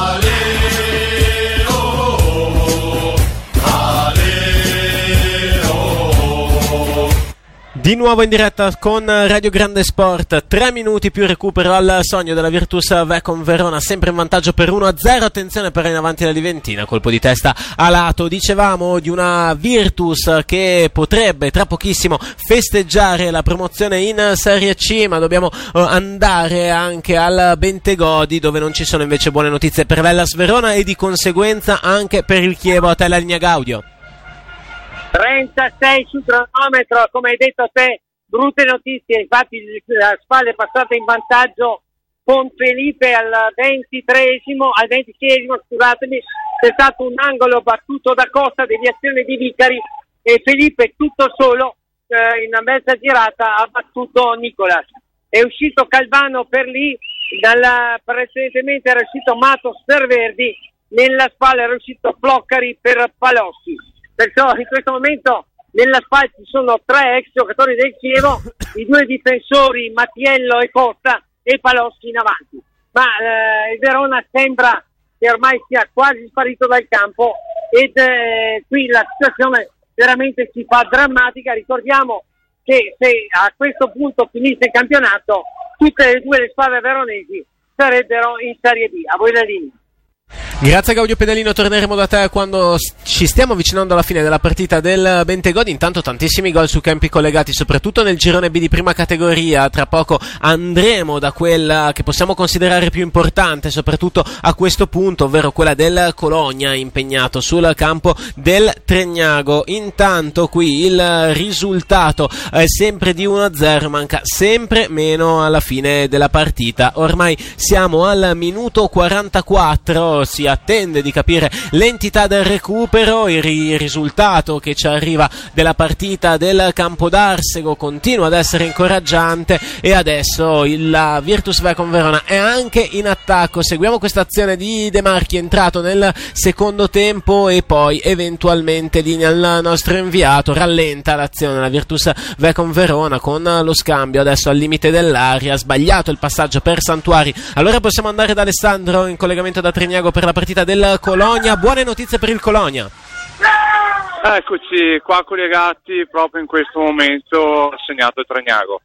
Di nuovo in diretta con Radio Grande Sport, 3 minuti più recupero al sogno della Virtus Vecom Verona, sempre in vantaggio per 1-0, attenzione però in avanti la Liventina, colpo di testa a lato, dicevamo di una Virtus che potrebbe tra pochissimo festeggiare la promozione in Serie C, ma dobbiamo andare anche al Bentegodi dove non ci sono invece buone notizie per l'Hellas Verona e di conseguenza anche per il Chievo. A te la linea Gaudio. 36 sul cronometro, come hai detto te, brutte notizie, infatti la Spal è passata in vantaggio con Felipe al 26esimo, scusatemi, c'è stato un angolo battuto da Costa, deviazione di Vicari e Felipe tutto solo in una mezza girata ha battuto Nicolas. È uscito Calvano per lì, precedentemente era uscito Matos per Verdi, nella Spal era uscito Floccari per Palossi. Perciò in questo momento nella Spal ci sono 3 ex giocatori del Chievo, i 2 difensori Mattiello e Costa e Paloschi in avanti. Ma il Verona sembra che ormai sia quasi sparito dal campo ed qui la situazione veramente si fa drammatica. Ricordiamo che se a questo punto finisse il campionato tutte e 2 le squadre veronesi sarebbero in Serie B. A voi la linea. Grazie Gaudio Pedalino, torneremo da te quando ci stiamo avvicinando alla fine della partita del Bentegodi. Intanto tantissimi gol su campi collegati, soprattutto nel girone B di prima categoria. Tra poco andremo da quella che possiamo considerare più importante, soprattutto a questo punto, ovvero quella del Cologna, impegnato sul campo del Tregnago. Intanto qui il risultato è sempre di 1-0, manca sempre meno alla fine della partita. Ormai siamo al minuto 44, si attende di capire l'entità del recupero, il risultato che ci arriva della partita del Campodarsego continua ad essere incoraggiante e adesso la Virtus Vecom Verona è anche in attacco. Seguiamo questa azione di De Marchi, entrato nel secondo tempo e poi eventualmente linea al nostro inviato, rallenta l'azione la Virtus Vecom Verona con lo scambio adesso al limite dell'area, sbagliato il passaggio per Santuari. Allora possiamo andare da Alessandro in collegamento da Tregnago per la partita del Cologna. Buone notizie per il Cologna. Eccoci qua collegati proprio in questo momento, ha segnato il Tregnago,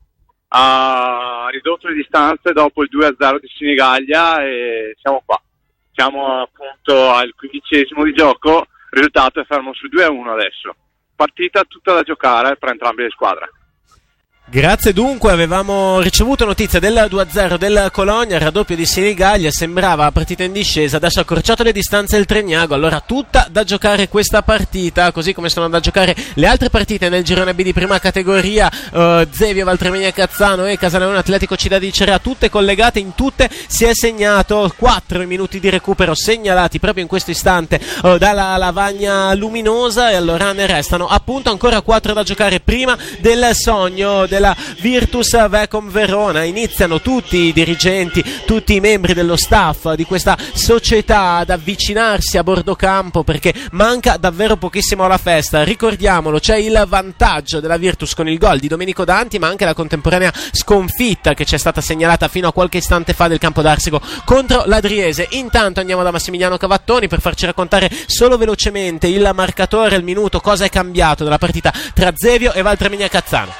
ha ridotto le distanze dopo il 2-0 di Sinigaglia e siamo qua, siamo appunto al 15esimo di gioco, il risultato è fermo su 2-1 adesso, partita tutta da giocare per entrambe le squadre. Grazie, dunque avevamo ricevuto notizia del 2-0 del Cologna, il raddoppio di Sinigaglia, sembrava partita in discesa, adesso ha accorciato le distanze il Tregnago, allora tutta da giocare questa partita, così come sono da giocare le altre partite nel girone B di prima categoria. Zevio, Valtremigna Cazzano e Casalleone Atletico Città di Cerea, tutte collegate, in tutte si è segnato 4 minuti di recupero segnalati proprio in questo istante dalla Lavagna Luminosa e allora ne restano appunto ancora 4 da giocare prima del sogno della Virtus Vecom Verona. Iniziano tutti i dirigenti, tutti i membri dello staff di questa società ad avvicinarsi a bordo campo perché manca davvero pochissimo alla festa. Ricordiamolo, c'è il vantaggio della Virtus con il gol di Domenico Danti, ma anche la contemporanea sconfitta che ci è stata segnalata fino a qualche istante fa del Campodarsego contro l'Adriese. Intanto andiamo da Massimiliano Cavattoni per farci raccontare solo velocemente il marcatore, il minuto, cosa è cambiato della partita tra Zevio e Valtremigna Cazzano.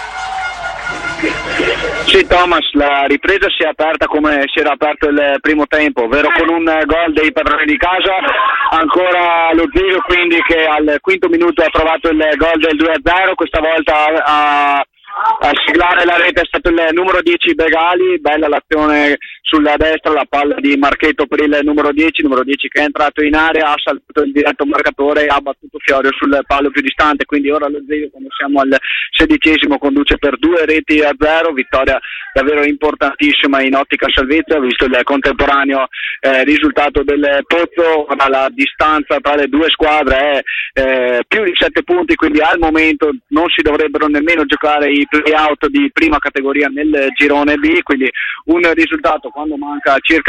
Sì, Thomas, la ripresa si è aperta come si era aperto il primo tempo, ovvero con un gol dei padroni di casa, ancora lo Zevio quindi che al quinto minuto ha trovato il gol del 2-0, questa volta a siglare la rete è stato il numero 10 Begali, bella l'azione sulla destra, la palla di Marchetto per il numero 10 che è entrato in area, ha saltato il diretto marcatore e ha battuto Fiorio sul palo più distante, quindi ora lo Zevio quando siamo al 16esimo conduce per 2-0, vittoria davvero importantissima in ottica salvezza, visto il contemporaneo risultato del Pozzo, la distanza tra le due squadre è più di 7 punti, quindi al momento non si dovrebbero nemmeno giocare i play-out di prima categoria nel girone B, quindi un risultato quando manca circa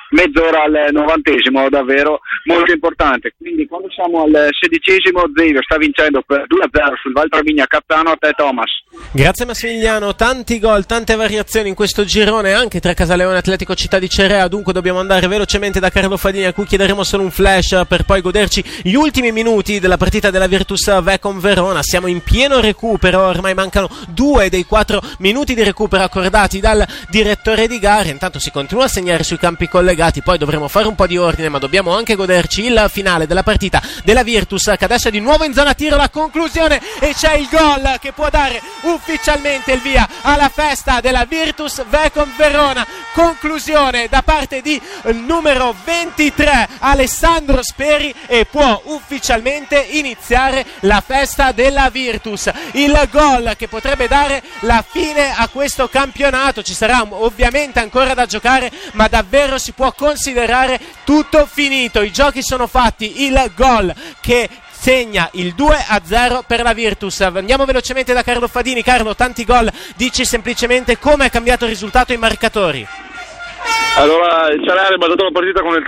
mezz'ora al 90esimo, davvero molto importante. Quindi quando siamo al 16esimo, Zevio sta vincendo per 2-0 sul Valtravigna Cattano. A te Thomas. Grazie Massimiliano, tanti gol, tante variazioni in questo girone anche tra Casaleone e Atletico Città di Cerea, dunque dobbiamo andare velocemente da Carlo Fadini, a cui chiederemo solo un flash per poi goderci gli ultimi minuti della partita della Virtus Vecom Verona. Siamo in pieno recupero, ormai mancano 2 dei 4 minuti di recupero accordati dal direttore di gara. Intanto si continua a segnare sui campi collegati, poi dovremo fare un po' di ordine, ma dobbiamo anche goderci il finale della partita della Virtus, che adesso è di nuovo in zona tiro, la conclusione, e c'è il gol che può dare ufficialmente il via alla festa della Virtus Vecom Verona. Conclusione da parte di numero 23 Alessandro Speri, e può ufficialmente iniziare la festa della Virtus. Il gol che potrebbe dare la fine a questo campionato. Ci sarà ovviamente ancora da giocare, ma davvero si può considerare tutto finito. I giochi sono fatti, il gol che segna il 2-0 per la Virtus. Andiamo velocemente da Carlo Fadini. Carlo, tanti gol, dici semplicemente come è cambiato il risultato, i marcatori. Allora, il Cerea ha ribaltato la partita con il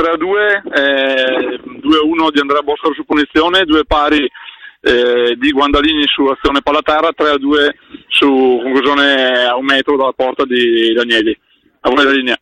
3-2, 2-1 di Andrea Boscaro su punizione, 2 pari di Guandalini su azione palla terra, 3-2 su conclusione a 1 metro dalla porta di Danieli. A voi la linea.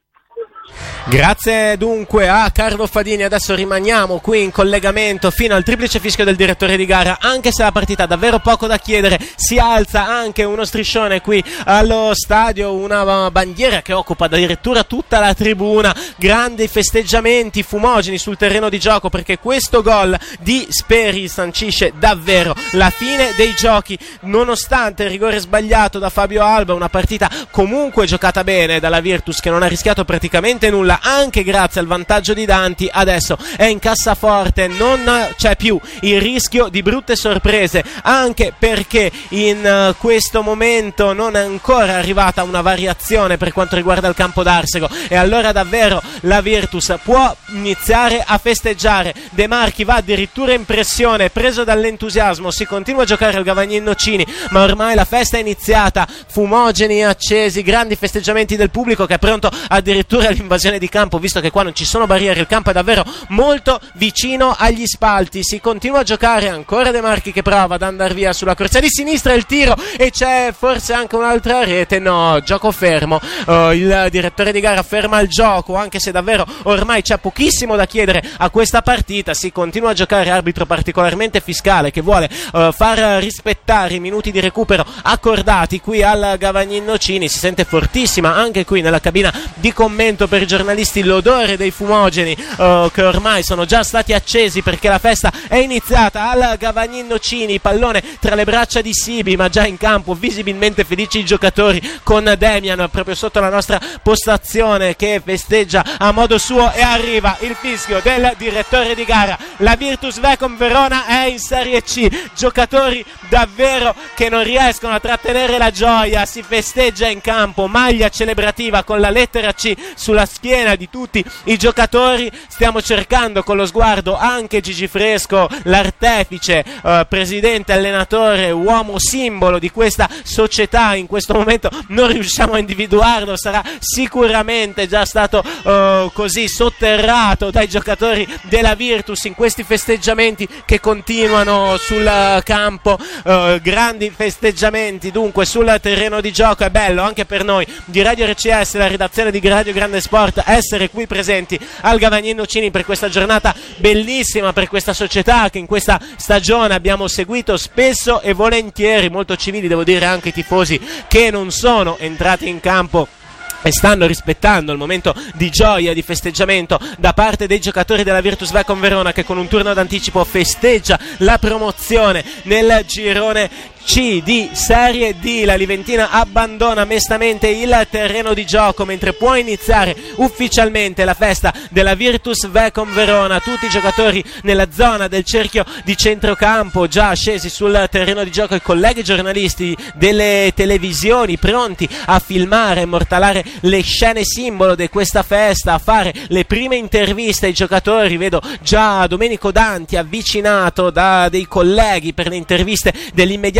Grazie dunque a Carlo Fadini. Adesso rimaniamo qui in collegamento fino al triplice fischio del direttore di gara, anche se la partita ha davvero poco da chiedere. Si alza anche uno striscione qui allo stadio, una bandiera che occupa addirittura tutta la tribuna, grandi festeggiamenti fumogeni sul terreno di gioco, perché questo gol di Speri sancisce davvero la fine dei giochi, nonostante il rigore sbagliato da Fabio Alba. Una partita comunque giocata bene dalla Virtus, che non ha rischiato praticamente nulla, anche grazie al vantaggio di Danti. Adesso è in cassaforte, non c'è più il rischio di brutte sorprese, anche perché in questo momento non è ancora arrivata una variazione per quanto riguarda il campo d'Arsego, e allora davvero la Virtus può iniziare a festeggiare. De Marchi va addirittura in pressione, preso dall'entusiasmo, si continua a giocare al Gavagnino Nocini, ma ormai la festa è iniziata, fumogeni accesi, grandi festeggiamenti del pubblico che è pronto addirittura all'invasione di campo, visto che qua non ci sono barriere, il campo è davvero molto vicino agli spalti. Si continua a giocare, ancora De Marchi che prova ad andare via sulla corsia di sinistra, il tiro, e c'è forse anche un'altra rete. No, gioco fermo, il direttore di gara ferma il gioco, anche se davvero ormai c'è pochissimo da chiedere a questa partita. Si continua a giocare, arbitro particolarmente fiscale che vuole far rispettare i minuti di recupero accordati qui al Gavagnino Nocini. Si sente fortissima anche qui nella cabina di commento per i giornalisti l'odore dei fumogeni che ormai sono già stati accesi, perché la festa è iniziata al Gavagnino Nocini. Pallone tra le braccia di Sibi, ma già in campo visibilmente felici i giocatori, con Demian proprio sotto la nostra postazione che festeggia a modo suo, e arriva il fischio del direttore di gara. La Virtus Vecom Verona è in Serie C, giocatori davvero che non riescono a trattenere la gioia, si festeggia in campo, maglia celebrativa con la lettera C sulla schiena di tutti i giocatori. Stiamo cercando con lo sguardo anche Gigi Fresco, l'artefice, presidente, allenatore, uomo simbolo di questa società. In questo momento non riusciamo a individuarlo, sarà sicuramente già stato così sotterrato dai giocatori della Virtus in questi festeggiamenti che continuano sul campo. Grandi festeggiamenti dunque sul terreno di gioco. È bello anche per noi di Radio RCS, la redazione di Radio Grande Sport, essere qui presenti al Gavagnino Nocini per questa giornata bellissima, per questa società che in questa stagione abbiamo seguito spesso e volentieri. Molto civili, devo dire, anche i tifosi che non sono entrati in campo e stanno rispettando il momento di gioia, di festeggiamento da parte dei giocatori della Virtus Vecom Verona, che con un turno d'anticipo festeggia la promozione nel girone C di Serie D. La Liventina abbandona mestamente il terreno di gioco, mentre può iniziare ufficialmente la festa della Virtus Vecom Verona. Tutti i giocatori nella zona del cerchio di centrocampo, già scesi sul terreno di gioco, i colleghi giornalisti delle televisioni pronti a filmare, immortalare le scene simbolo di questa festa, a fare le prime interviste ai giocatori. Vedo già Domenico Danti avvicinato da dei colleghi per le interviste dell'immediato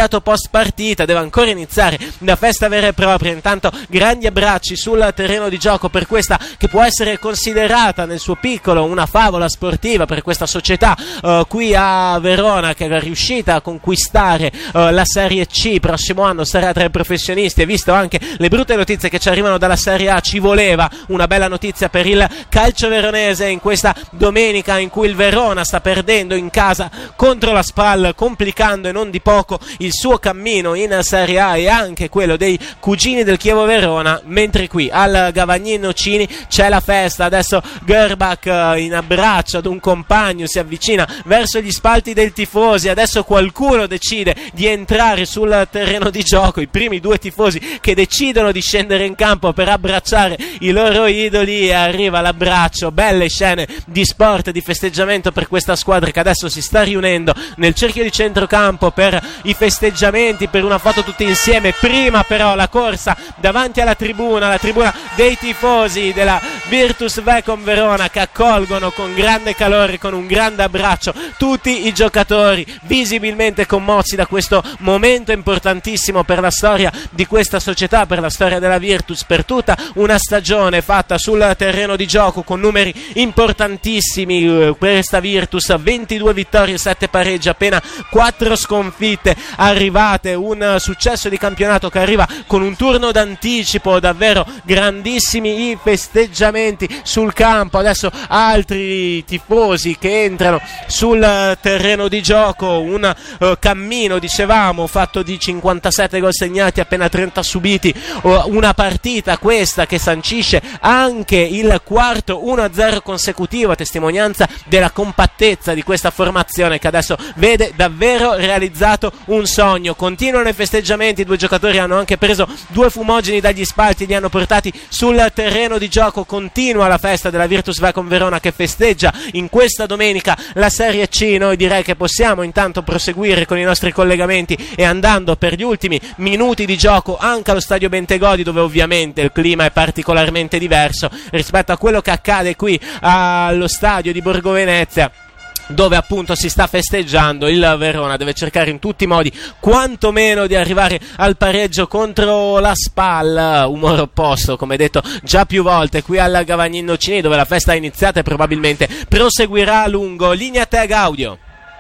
comunicato post partita, deve ancora iniziare la festa vera e propria. Intanto grandi abbracci sul terreno di gioco per questa che può essere considerata nel suo piccolo una favola sportiva per questa società qui a Verona, che è riuscita a conquistare la Serie C. Prossimo anno sarà tra i professionisti, e visto anche le brutte notizie che ci arrivano dalla Serie A, ci voleva una bella notizia per il calcio veronese in questa domenica in cui il Verona sta perdendo in casa contro la SPAL, complicando e non di poco il suo cammino in Serie A e anche quello dei cugini del Chievo Verona, mentre qui al Gavagnino Nocini c'è la festa. Adesso Gerbach in abbraccio ad un compagno si avvicina verso gli spalti del tifosi. Adesso qualcuno decide di entrare sul terreno di gioco, i primi due tifosi che decidono di scendere in campo per abbracciare i loro idoli, e arriva l'abbraccio. Belle scene di sport, di festeggiamento per questa squadra che adesso si sta riunendo nel cerchio di centrocampo per i festeggiamenti, per una foto tutti insieme. Prima però la corsa davanti alla tribuna, la tribuna dei tifosi della Virtus Vecom Verona, che accolgono con grande calore, con un grande abbraccio tutti i giocatori, visibilmente commossi da questo momento importantissimo per la storia di questa società, per la storia della Virtus, per tutta una stagione fatta sul terreno di gioco con numeri importantissimi per questa Virtus: 22 vittorie, 7 pareggi, appena 4 sconfitte arrivate, un successo di campionato che arriva con un turno d'anticipo, davvero grandissimi i festeggiamenti sul campo. Adesso altri tifosi che entrano sul terreno di gioco, un cammino, dicevamo, fatto di 57 gol segnati, appena 30 subiti, una partita questa che sancisce anche il quarto 1-0 consecutivo, a testimonianza della compattezza di questa formazione che adesso vede davvero realizzato un sogno. Continuano i festeggiamenti, due giocatori hanno anche preso 2 fumogeni dagli spalti e li hanno portati sul terreno di gioco. Continua la festa della Virtus Vecom Verona, che festeggia in questa domenica la Serie C. Noi direi che possiamo intanto proseguire con i nostri collegamenti e andando per gli ultimi minuti di gioco anche allo stadio Bentegodi, dove ovviamente il clima è particolarmente diverso rispetto a quello che accade qui allo stadio di Borgo Venezia, dove appunto si sta festeggiando. Il Verona deve cercare in tutti i modi quantomeno di arrivare al pareggio contro la SPAL, umore opposto come detto già più volte qui al Gavagnino Nocini, dove la festa è iniziata e probabilmente proseguirà a lungo. Linea a te, Gaudio.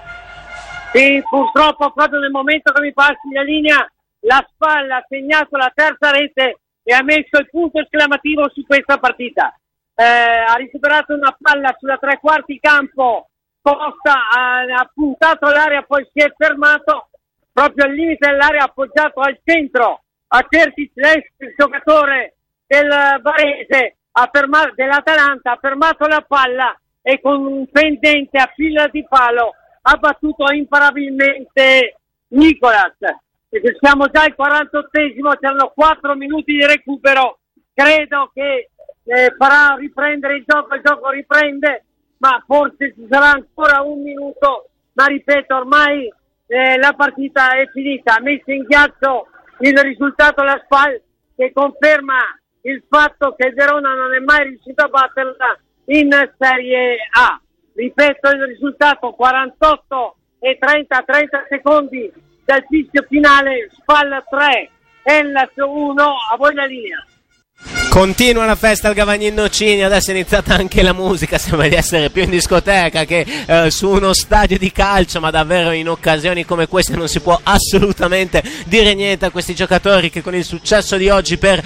Sì, purtroppo proprio nel momento che mi passi la linea, la SPAL ha segnato la terza rete e ha messo il punto esclamativo su questa partita. Ha recuperato una palla sulla tre quarti campo, Costa ha puntato all'area, poi si è fermato proprio al limite dell'area, appoggiato al centro a Terzic, il giocatore del Varese, dell'Atalanta, ha fermato la palla e con un pendente a fila di palo ha battuto imparabilmente Nicolas. Siamo già al 48esimo, c'erano 4 minuti di recupero, credo che farà riprendere il gioco riprende, ma forse ci sarà ancora un minuto, ma ripeto, ormai la partita è finita. Ha messo in ghiaccio il risultato alla SPAL, che conferma il fatto che il Verona non è mai riuscito a batterla in Serie A. Ripeto il risultato: 48 e 30 secondi dal fischio finale, SPAL 3, Hellas 1, a voi la linea. Continua la festa al Gavagnino Nocini, adesso è iniziata anche la musica, sembra di essere più in discoteca che su uno stadio di calcio, ma davvero in occasioni come queste non si può assolutamente dire niente a questi giocatori che con il successo di oggi per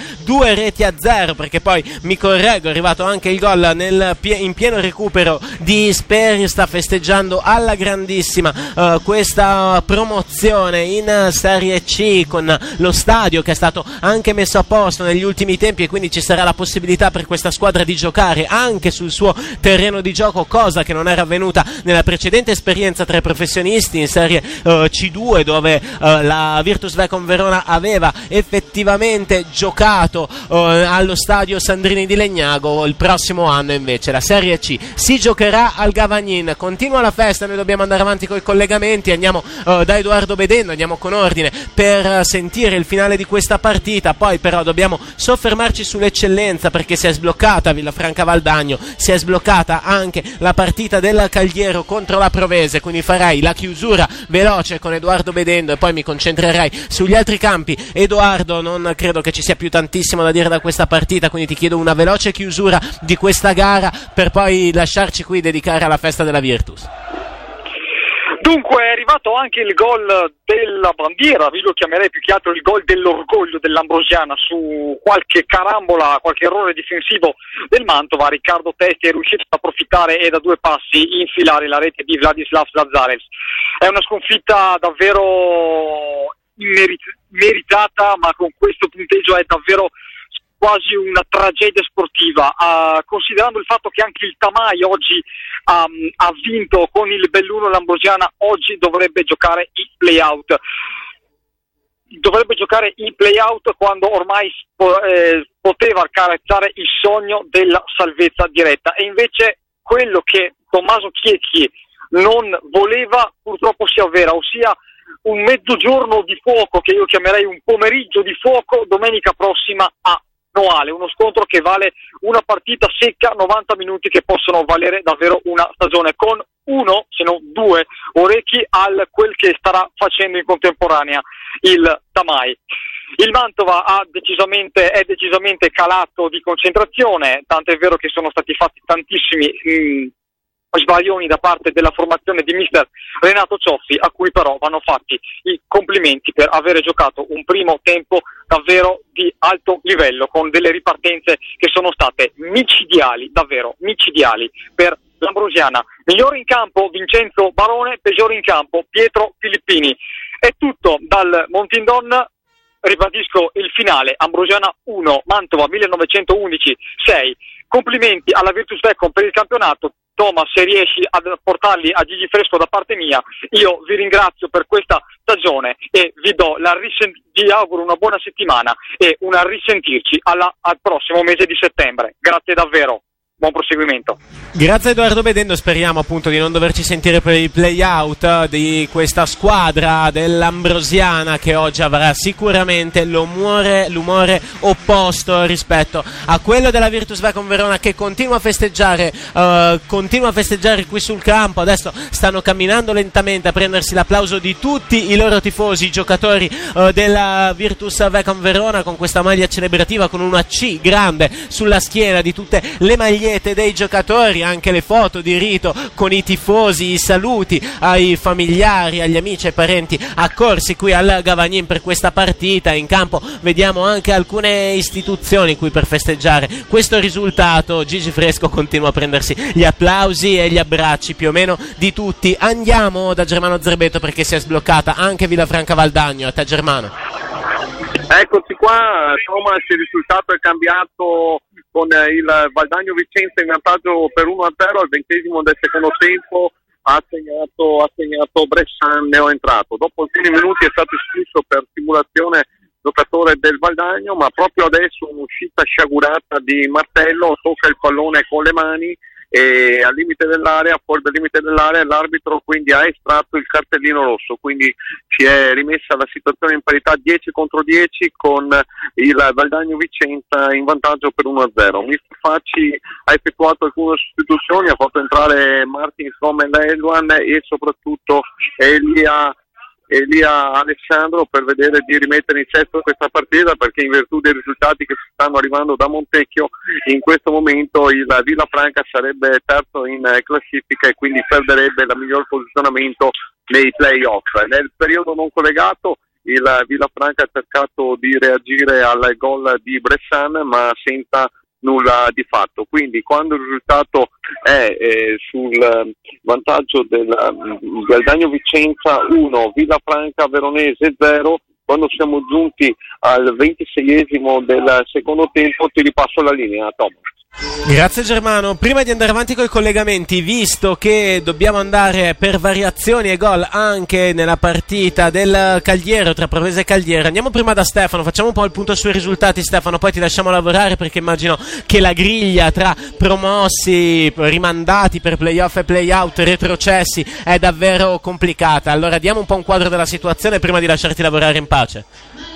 2-0, perché poi mi correggo, è arrivato anche il gol in pieno recupero di Speri, sta festeggiando alla grandissima questa promozione in Serie C con lo stadio che è stato anche messo a posto negli ultimi tempi, e quindi ci sarà la possibilità per questa squadra di giocare anche sul suo terreno di gioco, cosa che non era avvenuta nella precedente esperienza tra i professionisti in Serie C2, dove la Virtus Vecom Verona aveva effettivamente giocato allo stadio Sandrini di Legnago. Il prossimo anno invece la Serie C si giocherà al Gavagnin. Continua la festa, noi dobbiamo andare avanti con i collegamenti, andiamo da Edoardo Bedendo, andiamo con ordine per sentire il finale di questa partita, poi però dobbiamo soffermarci concentrarci sull'eccellenza, perché si è sbloccata Villafranca Valdagno, si è sbloccata anche la partita del Cagliero contro la Provese, quindi farei la chiusura veloce con Edoardo Bedendo e poi mi concentrerei sugli altri campi. Edoardo, non credo che ci sia più tantissimo da dire da questa partita, quindi ti chiedo una veloce chiusura di questa gara per poi lasciarci qui dedicare alla festa della Virtus. Dunque è arrivato anche il gol della bandiera, io lo chiamerei più che altro il gol dell'orgoglio dell'Ambrosiana su qualche carambola, qualche errore difensivo del Mantova. Riccardo Testi è riuscito ad approfittare e da 2 passi infilare la rete di Vladislav Lazarev. È una sconfitta davvero meritata, ma con questo punteggio è davvero quasi una tragedia sportiva, considerando il fatto che anche il Tamai oggi ha vinto con il Belluno. L'Ambrosiana oggi dovrebbe giocare i play-out. Dovrebbe giocare i play-out quando ormai poteva carezzare il sogno della salvezza diretta, e invece quello che Tommaso Chiecchi non voleva purtroppo si avvera, ossia un mezzogiorno di fuoco, che io chiamerei un pomeriggio di fuoco, domenica prossima a Noale, uno scontro che vale una partita secca, 90 minuti che possono valere davvero una stagione, con uno, se non 2 orecchi al quel che starà facendo in contemporanea il Tamai. Il Mantova è decisamente calato di concentrazione, tanto è vero che sono stati fatti tantissimi sbaglioni da parte della formazione di mister Renato Cioffi, a cui però vanno fatti i complimenti per avere giocato un primo tempo davvero di alto livello, con delle ripartenze che sono state micidiali, davvero micidiali per l'Ambrosiana. Migliore in campo Vincenzo Barone, peggiore in campo Pietro Filippini. È tutto dal Montindon. Ribadisco il finale: Ambrosiana 1, Mantova 1911 6. Complimenti alla Virtus Vecchio per il campionato. Thomas, se riesci a portarli a Gigi Fresco da parte mia, io vi ringrazio per questa stagione e vi auguro una buona settimana e una risentirci al prossimo mese di settembre. Grazie davvero. Buon proseguimento. Grazie Edoardo Bedendo, speriamo appunto di non doverci sentire per i play-out di questa squadra dell'Ambrosiana, che oggi avrà sicuramente l'umore opposto rispetto a quello della Virtus Vecom Verona, che continua a festeggiare qui sul campo. Adesso stanno camminando lentamente a prendersi l'applauso di tutti i loro tifosi, i giocatori della Virtus Vecom Verona, con questa maglia celebrativa con una C grande sulla schiena, di tutte le magliette dei giocatori, anche le foto di rito con i tifosi, i saluti ai familiari, agli amici e parenti accorsi qui al Gavagnin per questa partita. In campo vediamo anche alcune istituzioni qui per festeggiare questo risultato. Gigi Fresco continua a prendersi gli applausi e gli abbracci più o meno di tutti. Andiamo da Germano Zerbeto perché si è sbloccata anche Villafranca Valdagno. A te Germano. Eccoci qua, Thomas, il risultato è cambiato con il Valdagno Vicenza in vantaggio per 1-0 al 20° del secondo tempo. Ha segnato Bressan, neoentrato. Dopo alcuni minuti è stato espulso per simulazione giocatore del Valdagno, ma proprio adesso un'uscita sciagurata di Martello, tocca il pallone con le mani e al limite dell'area, fuori dal limite dell'area, l'arbitro quindi ha estratto il cartellino rosso, quindi si è rimessa la situazione in parità 10 contro 10 con il Valdagno Vicenza in vantaggio per 1-0. Mister Facci ha effettuato alcune sostituzioni, ha fatto entrare Martin Sommel-Elwan e soprattutto Elia Alessandro per vedere di rimettere in sesto questa partita, perché in virtù dei risultati che si stanno arrivando da Montecchio in questo momento il Villafranca sarebbe terzo in classifica e quindi perderebbe il miglior posizionamento nei play-off. Nel periodo non collegato il Villafranca ha cercato di reagire al gol di Bressan ma senza nulla di fatto, quindi quando il risultato è sul vantaggio del Valdagno Vicenza 1, Villafranca Veronese 0, quando siamo giunti al 26° del secondo tempo ti ripasso la linea, Tom. Grazie Germano. Prima di andare avanti con i collegamenti, visto che dobbiamo andare per variazioni e gol anche nella partita del Cagliero, tra Provese e Cagliero, andiamo prima da Stefano, facciamo un po' il punto sui risultati. Stefano, poi ti lasciamo lavorare perché immagino che la griglia tra promossi, rimandati per playoff e playout, retrocessi è davvero complicata. Allora diamo un po' un quadro della situazione prima di lasciarti lavorare in pace.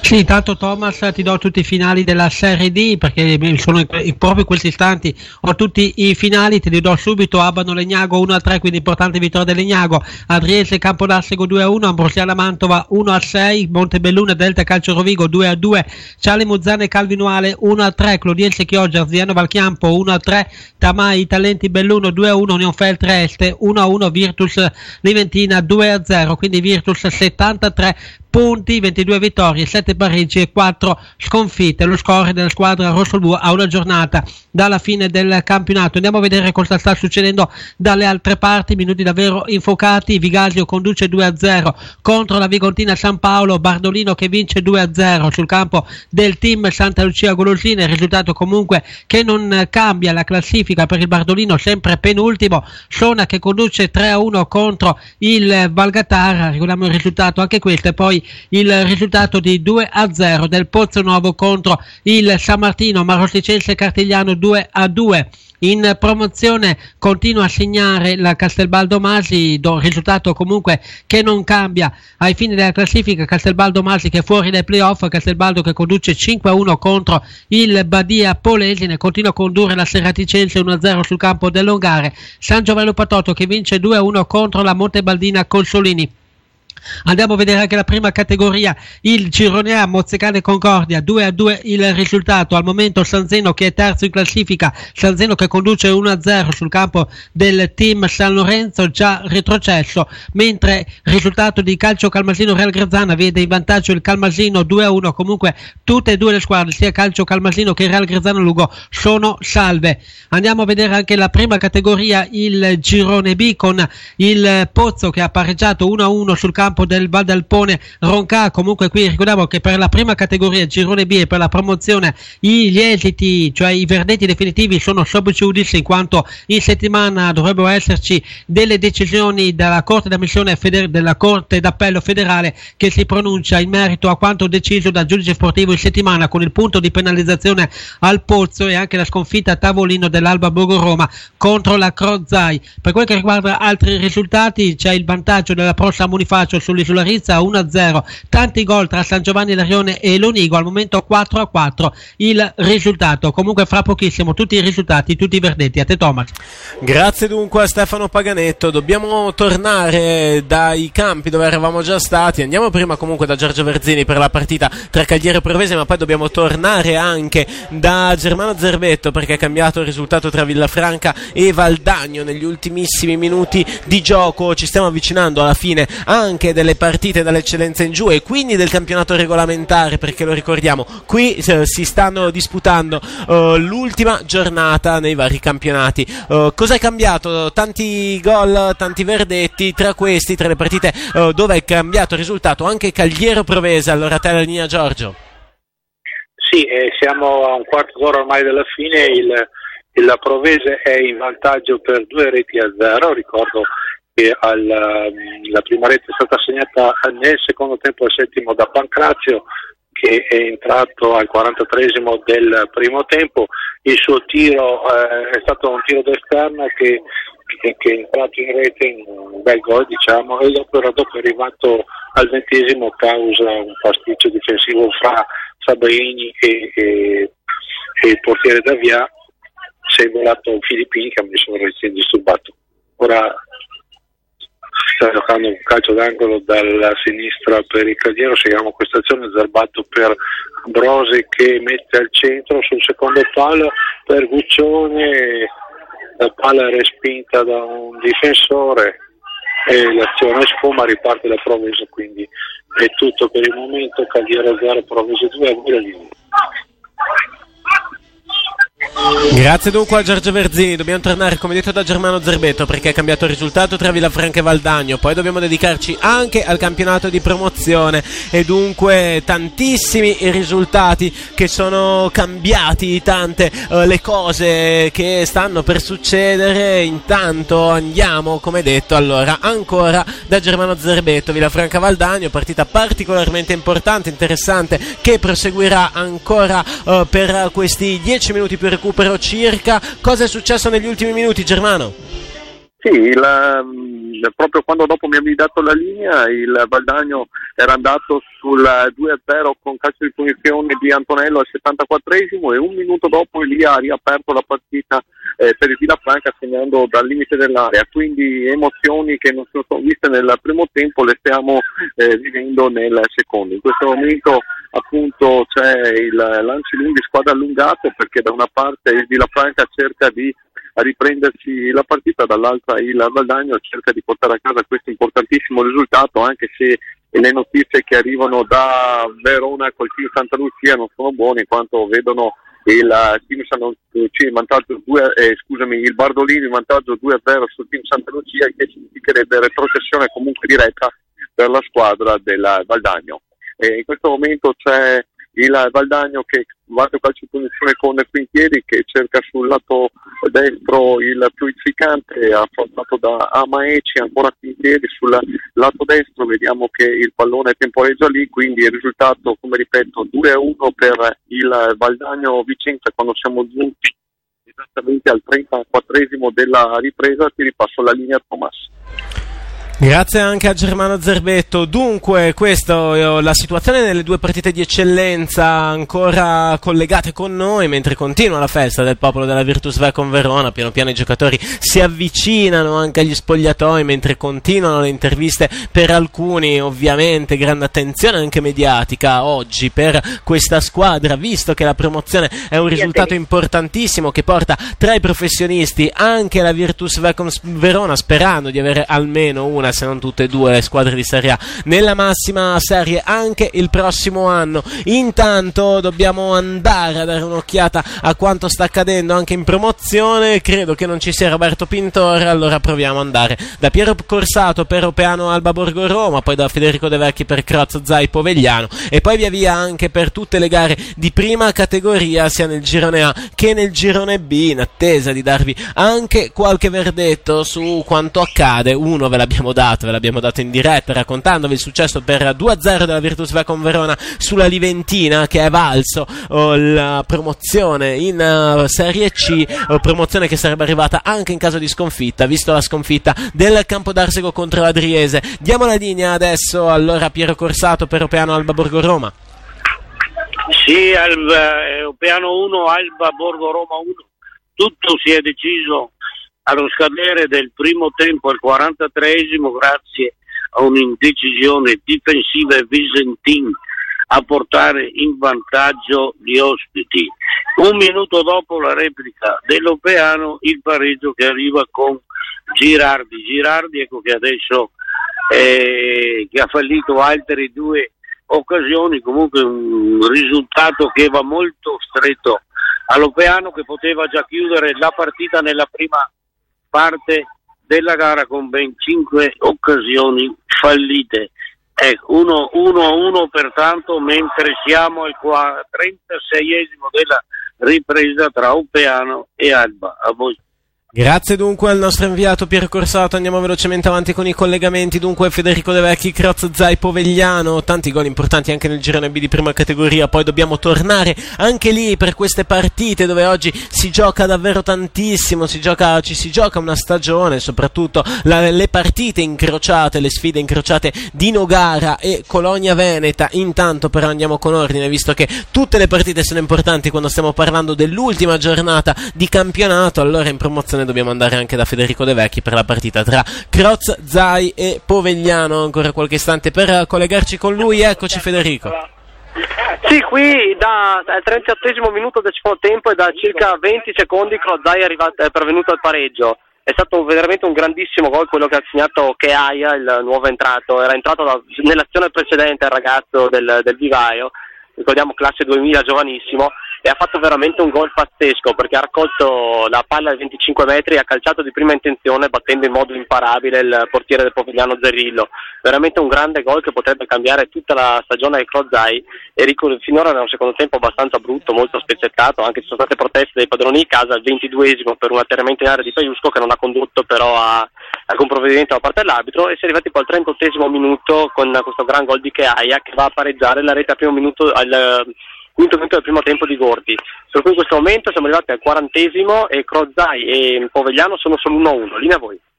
Sì, intanto Thomas ti do tutti i finali della Serie D, perché sono proprio in questi istanti ho tutti i finali, te li do subito. Abano Legnago 1-3, quindi importante vittoria del Legnago. Adriese Campodarsego 2-1, Ambrosiana Mantova 1-6, Montebelluna Delta Calcio Rovigo 2-2, Ciale Muzzane Calvinoale 1-3, Clodiense Chioggia Arziano Valchiampo 1-3, Tamai Talenti Belluno 2-1, Neonfeld Trieste 1-1, Virtus Liventina 2-0, quindi Virtus 73 punti, 22 vittorie, 7 pareggi e 4 sconfitte. Lo score della squadra rossoblu a una giornata dalla fine del campionato. Andiamo a vedere cosa sta succedendo dalle altre parti, minuti davvero infuocati. Vigasio conduce 2-0 contro la Vigontina San Paolo, Bardolino che vince 2-0 sul campo del team Santa Lucia Golosina, il risultato comunque che non cambia la classifica per il Bardolino, sempre penultimo. Sona che conduce 3-1 contro il Valgatara, ricordiamo il risultato anche questo, e poi il risultato di 2-0 del Pozzonuovo contro il San Martino, Marosticense Cartigliano 2-2. In promozione continua a segnare la Castelbaldo Masi, risultato comunque che non cambia ai fini della classifica. Castelbaldo Masi che è fuori dai playoff, Castelbaldo che conduce 5-1 contro il Badia Polesine, continua a condurre la Serraticense 1-0 sul campo dell'Ongare. San Giovanni Patotto che vince 2-1 contro la Montebaldina Consolini. Andiamo a vedere anche la prima categoria, il Girone A, Mozzecane Concordia 2-2 il risultato. Al momento San Zeno che è terzo in classifica, San Zeno che conduce 1-0 sul campo del team San Lorenzo, già retrocesso, mentre il risultato di Calcio Calmasino Real Grazzana vede in vantaggio il Calmasino 2-1. Comunque tutte e due le squadre, sia Calcio Calmasino che Real Grazzana Lugo, sono salve. Andiamo a vedere anche la prima categoria, il Girone B, con il Pozzo che ha pareggiato 1-1 sul campo del Valdalpone Ronca. Comunque qui ricordiamo che per la prima categoria Girone B e per la promozione gli esiti, cioè i verdetti definitivi, sono sub judice, in quanto in settimana dovrebbero esserci delle decisioni della Corte d'ammissione della Corte d'Appello federale che si pronuncia in merito a quanto deciso dal giudice sportivo in settimana, con il punto di penalizzazione al Pozzo e anche la sconfitta a tavolino dell'Alba Borgo Roma contro la Crozai. Per quel che riguarda altri risultati c'è il vantaggio della Pro San Bonifacio sull'Isola Rizza 1-0, tanti gol tra San Giovanni Larione e Lonigo, al momento 4-4 il risultato. Comunque fra pochissimo tutti i risultati, tutti i verdetti. A te Thomas. Grazie dunque a Stefano Paganetto. Dobbiamo tornare dai campi dove eravamo già stati. Andiamo prima comunque da Giorgio Verzini per la partita tra Cagliari e Provese, ma poi dobbiamo tornare anche da Germano Zerbetto perché è cambiato il risultato tra Villafranca e Valdagno negli ultimissimi minuti di gioco. Ci stiamo avvicinando alla fine anche delle partite dall'eccellenza in giù e quindi del campionato regolamentare, perché lo ricordiamo, qui si stanno disputando l'ultima giornata nei vari campionati. Cosa è cambiato? Tanti gol, tanti verdetti, tra questi, tra le partite dove è cambiato il risultato anche Cagliero Provese. Allora te la linea Giorgio. Sì, siamo a un quarto d'ora ormai dalla fine, il Provese è in vantaggio per 2-0, ricordo che la prima rete è stata segnata nel secondo tempo al settimo da Pancrazio, che è entrato al 43esimo del primo tempo. Il suo tiro è stato un tiro d'esterno che è entrato in rete, un bel gol diciamo, e dopo il raddoppio è arrivato al 20esimo causa un pasticcio difensivo fra Sabaini e il portiere Davia. Si è volato Filippini che ha messo un disturbato. Ora sta giocando un calcio d'angolo dalla sinistra per il Cagliero, seguiamo questa azione, Zerbato per Ambrosi che mette al centro sul secondo palo per Guccione, la palla è respinta da un difensore e l'azione sfuma, riparte da Provese, quindi è tutto per il momento. Cagliero 0, Provese 2, a voi la linea. Grazie dunque a Giorgio Verzini. Dobbiamo tornare come detto da Germano Zerbetto perché è cambiato il risultato tra Villafranca e Valdagno. Poi dobbiamo dedicarci anche al campionato di promozione e dunque tantissimi i risultati che sono cambiati, tante le cose che stanno per succedere. Intanto andiamo come detto allora ancora da Germano Zerbetto. Villafranca Valdagno, partita particolarmente importante, interessante, che proseguirà ancora per questi 10 minuti più recupero circa. Cosa è successo negli ultimi minuti, Germano? Sì, proprio quando dopo mi avevi dato la linea il Valdagno era andato sul 2-0 con calcio di punizione di Antonello al 74esimo e un minuto dopo lì ha riaperto la partita per il Villafranca segnando dal limite dell'area, quindi emozioni che non si sono viste nel primo tempo le stiamo vivendo nel secondo. In questo momento appunto c'è il lanci lunghi squadra allungato perché da una parte il Villafranca cerca di riprendersi la partita, dall'altra il Valdagno cerca di portare a casa questo importantissimo risultato, anche se le notizie che arrivano da Verona col team Santa Lucia non sono buone, in quanto vedono il team Santa Lucia in vantaggio il Bardolini in vantaggio 2-0 sul team Santa Lucia, che significherebbe retrocessione comunque diretta per la squadra del Valdagno. In questo momento c'è il Valdagno che va a calcio di punizione con Quintieri, che cerca sul lato destro il più edificante, affrontato da Amaeci, ancora Quintieri sul lato destro, vediamo che il pallone temporeggia lì, quindi il risultato, come ripeto, 2-1 per il Valdagno Vicenza quando siamo giunti esattamente al 34esimo della ripresa. Ti ripasso la linea, Thomas. Grazie anche a Germano Zerbetto. Dunque, questa la situazione nelle due partite di eccellenza ancora collegate con noi, mentre continua la festa del popolo della Virtus Vecom Verona. Piano piano i giocatori si avvicinano anche agli spogliatoi, mentre continuano le interviste per alcuni. Ovviamente grande attenzione anche mediatica oggi per questa squadra, visto che la promozione è un risultato importantissimo che porta tra i professionisti anche la Virtus Vecom Verona, sperando di avere almeno una, se non tutte e due, le squadre di Serie A nella massima serie anche il prossimo anno. Intanto dobbiamo andare a dare un'occhiata a quanto sta accadendo anche in promozione. Credo che non ci sia Roberto Pintore, allora proviamo ad andare da Piero Corsato per Opeano Alba Borgo Roma, poi da Federico De Vecchi per Croz Zai Povegliano e poi via via anche per tutte le gare di prima categoria sia nel girone A che nel girone B, in attesa di darvi anche qualche verdetto su quanto accade. Uno ve l'abbiamo dato in diretta raccontandovi il successo per 2-0 della Virtus Vecom Verona sulla Liventina, che è valso la promozione in Serie C, promozione che sarebbe arrivata anche in caso di sconfitta, visto la sconfitta del Campo d'Arsego contro l'Adriese. Diamo la linea adesso allora a Piero Corsato per Opeano Alba Borgo Roma. Sì, Opeano 1, Alba Borgo Roma 1. Tutto si è deciso allo scadere del primo tempo, al 43esimo, grazie a un'indecisione difensiva e Visentin a portare in vantaggio gli ospiti. Un minuto dopo la replica dell'Opeano, il pareggio che arriva con Girardi, ecco che adesso che ha fallito altre due occasioni, comunque un risultato che va molto stretto all'Opeano, che poteva già chiudere la partita nella prima parte della gara con ben 5 occasioni fallite. 1-1 pertanto, mentre siamo al 36esimo della ripresa tra Opeano e Alba. A voi. Grazie dunque al nostro inviato Piero Corsato. Andiamo velocemente avanti con i collegamenti. Dunque Federico De Vecchi, Croz Zai Povegliano, tanti gol importanti anche nel girone B di prima categoria. Poi dobbiamo tornare anche lì per queste partite dove oggi si gioca davvero tantissimo, ci si gioca una stagione, soprattutto le partite incrociate, le sfide incrociate di Nogara e Colonia Veneta. Intanto però andiamo con ordine, visto che tutte le partite sono importanti quando stiamo parlando dell'ultima giornata di campionato. Allora in promozione dobbiamo andare anche da Federico De Vecchi per la partita tra Croz Zai e Povegliano. Ancora qualche istante per collegarci con lui. Eccoci Federico. Sì, qui dal 38esimo minuto del secondo tempo e da circa 20 secondi Croz Zai è pervenuto al pareggio. È stato veramente un grandissimo gol quello che ha segnato Cheaia, il nuovo entrato. Era entrato nell'azione precedente il ragazzo del vivaio, ricordiamo classe 2000, giovanissimo, e ha fatto veramente un gol pazzesco perché ha raccolto la palla ai 25 metri e ha calciato di prima intenzione, battendo in modo imparabile il portiere del Povegliano Zerillo. Veramente un grande gol che potrebbe cambiare tutta la stagione del Croz Zai. E finora era un secondo tempo abbastanza brutto, molto spezzettato, anche se sono state proteste dei padroni di casa al 22esimo per un atterramento in area di Paiusco che non ha condotto però a alcun provvedimento da parte dell'arbitro, e si è arrivati poi al 38esimo minuto con questo gran gol di Cheaia che va a pareggiare la rete al primo minuto, al quinto minuto del primo tempo di Gordi. Per cui in questo momento siamo arrivati al 40esimo e Croz Zai e Povegliano sono solo 1-1. Linea a voi.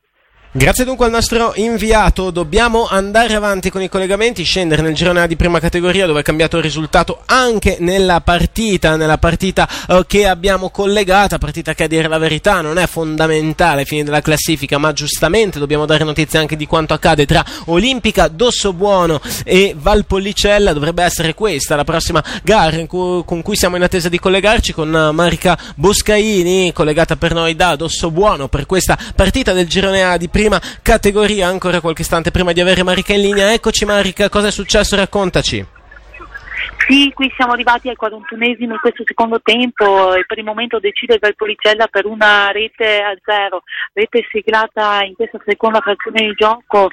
Grazie dunque al nostro inviato. Dobbiamo andare avanti con i collegamenti, scendere nel girone A di prima categoria, dove è cambiato il risultato anche nella partita che abbiamo collegata, partita che, a dire la verità, non è fondamentale ai fini della classifica, ma giustamente dobbiamo dare notizie anche di quanto accade tra Olimpica Dossobuono e Valpolicella. Dovrebbe essere questa la prossima gara con cui siamo in attesa di collegarci, con Marica Boscaini collegata per noi da Dossobuono per questa partita del girone A di prima categoria. Ancora qualche istante prima di avere Marica in linea. Eccoci Marica, cosa è successo? Raccontaci. Sì, qui siamo arrivati al 41esimo in questo secondo tempo e per il momento decide il Valpolicella per una rete a 0, rete siglata in questa seconda frazione di gioco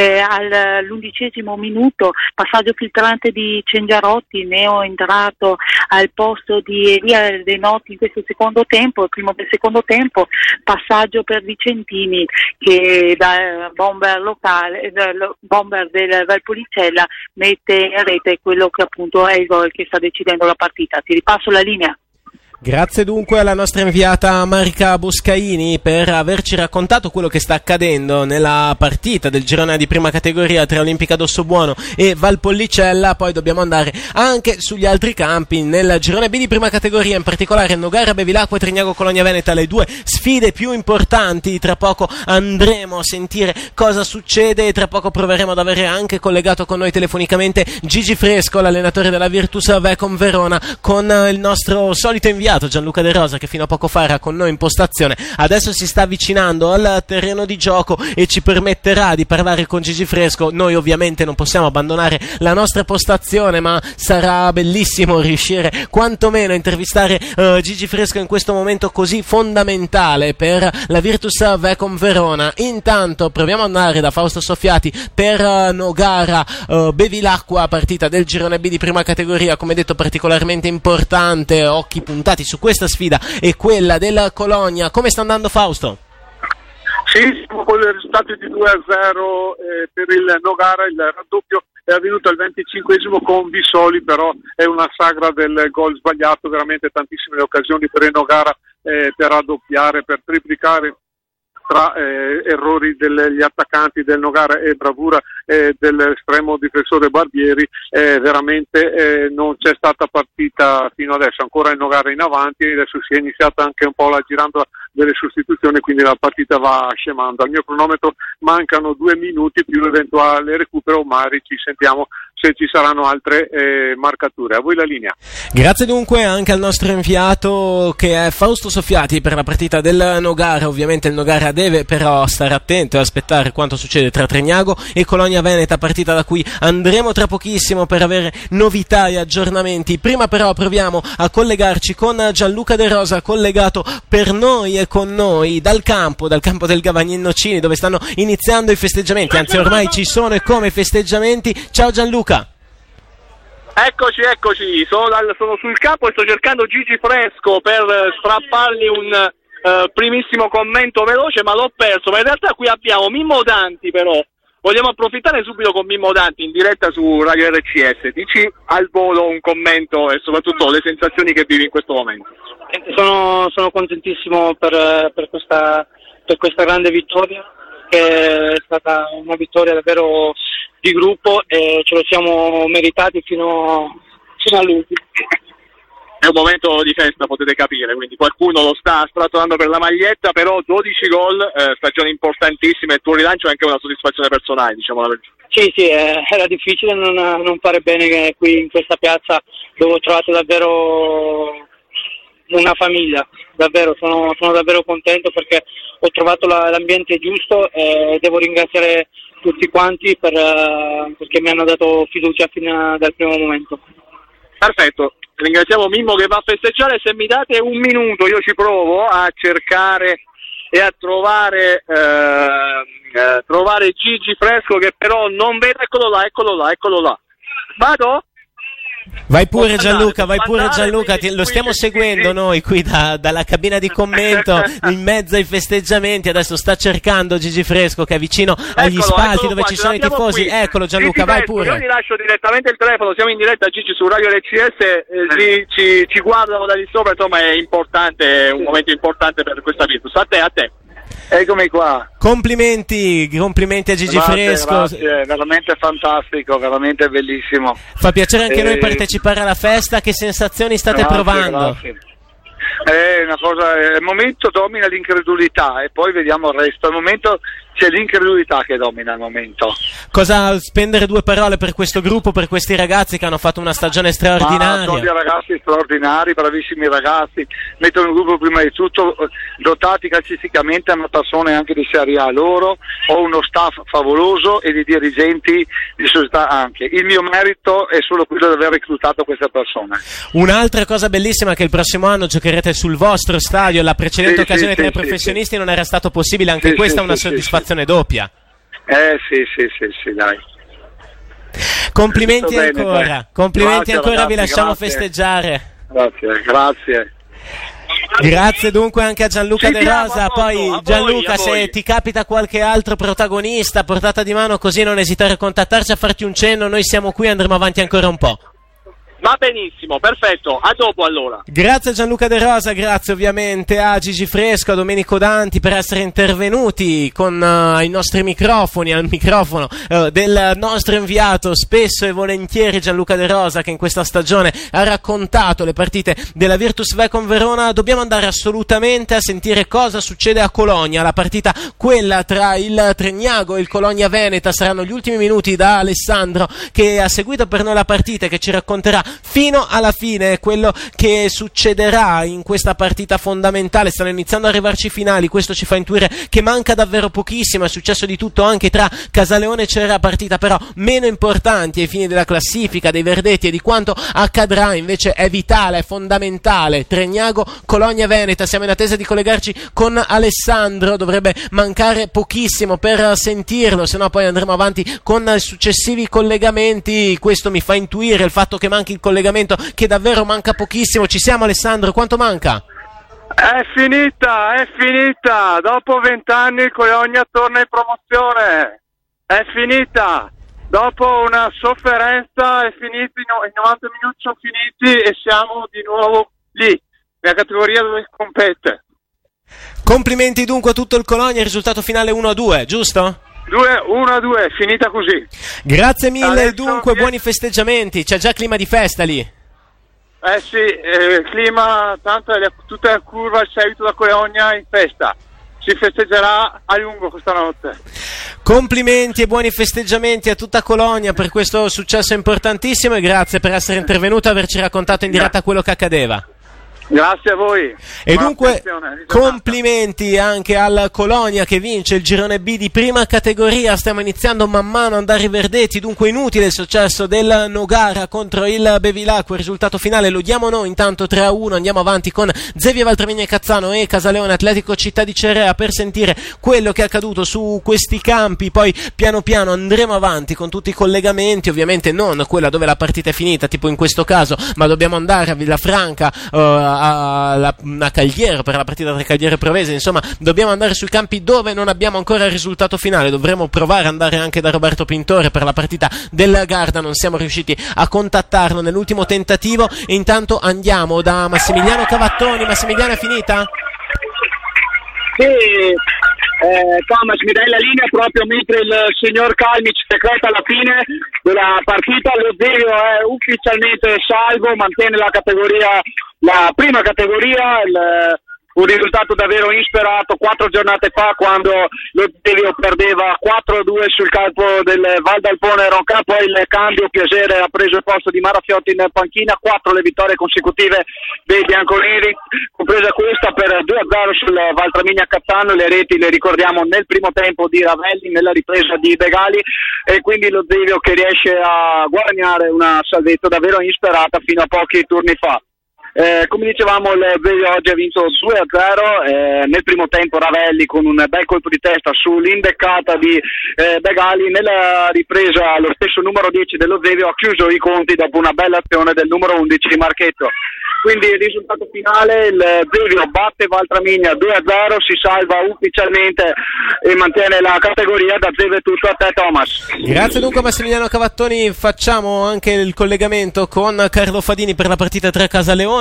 all'11° minuto, passaggio filtrante di Cengiarotti, neo entrato al posto di Elia De Notti in questo secondo tempo, il primo del secondo tempo, passaggio per Vicentini che da bomber locale, bomber del Valpolicella mette in rete quello che appunto è il gol che sta decidendo la partita. Ti ripasso la linea. Grazie dunque alla nostra inviata Marica Boscaini per averci raccontato quello che sta accadendo nella partita del girone di prima categoria tra Olimpica Dossobuono e Valpolicella. Poi dobbiamo andare anche sugli altri campi nel girone B di prima categoria, in particolare Nogara, Bevilacqua e Trignago Colonia Veneta, le due sfide più importanti. Tra poco andremo a sentire cosa succede e tra poco proveremo ad avere anche collegato con noi telefonicamente Gigi Fresco, l'allenatore della Virtus Vecom Verona, con il nostro solito inviato Gianluca De Rosa, che fino a poco fa era con noi in postazione. Adesso si sta avvicinando al terreno di gioco e ci permetterà di parlare con Gigi Fresco. Noi ovviamente non possiamo abbandonare la nostra postazione, ma sarà bellissimo riuscire quantomeno a intervistare Gigi Fresco in questo momento così fondamentale per la Virtus Vecom Verona. Intanto proviamo ad andare da Fausto Soffiati per Nogara Bevilacqua, partita del girone B di prima categoria, come detto particolarmente importante, occhi puntati su questa sfida e quella della Colonia. Come sta andando Fausto? Sì, con i risultati di 2-0 per il Nogara. Il raddoppio è avvenuto al 25esimo con Bissoli, però è una sagra del gol sbagliato, veramente tantissime le occasioni per il Nogara per raddoppiare, per triplicare, tra errori degli attaccanti del Nogara e bravura dell'estremo difensore Barbieri. Veramente non c'è stata partita fino adesso, ancora il Nogara in avanti, adesso si è iniziata anche un po' la girandola delle sostituzioni, quindi la partita va scemando. Al mio cronometro mancano 2 minuti più l'eventuale recupero. Mari, ci sentiamo se ci saranno altre marcature. A voi la linea. Grazie dunque anche al nostro inviato, che è Fausto Soffiati, per la partita del Nogara. Ovviamente il Nogara deve però stare attento e aspettare quanto succede tra Trignago e Colonia Veneta, partita da cui andremo tra pochissimo per avere novità e aggiornamenti. Prima però proviamo a collegarci con Gianluca De Rosa, collegato per noi e con noi dal campo del Gavagnino Nocini, dove stanno iniziando i festeggiamenti, anzi ormai ci sono e come festeggiamenti. Ciao Gianluca. Eccoci, sono sul campo e sto cercando Gigi Fresco per strappargli un primissimo commento veloce, ma l'ho perso. Ma in realtà qui abbiamo Mimmo Danti, però vogliamo approfittare subito con Mimmo Danti in diretta su Radio RCS. Dici al volo un commento e soprattutto le sensazioni che vivi in questo momento. Sono contentissimo per questa grande vittoria, che è stata una vittoria davvero di gruppo e ce lo siamo meritati fino all'ultimo. È un momento di festa, potete capire, quindi qualcuno lo sta strattonando per la maglietta, però 12 gol, stagione importantissima, e il tuo rilancio è anche una soddisfazione personale, diciamo la verità. Sì, era difficile non fare bene qui in questa piazza, dove ho trovato davvero una famiglia, davvero, sono davvero contento perché ho trovato l'ambiente giusto e devo ringraziare tutti quanti perché mi hanno dato fiducia fin dal primo momento. Perfetto, ringraziamo Mimmo che va a festeggiare. Se mi date un minuto io ci provo a cercare e a trovare Gigi Fresco, che però non vedo. Eccolo là. Vado? Vai pure Gianluca, lo stiamo seguendo noi qui dalla cabina di commento in mezzo ai festeggiamenti. Adesso sta cercando Gigi Fresco, che è vicino agli spalti dove ci sono i tifosi. Qui. Eccolo Gianluca, vai pure. Io gli lascio direttamente il telefono, siamo in diretta Gigi su Radio RCS, ci guardano da lì sopra, insomma è importante, è un momento importante per questa Virtus. A te. Eccomi qua. Complimenti a Gigi Fresco. Grazie, veramente fantastico, veramente bellissimo. Fa piacere anche noi partecipare alla festa, che sensazioni state provando? Grazie. È una cosa, al momento domina l'incredulità e poi vediamo il resto. Al momento c'è l'incredulità che domina al momento. Cosa spendere due parole per questo gruppo, per questi ragazzi che hanno fatto una stagione straordinaria? Sono dei ragazzi straordinari, bravissimi ragazzi, mettono un gruppo prima di tutto dotati calcisticamente, hanno persone anche di Serie A loro, ho uno staff favoloso e di dirigenti di società anche. Il mio merito è solo quello di aver reclutato queste persone. Un'altra cosa bellissima è che il prossimo anno giocherete sul vostro stadio, la precedente occasione tra i professionisti non era stato possibile, anche questa è una soddisfazione doppia. Sì, dai. Complimenti Bene, ancora, dai. complimenti Grazie, ancora, ragazzi, vi lasciamo grazie. festeggiare. Grazie. Grazie dunque anche a Gianluca De Sentiamo, Rosa. a Poi posto, a Gianluca, voi. se ti capita qualche altro protagonista a portata di mano, così non esitare a contattarci, a farti un cenno, noi siamo qui e andremo avanti ancora un po'. Va benissimo, perfetto, a dopo allora. Grazie a Gianluca De Rosa, grazie ovviamente a Gigi Fresco, a Domenico Danti per essere intervenuti con i nostri microfoni, al microfono del nostro inviato spesso e volentieri Gianluca De Rosa, che in questa stagione ha raccontato le partite della Virtus Vecom Verona. Dobbiamo andare assolutamente a sentire cosa succede a Cologna, la partita quella tra il Tregnago e il Cologna Veneta. Saranno gli ultimi minuti da Alessandro, che ha seguito per noi la partita e che ci racconterà fino alla fine quello che succederà in questa partita fondamentale. Stanno iniziando ad arrivarci i finali, questo ci fa intuire che manca davvero pochissimo. È successo di tutto anche tra Casaleone e Cerra, partita però meno importante ai fini della classifica dei verdetti e di quanto accadrà invece è vitale, è fondamentale. Tregnago, Cologna Veneta, siamo in attesa di collegarci con Alessandro, dovrebbe mancare pochissimo per sentirlo, se no poi andremo avanti con i successivi collegamenti. Questo mi fa intuire il fatto che manchi il collegamento, che davvero manca pochissimo. Ci siamo, Alessandro, quanto manca? È finita, dopo 20 anni il Cologna torna in promozione, è finita, dopo una sofferenza è finita, i 90 minuti sono finiti e siamo di nuovo lì, nella categoria dove compete. Complimenti dunque a tutto il Cologna, risultato finale 1-2, giusto? 1-2, finita così. Grazie mille, Adesso dunque buoni festeggiamenti, c'è già clima di festa lì. Sì, il clima, tanto tutta la curva, il seguito da Cologna in festa. Si festeggerà a lungo questa notte. Complimenti e buoni festeggiamenti a tutta Cologna per questo successo importantissimo e grazie per essere intervenuto e averci raccontato in diretta quello che accadeva. Grazie a voi. E dunque complimenti anche al Cologna che vince il girone B di prima categoria. Stiamo iniziando man mano ad andare ai verdetti, dunque inutile il successo del Nogara contro il Bevilacqua. Il risultato finale lo diamo noi, intanto 3-1. Andiamo avanti con Zevia Valtraminia e Cazzano e Casaleone Atletico Città di Cerea per sentire quello che è accaduto su questi campi. Poi piano piano andremo avanti con tutti i collegamenti, ovviamente non quella dove la partita è finita, tipo in questo caso, ma dobbiamo andare a Villafranca, a Cagliero per la partita tra Cagliero e Provese. Insomma, dobbiamo andare sui campi dove non abbiamo ancora il risultato finale. Dovremo provare ad andare anche da Roberto Pintore per la partita del Garda, non siamo riusciti a contattarlo nell'ultimo tentativo. E intanto andiamo da Massimiliano Cavattoni. Massimiliano, è finita? Sì, Thomas, mi dai la linea proprio mentre il signor Kalmic decreta la fine della partita. Lo Zevio è ufficialmente salvo, mantiene la categoria, la prima categoria, un risultato davvero insperato 4 giornate fa quando lo Zevio perdeva 4-2 sul campo del Val d'Alpone Ronca. Poi il cambio Piacere ha preso il posto di Marafiotti in panchina. 4 le vittorie consecutive dei bianconeri, compresa questa per 2-0 sul Valtraminia Cazzano. Le reti le ricordiamo nel primo tempo di Ravelli, nella ripresa di Begali, e quindi lo Zevio che riesce a guadagnare una salvezza davvero insperata fino a pochi turni fa. Come dicevamo, il Zevio oggi ha vinto 2-0, nel primo tempo Ravelli con un bel colpo di testa sull'imbeccata di Begali. Nella ripresa lo stesso numero 10 dello Zevio ha chiuso i conti dopo una bella azione del numero 11 Marchetto. Quindi il risultato finale, il Zevio batte Valtraminia 2-0, si salva ufficialmente e mantiene la categoria. Da Zevio è tutto, a te Thomas. Grazie dunque Massimiliano Cavattoni. Facciamo anche il collegamento con Carlo Fadini per la partita tra Casaleone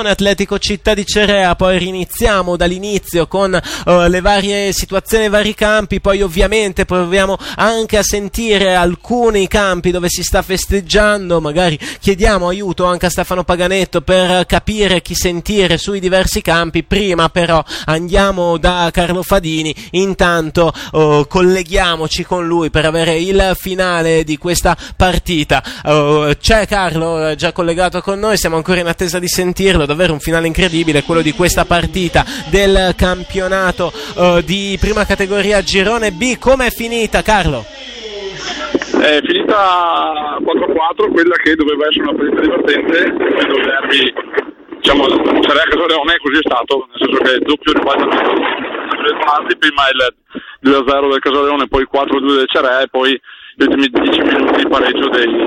Casaleone, Atletico Città di Cerea, poi riniziamo dall'inizio con le varie situazioni, i vari campi, poi ovviamente proviamo anche a sentire alcuni campi dove si sta festeggiando, magari chiediamo aiuto anche a Stefano Paganetto per capire chi sentire sui diversi campi. Prima però andiamo da Carlo Fadini, intanto colleghiamoci con lui per avere il finale di questa partita. C'è Carlo già collegato con noi, siamo ancora in attesa di sentirlo, davvero un finale incredibile quello di questa partita del campionato di prima categoria Girone B. Come è finita, Carlo? È finita 4-4, quella che doveva essere una partita divertente, il derby, diciamo, Cerea Casaleone, così è stato, nel senso che il doppio ribaltamento prima il 2-0 del Casaleone, poi il 4-2 del Cerea e poi gli ultimi 10 minuti di pareggio dei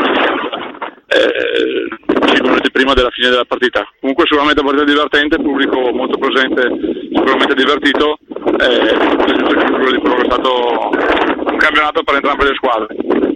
5 minuti prima della fine della partita. Comunque sicuramente una partita divertente, pubblico molto presente, sicuramente divertito, quello di Pro è stato un campionato per entrambe le squadre.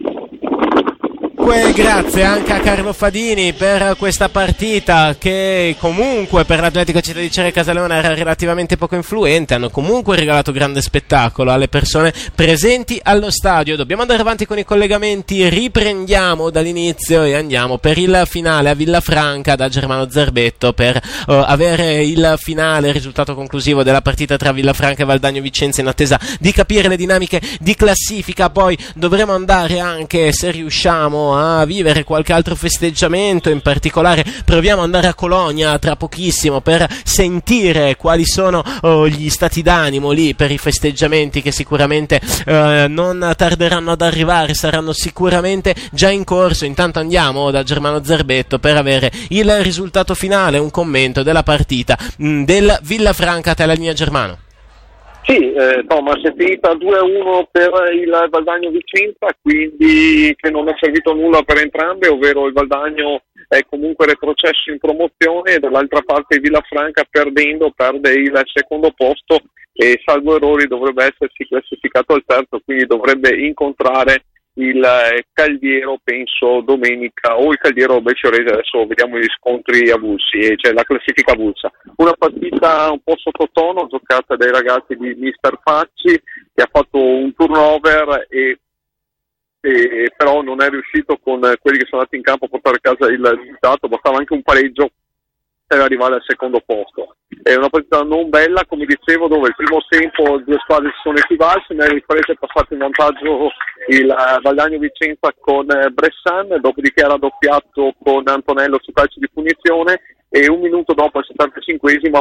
Grazie anche a Carlo Fadini per questa partita che comunque per l'Atletico Città di Cerea e Casaleone era relativamente poco influente, hanno comunque regalato grande spettacolo alle persone presenti allo stadio. Dobbiamo andare avanti con i collegamenti, riprendiamo dall'inizio e andiamo per il finale a Villafranca da Germano Zerbetto per avere il finale, il risultato conclusivo della partita tra Villafranca e Valdagno Vicenza, in attesa di capire le dinamiche di classifica. Poi dovremo andare anche, se riusciamo, a vivere qualche altro festeggiamento, in particolare proviamo ad andare a Cologna tra pochissimo per sentire quali sono gli stati d'animo lì per i festeggiamenti che sicuramente non tarderanno ad arrivare, saranno sicuramente già in corso. Intanto andiamo da Germano Zerbetto per avere il risultato finale, un commento della partita del Villafranca. A te la linea, Germano. Sì, Thomas, è finita 2-1 per il Valdagno Vicenza, quindi che non è servito a nulla per entrambe, ovvero il Valdagno è comunque retrocesso in promozione e dall'altra parte il Villafranca perde il secondo posto e salvo errori dovrebbe essersi classificato al terzo, quindi dovrebbe incontrare il Caldiero, penso domenica, o il Caldiero Becciorese. Adesso vediamo gli scontri avulsi, cioè la classifica avulsa. Una partita un po' sottotono, giocata dai ragazzi di Mister Facci, che ha fatto un turnover e però non è riuscito con quelli che sono andati in campo a portare a casa il risultato, bastava anche un pareggio per arrivare al secondo posto. È una partita non bella, come dicevo, dove il primo tempo due squadre si sono equivalse, nelle riprese è passato in vantaggio il Valdagno Vicenza con Bressan, dopodiché ha raddoppiato con Antonello su calcio di punizione e un minuto dopo, al 75esimo,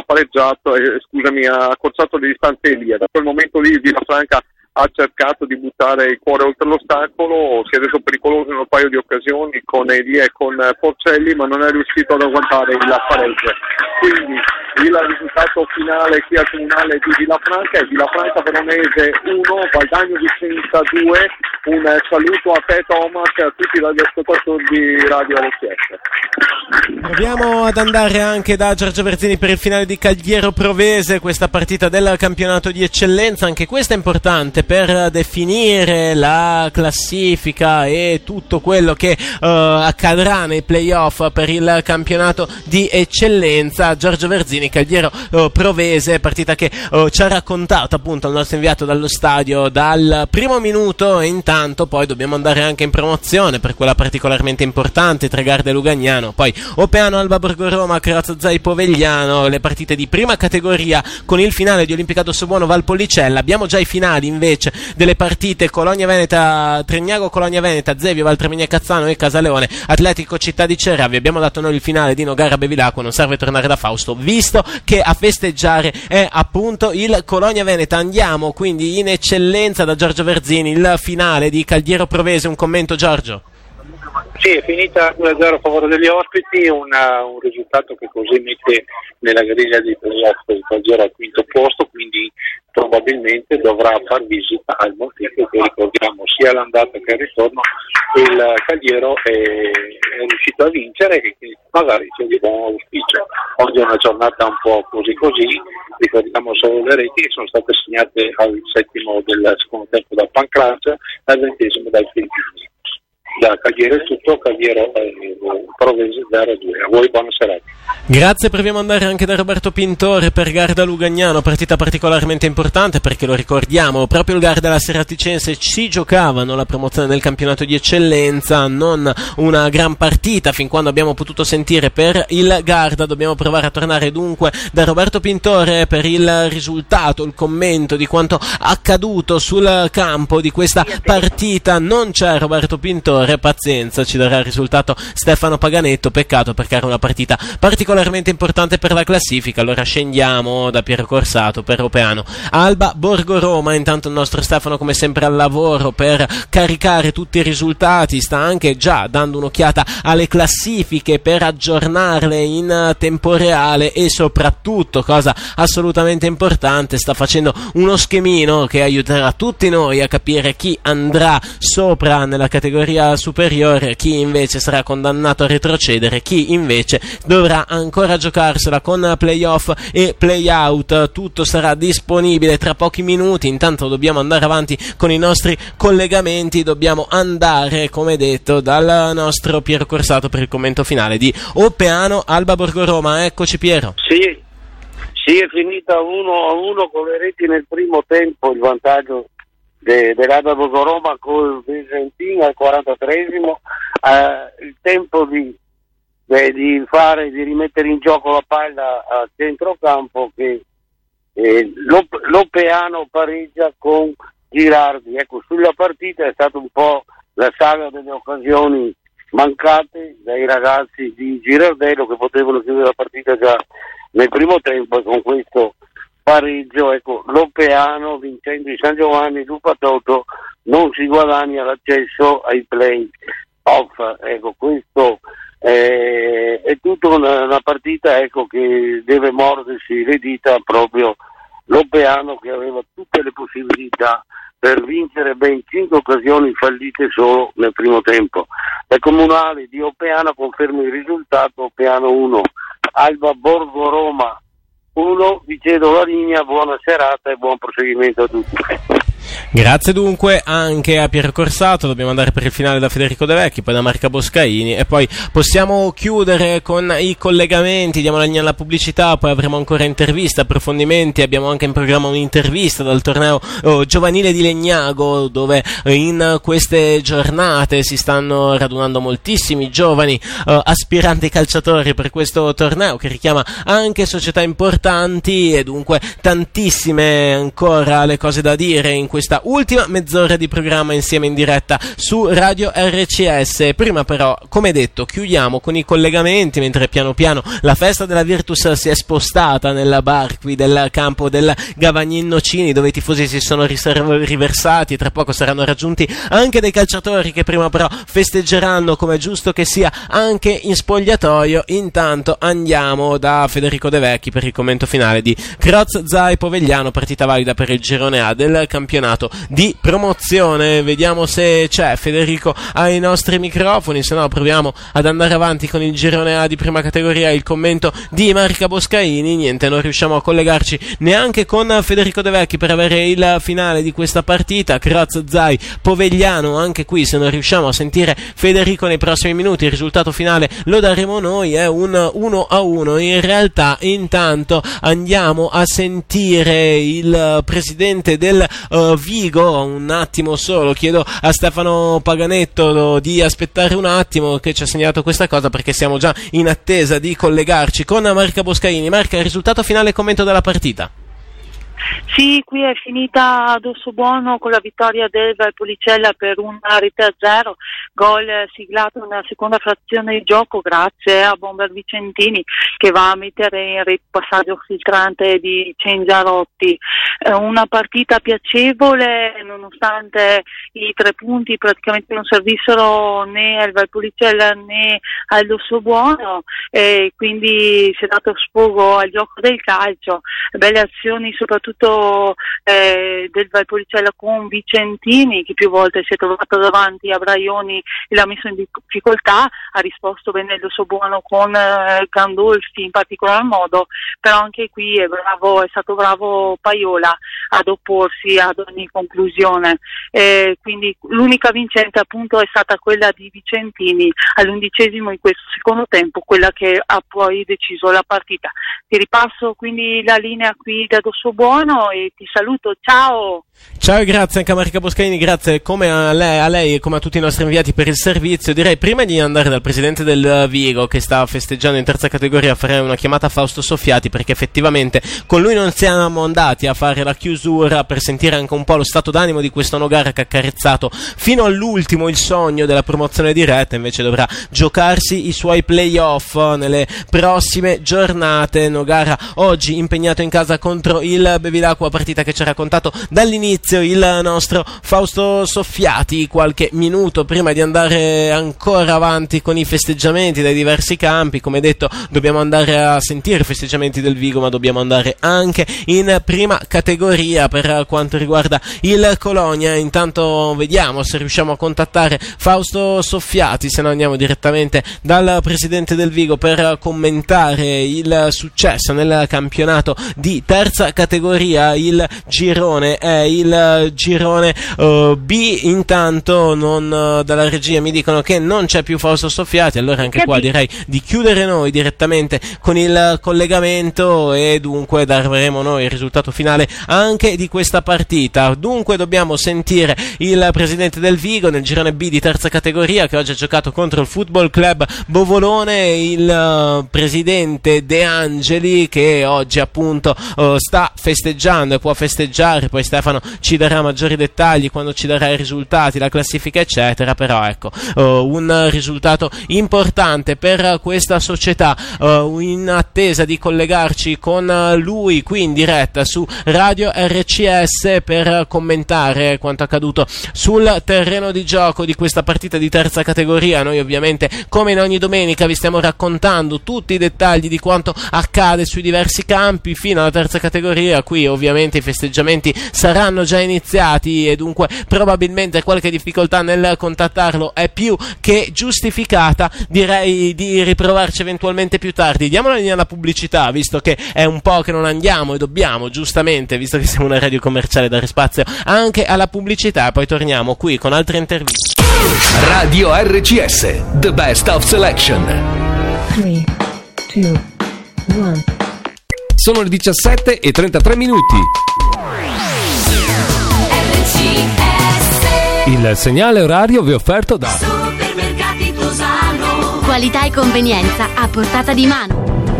ha accorciato le distanze Elia. Da quel momento lì Villafranca ha cercato di buttare il cuore oltre l'ostacolo, si è reso pericoloso in un paio di occasioni con Elia e con Porcelli, ma non è riuscito ad agguantare il pareggio. Quindi il risultato finale qui al comunale di Villafranca è Villafranca Veronese 1, Valdagno Vicenza 2. Un saluto a te, Thomas, e a tutti gli ascoltatori di Radio RCS. Proviamo ad andare anche da Giorgio Berzini per il finale di Caldiero Provese, questa partita del campionato di eccellenza, anche questa è importante per definire la classifica e tutto quello che accadrà nei playoff per il campionato di eccellenza. Giorgio Berzini, Caldiero Provese, partita che ci ha raccontato appunto il nostro inviato dallo stadio dal primo minuto, e intanto poi dobbiamo andare anche in promozione per quella particolarmente importante tra Garda e Lugagnano, poi Opeano, Alba Borgo Roma, Creazzo Zai, Povegliano, le partite di prima categoria con il finale di Olimpicato Sobuono Valpolicella. Abbiamo già i finali invece delle partite Cologna Veneta, Trignago Cologna Veneta, Zevio, Valtraminia Cazzano e Casaleone, Atletico Città di Cerea. Vi abbiamo dato noi il finale di Nogara Bevilacqua, non serve tornare da Fausto visto che a festeggiare è appunto il Cologna Veneta. Andiamo quindi in eccellenza da Giorgio Berzini, il finale di Caldiero Provese, un commento, Giorgio. Sì, è finita 1-0 a favore degli ospiti, un risultato che così mette nella griglia di playoff il Caldiero al quinto posto, quindi probabilmente dovrà far visita al Montefiore, che ricordiamo sia l'andata che il ritorno il Caldiero è riuscito a vincere e che magari sia di buon auspicio. Oggi è una giornata un po' così, ricordiamo solo le reti che sono state segnate al settimo del secondo tempo da Pancrazia, al 20° dal Filippini. Da Cagliero è tutto, Cagliero Provese 0-2. A voi buona serata. Grazie, proviamo ad andare anche da Roberto Pintore per Garda Lugagnano, partita particolarmente importante perché lo ricordiamo, proprio il Garda e la Serraticense ci giocavano la promozione del campionato di eccellenza, non una gran partita fin quando abbiamo potuto sentire per il Garda. Dobbiamo provare a tornare dunque da Roberto Pintore per il risultato, il commento di quanto accaduto sul campo di questa partita. Non c'è Roberto Pintore, pazienza, ci darà il risultato Stefano Paganetto, peccato perché era una partita particolarmente importante per la classifica. Allora scendiamo da Piero Corsato per Opeano Alba Borgo Roma. Intanto il nostro Stefano come sempre al lavoro per caricare tutti i risultati, sta anche già dando un'occhiata alle classifiche per aggiornarle in tempo reale e soprattutto, cosa assolutamente importante, sta facendo uno schemino che aiuterà tutti noi a capire chi andrà sopra nella categoria superiore, chi invece sarà condannato a retrocedere, chi invece dovrà ancora giocarsela con playoff e playout. Tutto sarà disponibile tra pochi minuti. Intanto dobbiamo andare avanti con i nostri collegamenti, dobbiamo andare come detto dal nostro Piero Corsato per il commento finale di Opeano Alba Borgo Roma. Eccoci Piero. Sì, è finita 1-1 con le reti nel primo tempo, il vantaggio dell'Alba Borgo Roma col Vicentina al 43esimo. Il tempo di rimettere in gioco la palla a centrocampo che l'Opeano pareggia con Girardi. Ecco, sulla partita è stata un po' la saga delle occasioni mancate dai ragazzi di Girardello che potevano chiudere la partita già nel primo tempo, e con questo pareggio, ecco, l'Opeano vincendo il San Giovanni Lupatoto non si guadagna l'accesso ai play-off. Ecco, questo è tutta una partita, ecco, che deve mordersi le dita proprio l'Opeano, che aveva tutte le possibilità per vincere ben 5 occasioni fallite solo nel primo tempo. La comunale di Opeano conferma il risultato: Opeano 1, Alba Borgo Roma 1. Vi cedo la linea, buona serata e buon proseguimento a tutti. Grazie dunque anche a Piero Corsato. Dobbiamo andare per il finale da Federico De Vecchi, poi da Marca Boscaini e poi possiamo chiudere con i collegamenti. Diamo la linea alla pubblicità, poi avremo ancora interviste, approfondimenti. Abbiamo anche in programma un'intervista dal torneo giovanile di Legnago, dove in queste giornate si stanno radunando moltissimi giovani aspiranti calciatori per questo torneo che richiama anche società importanti, e dunque tantissime ancora le cose da dire in questa ultima mezz'ora di programma insieme in diretta su Radio RCS. Prima però, come detto, chiudiamo con i collegamenti, mentre piano piano la festa della Virtus si è spostata nella bar qui del campo del Gavagnin Nocini, dove i tifosi si sono riversati e tra poco saranno raggiunti anche dei calciatori che prima però festeggeranno, come è giusto che sia, anche in spogliatoio. Intanto andiamo da Federico De Vecchi per il commento finale di Croz Zai Povegliano, partita valida per il girone A del campionato di promozione. Vediamo se c'è Federico ai nostri microfoni, se no proviamo ad andare avanti con il girone A di prima categoria, il commento di Marica Boscaini. Niente, non riusciamo a collegarci neanche con Federico De Vecchi per avere il finale di questa partita. Croz Zai Povegliano, anche qui se non riusciamo a sentire Federico nei prossimi minuti il risultato finale lo daremo noi, è un 1-1 in realtà. Intanto andiamo a sentire il presidente del Vigo, un attimo solo, chiedo a Stefano Paganetto di aspettare un attimo che ci ha segnalato questa cosa, perché siamo già in attesa di collegarci con Marica Boscaini. Marica, il risultato finale e commento della partita. Sì, qui è finita ad Ossobuono con la vittoria del Valpolicella per 1-0, gol siglato nella seconda frazione di gioco grazie a Bomber Vicentini, che va a mettere in rete passaggio filtrante di Cengiarotti. Una partita piacevole nonostante i 3 punti praticamente non servissero né al Valpolicella né all'Ossobuono, e quindi si è dato sfogo al gioco del calcio, belle azioni soprattutto soprattutto del Valpolicella con Vicentini, che più volte si è trovato davanti a Braioni e l'ha messo in difficoltà. Ha risposto Benello Sobuono con Gandolfi in particolar modo, però anche qui è stato bravo Paiola ad opporsi ad ogni conclusione, quindi l'unica vincente appunto è stata quella di Vicentini all'11° in questo secondo tempo, quella che ha poi deciso la partita. Ti ripasso quindi la linea qui da Dossobuono e ti saluto, ciao! Ciao e grazie anche a Marica Boscaini, grazie come a lei e come a tutti i nostri inviati per il servizio. Direi prima di andare dal presidente del Vigo che sta festeggiando in terza categoria farei una chiamata a Fausto Soffiati, perché effettivamente con lui non siamo andati a fare la chiusura per sentire anche un po' lo stato d'animo di questo Nogara che ha carezzato fino all'ultimo il sogno della promozione diretta, invece dovrà giocarsi i suoi playoff nelle prossime giornate. Nogara oggi impegnato in casa contro il Bevilacqua, partita che ci ha raccontato dall'inizio il nostro Fausto Soffiati qualche minuto prima di andare ancora avanti con i festeggiamenti dai diversi campi. Come detto, dobbiamo andare a sentire i festeggiamenti del Vigo, ma dobbiamo andare anche in prima categoria per quanto riguarda il Colonia. Intanto vediamo se riusciamo a contattare Fausto Soffiati, se no andiamo direttamente dal presidente del Vigo per commentare il successo nel campionato di terza categoria. Il girone è il girone B. Intanto dalla regia mi dicono che non c'è più Fausto Soffiati, allora anche qua direi di chiudere noi direttamente con il collegamento e dunque daremo noi il risultato finale anche di questa partita. Dunque dobbiamo sentire il presidente del Vigo nel girone B di terza categoria, che oggi ha giocato contro il Football Club Bovolone, il presidente De Angeli, che oggi appunto sta festeggiando e può festeggiare, poi Stefano ci darà maggiori dettagli quando ci darà i risultati, la classifica eccetera, però ecco un risultato importante per questa società. In attesa di collegarci con lui qui in diretta su Radio RCS per commentare quanto accaduto sul terreno di gioco di questa partita di terza categoria. Noi ovviamente come in ogni domenica vi stiamo raccontando tutti i dettagli di quanto accade sui diversi campi fino alla terza categoria. Qui ovviamente i festeggiamenti saranno già iniziati e dunque probabilmente qualche difficoltà nel contattarlo è più che giustificata. Direi di riprovarci eventualmente più tardi. Diamo la linea alla pubblicità, visto che è un po' che non andiamo e dobbiamo, giustamente, visto che siamo una radio commerciale, dare spazio anche alla pubblicità, e poi torniamo qui con altre interviste. Radio RCS, the best of selection. 3, 2, 1. Sono le 17:33 minuti. Il segnale orario vi è offerto da Supermercati Tosano. Qualità e convenienza a portata di mano.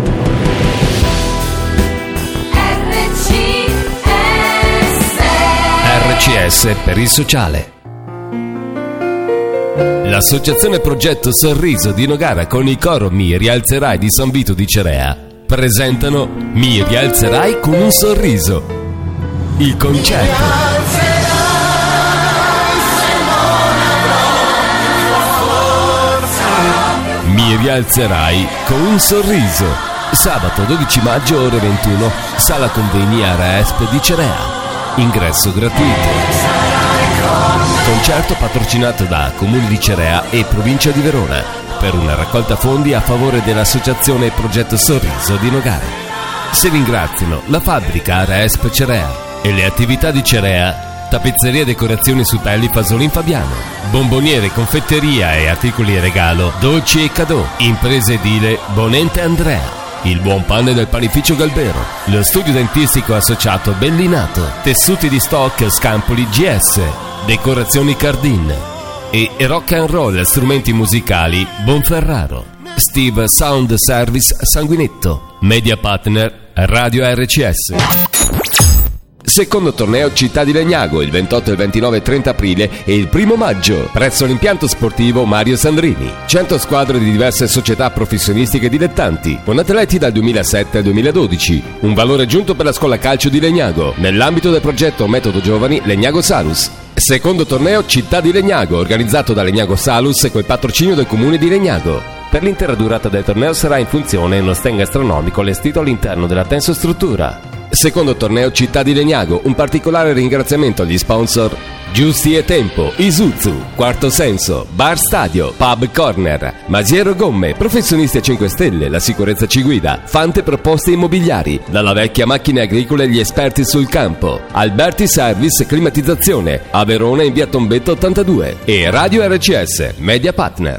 RCS per il sociale. L'associazione Progetto Sorriso di Nogara con il coro Mi rialzerai di San Vito di Cerea presentano Mi rialzerai con un sorriso, il concerto. Mi rialzerai con un sorriso, sabato 12 maggio ore 21, sala convegni Aresp di Cerea, ingresso gratuito. Concerto patrocinato da Comune di Cerea e Provincia di Verona per una raccolta fondi a favore dell'associazione Progetto Sorriso di Nogara. Si ringraziano la fabbrica Aresp Cerea e le attività di Cerea, tappezzeria e decorazioni su pelli Pasolin Fabiano, bomboniere, confetteria e articoli regalo, dolci e cadeau, imprese edile Bonente Andrea, il buon pane del panificio Galbero, lo studio dentistico associato Bellinato, tessuti di stock Scampoli GS, decorazioni Cardin e rock and roll strumenti musicali Bonferraro. Steve Sound Service Sanguinetto, media partner Radio RCS. Secondo torneo Città di Legnago il 28, il 29 e 30 aprile e il 1 maggio presso l'impianto sportivo Mario Sandrini. 100 squadre di diverse società professionistiche dilettanti con atleti dal 2007 al 2012. Un valore aggiunto per la scuola calcio di Legnago nell'ambito del progetto Metodo Giovani Legnago Salus. Secondo torneo Città di Legnago organizzato da Legnago Salus e col patrocinio del comune di Legnago. Per l'intera durata del torneo sarà in funzione uno stand gastronomico allestito all'interno della tensostruttura. secondo torneo Città di Legnago. Un particolare ringraziamento agli sponsor Giusti e Tempo, Isuzu, Quarto Senso, Bar Stadio, Pub Corner, Masiero Gomme, Professionisti a 5 Stelle, la sicurezza ci guida, Fante Proposte Immobiliari, dalla vecchia macchine agricole agli esperti sul campo, Alberti Service Climatizzazione, a Verona in via Tombetto 82 e Radio RCS, Media Partner.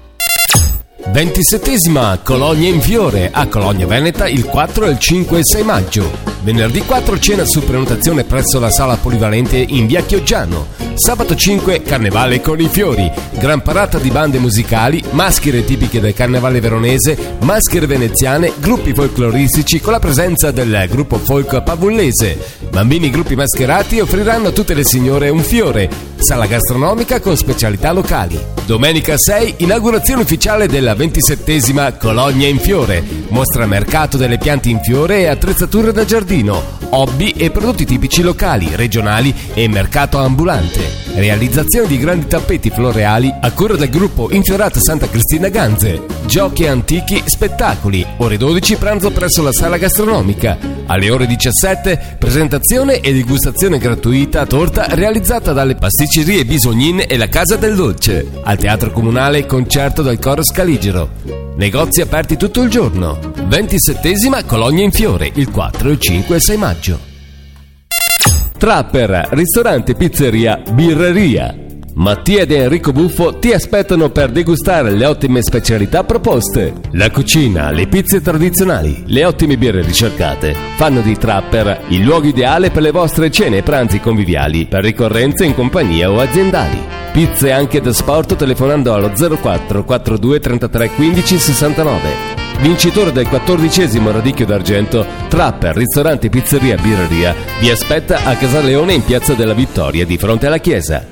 27esima Colonia in Fiore a Cologna Veneta il 4, il 5 e 6 maggio. Venerdì 4 cena su prenotazione presso la sala polivalente in via Chioggiano. Sabato 5 Carnevale con i fiori, gran parata di bande musicali, maschere tipiche del carnevale veronese, maschere veneziane, gruppi folcloristici con la presenza del gruppo folk pavullese. Bambini gruppi mascherati offriranno a tutte le signore un fiore. Sala gastronomica con specialità locali. Domenica 6 inaugurazione ufficiale della 27esima Colonia in Fiore. Mostra mercato delle piante in fiore e attrezzature da giardino, hobby e prodotti tipici locali, regionali e mercato ambulante. Realizzazione di grandi tappeti floreali a cura del gruppo Infiorata Santa Cristina Ganze. Giochi antichi, spettacoli. Ore 12 pranzo presso la sala gastronomica. Alle ore 17 presentazione e degustazione gratuita torta realizzata dalle pasticcerie Bisognin e la Casa del Dolce. Al Teatro Comunale concerto del Coro Scaligero. Negozi aperti tutto il giorno. 27esima Colonia in Fiore il 4, il 5 e 6 maggio. Trapper, ristorante, pizzeria, birreria. Mattia ed Enrico Buffo ti aspettano per degustare le ottime specialità proposte. La cucina, le pizze tradizionali, le ottime birre ricercate fanno di Trapper il luogo ideale per le vostre cene e pranzi conviviali, per ricorrenze in compagnia o aziendali. Pizze anche da sport telefonando allo 04 42 33 15 69. Vincitore del 14esimo Radicchio d'Argento, Trapper, ristorante, pizzeria, birreria vi aspetta a Casaleone in Piazza della Vittoria di fronte alla chiesa.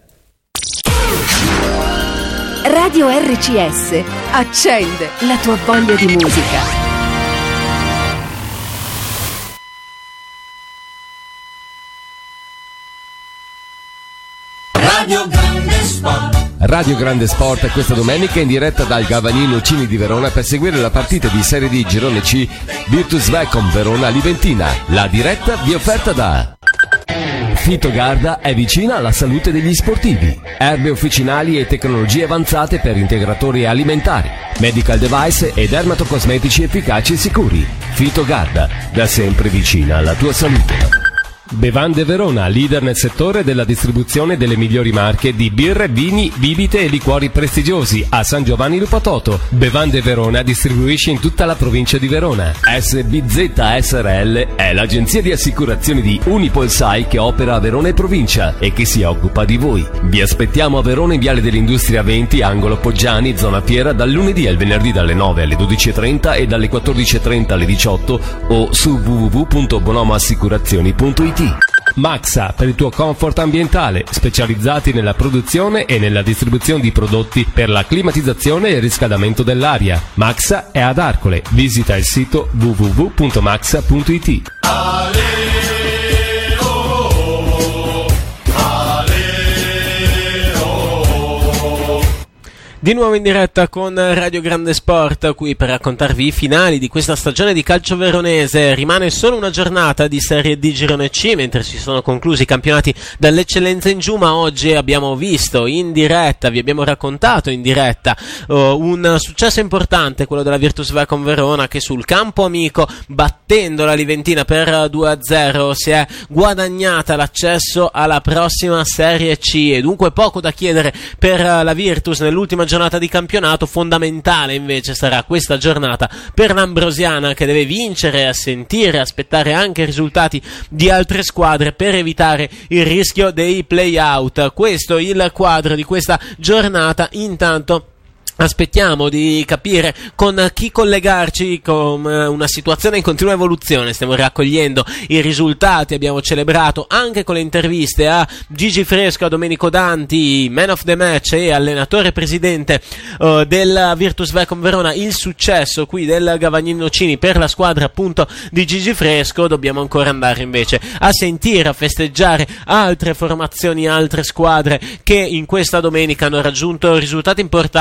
Radio RCS accende la tua voglia di musica. Radio Grande Sport questa domenica in diretta dal Gavanino Cini di Verona per seguire la partita di Serie D Girone C Virtus Vecom Verona Liventina. La diretta vi è offerta da Fitogarda, è vicina alla salute degli sportivi. Erbe officinali e tecnologie avanzate per integratori alimentari, medical device e dermatocosmetici efficaci e sicuri. Fitogarda, da sempre vicina alla tua salute. Bevande Verona, leader nel settore della distribuzione delle migliori marche di birre, vini, bibite e liquori prestigiosi a San Giovanni Lupatoto. Bevande Verona distribuisce in tutta la provincia di Verona. SBZ SRL è l'agenzia di assicurazioni di Unipolsai che opera a Verona e provincia e che si occupa di voi. Vi aspettiamo a Verona in Viale dell'Industria 20, angolo Poggiani, zona Fiera, dal lunedì al venerdì dalle 9 alle 12.30 e dalle 14.30 alle 18 o su www.bonomoassicurazioni.it. Maxa, per il tuo comfort ambientale, specializzati nella produzione e nella distribuzione di prodotti per la climatizzazione e il riscaldamento dell'aria. Maxa è ad Arcole. Visita il sito www.maxa.it. Di nuovo in diretta con Radio Grande Sport, qui per raccontarvi i finali di questa stagione di calcio veronese. Rimane solo una giornata di Serie D Girone C, mentre si sono conclusi i campionati dall'eccellenza in giù, ma oggi abbiamo visto in diretta, vi abbiamo raccontato in diretta un successo importante, quello della Virtus Vecom Verona, che sul campo amico, battendo la Liventina per 2-0, si è guadagnata l'accesso alla prossima Serie C, e dunque poco da chiedere per la Virtus nell'ultima giornata di campionato. Fondamentale invece sarà questa giornata per l'Ambrosiana, che deve vincere, assentire, aspettare anche risultati di altre squadre per evitare il rischio dei play-out. Questo il quadro di questa giornata. Intanto aspettiamo di capire con chi collegarci, con una situazione in continua evoluzione. Stiamo raccogliendo i risultati, abbiamo celebrato anche con le interviste a Gigi Fresco, a Domenico Danti, man of the match e allenatore presidente del Virtus Vecom Verona, il successo qui del Gavagnino Cini per la squadra appunto di Gigi Fresco. Dobbiamo ancora andare invece a sentire, a festeggiare altre formazioni, altre squadre che in questa domenica hanno raggiunto risultati importanti,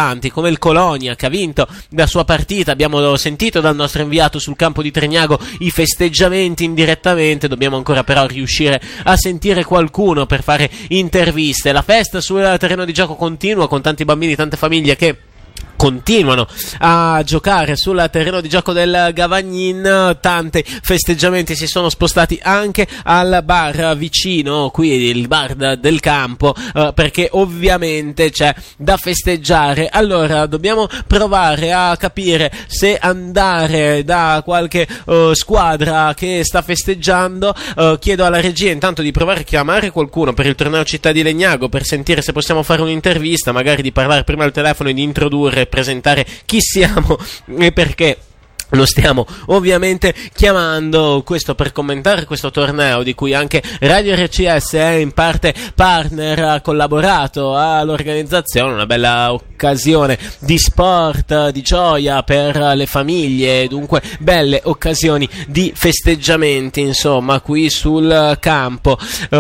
come il Colonia, che ha vinto la sua partita. Abbiamo sentito dal nostro inviato sul campo di Trignago i festeggiamenti indirettamente, dobbiamo ancora però riuscire a sentire qualcuno per fare interviste. La festa sul terreno di gioco continua, con tanti bambini, tante famiglie che continuano a giocare sul terreno di gioco del Gavagnin. Tanti festeggiamenti si sono spostati anche al bar vicino, qui il bar del campo, perché ovviamente c'è da festeggiare. Allora dobbiamo provare a capire se andare da qualche squadra che sta festeggiando. Chiedo alla regia intanto di provare a chiamare qualcuno per il torneo Città di Legnago, per sentire se possiamo fare un'intervista, magari di parlare prima al telefono e di introdurre, presentare chi siamo e perché lo stiamo ovviamente chiamando, questo per commentare questo torneo di cui anche Radio RCS è in parte partner, ha collaborato all'organizzazione. Una bella occasione di sport, di gioia per le famiglie, dunque belle occasioni di festeggiamenti, insomma, qui sul campo.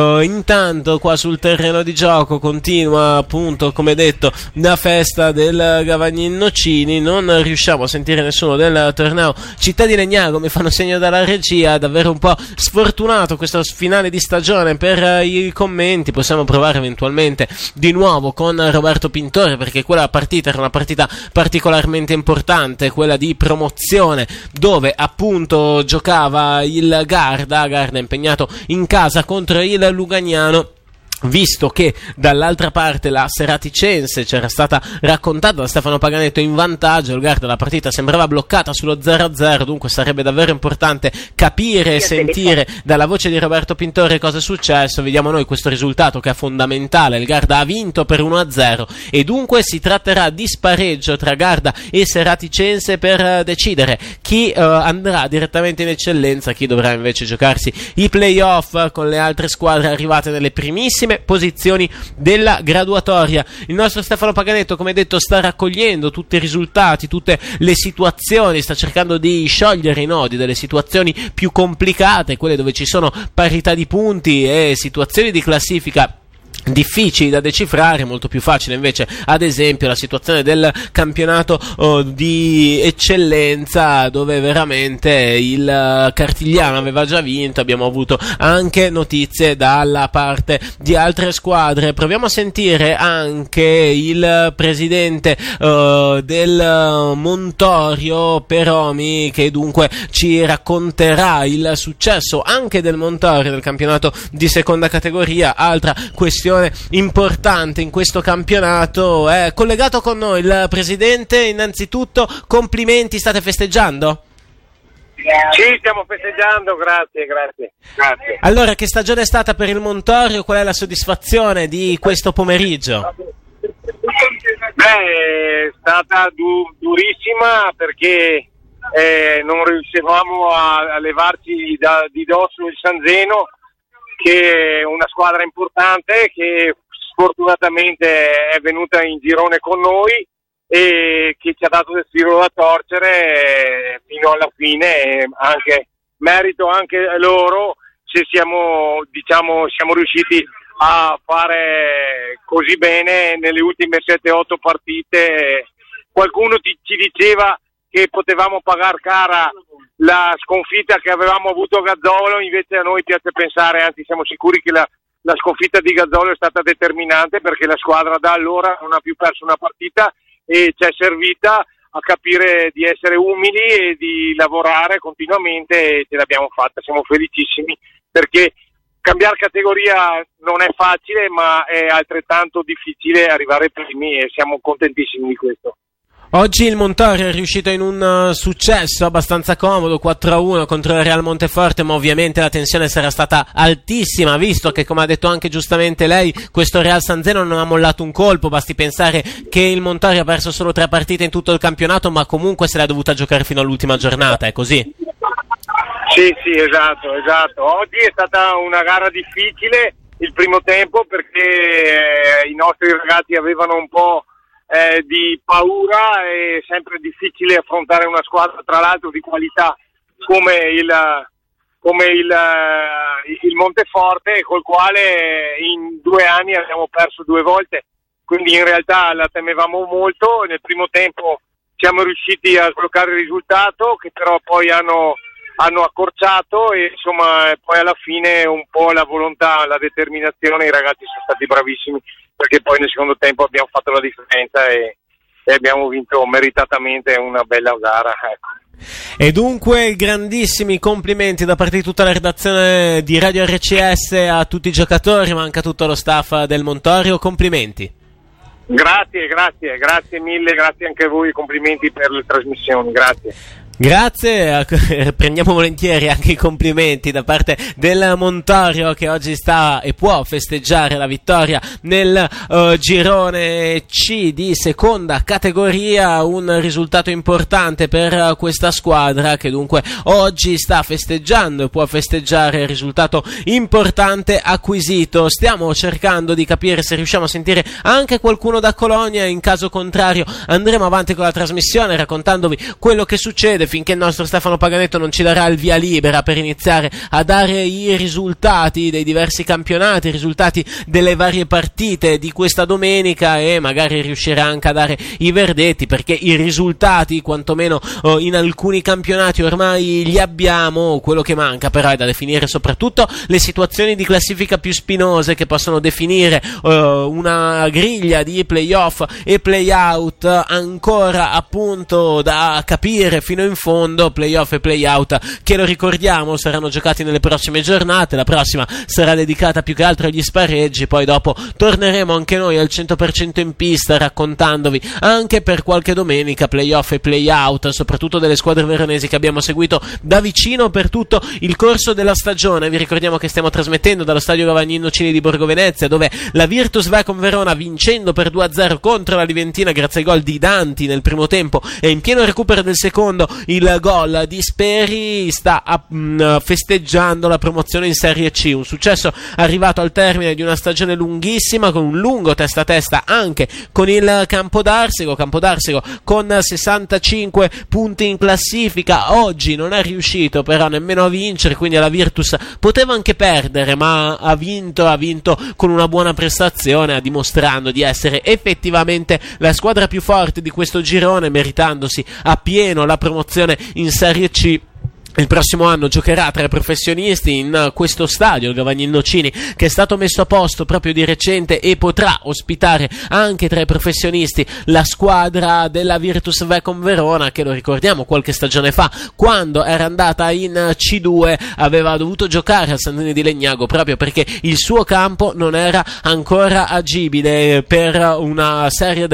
Intanto qua sul terreno di gioco continua, appunto, come detto, la festa del Gavagnin Nocini. Non riusciamo a sentire nessuno del torneo Città di Legnago, mi fanno segno dalla regia. Davvero un po' sfortunato questo finale di stagione per i commenti. Possiamo provare eventualmente di nuovo con Roberto Pintore, perché quella partita era una partita particolarmente importante, quella di promozione, dove appunto giocava il Garda impegnato in casa contro il Luganiano. Visto che dall'altra parte la Seraticense c'era stata raccontata da Stefano Paganetto in vantaggio, il Garda la partita sembrava bloccata sullo 0-0, dunque sarebbe davvero importante capire e sentire dalla voce di Roberto Pintore cosa è successo. Vediamo noi questo risultato che è fondamentale: il Garda ha vinto per 1-0 e dunque si tratterà di spareggio tra Garda e Seraticense per decidere chi andrà direttamente in eccellenza, chi dovrà invece giocarsi i play-off con le altre squadre arrivate nelle primissime posizioni della graduatoria. Il nostro Stefano Paganetto, come detto, sta raccogliendo tutti i risultati, tutte le situazioni, sta cercando di sciogliere i nodi delle situazioni più complicate, quelle dove ci sono parità di punti e situazioni di classifica difficili da decifrare. Molto più facile invece ad esempio la situazione del campionato di eccellenza, dove veramente il Cartigliano aveva già vinto. Abbiamo avuto anche notizie dalla parte di altre squadre. Proviamo a sentire anche il presidente del Montorio, Peromi, che dunque ci racconterà il successo anche del Montorio nel campionato di seconda categoria. Altra questione importante in questo campionato. È collegato con noi il presidente. Innanzitutto complimenti, state festeggiando? Sì, stiamo festeggiando, grazie. Allora, che stagione è stata per il Montorio? Qual è la soddisfazione di questo pomeriggio? È stata durissima, perché non riuscivamo a levarci di dosso il San Zeno, che è una squadra importante che sfortunatamente è venuta in girone con noi e che ci ha dato del filo da torcere fino alla fine. Anche merito anche loro se siamo riusciti a fare così bene nelle ultime 7-8 partite. Qualcuno ci diceva che potevamo pagare cara la sconfitta che avevamo avuto a Gazzolo, invece a noi piace pensare, anzi siamo sicuri che la sconfitta di Gazzolo è stata determinante, perché la squadra da allora non ha più perso una partita e ci è servita a capire di essere umili e di lavorare continuamente, e ce l'abbiamo fatta. Siamo felicissimi, perché cambiare categoria non è facile, ma è altrettanto difficile arrivare primi, e siamo contentissimi di questo. Oggi il Montorio è riuscito in un successo abbastanza comodo, 4-1 contro il Real Monteforte, ma ovviamente la tensione sarà stata altissima, visto che, come ha detto anche giustamente lei, questo Real San Zeno non ha mollato un colpo. Basti pensare che il Montorio ha perso solo 3 partite in tutto il campionato, ma comunque se l'ha dovuta giocare fino all'ultima giornata, è così? Sì, esatto. Oggi è stata una gara difficile il primo tempo, perché i nostri ragazzi avevano un po' di paura. È sempre difficile affrontare una squadra, tra l'altro, di qualità come il Monteforte, col quale in 2 anni abbiamo perso 2 volte. quindi in realtà la temevamo molto. Nel primo tempo siamo riusciti a sbloccare il risultato, che però poi hanno accorciato, e insomma poi alla fine un po' la volontà, la determinazione, i ragazzi sono stati bravissimi, perché poi nel secondo tempo abbiamo fatto la differenza e abbiamo vinto meritatamente una bella gara, ecco. E dunque grandissimi complimenti da parte di tutta la redazione di Radio RCS a tutti i giocatori, ma anche a tutto lo staff del Montorio, complimenti. Grazie mille, grazie anche a voi, complimenti per le trasmissioni, grazie. Grazie, prendiamo volentieri anche i complimenti da parte del Montorio, che oggi sta e può festeggiare la vittoria nel girone C di seconda categoria, un risultato importante per questa squadra che dunque oggi sta festeggiando e può festeggiare il risultato importante acquisito. Stiamo cercando di capire se riusciamo a sentire anche qualcuno da Colonia, in caso contrario andremo avanti con la trasmissione raccontandovi quello che succede finché il nostro Stefano Paganetto non ci darà il via libera per iniziare a dare i risultati dei diversi campionati, i risultati delle varie partite di questa domenica, e magari riuscire anche a dare i verdetti, perché i risultati quantomeno in alcuni campionati ormai li abbiamo. Quello che manca però è da definire soprattutto le situazioni di classifica più spinose che possono definire una griglia di playoff e playout ancora appunto da capire fino in fondo. Playoff e playout che, lo ricordiamo, saranno giocati nelle prossime giornate. La prossima sarà dedicata più che altro agli spareggi, poi dopo torneremo anche noi al 100% in pista raccontandovi anche per qualche domenica playoff e playout, soprattutto delle squadre veronesi che abbiamo seguito da vicino per tutto il corso della stagione. Vi ricordiamo che stiamo trasmettendo dallo stadio Gavagnino Nocini di Borgo Venezia, dove la Virtus Vecom Verona, vincendo per 2-0 contro la Liventina grazie ai gol di Danti nel primo tempo e in pieno recupero del secondo il gol di Speri, sta festeggiando la promozione in Serie C, un successo arrivato al termine di una stagione lunghissima, con un lungo testa a testa anche con il Campodarsego con 65 punti in classifica. Oggi non è riuscito però nemmeno a vincere, quindi la Virtus poteva anche perdere, ma ha vinto con una buona prestazione, dimostrando di essere effettivamente la squadra più forte di questo girone, meritandosi appieno la promozione in Serie C. Il prossimo anno giocherà tra i professionisti in questo stadio, il Gavagnino Nocini, che è stato messo a posto proprio di recente e potrà ospitare anche tra i professionisti la squadra della Virtus Vecom Verona, che, lo ricordiamo, qualche stagione fa, quando era andata in C2, aveva dovuto giocare al Sant'Antonio di Legnago proprio perché il suo campo non era ancora agibile per una serie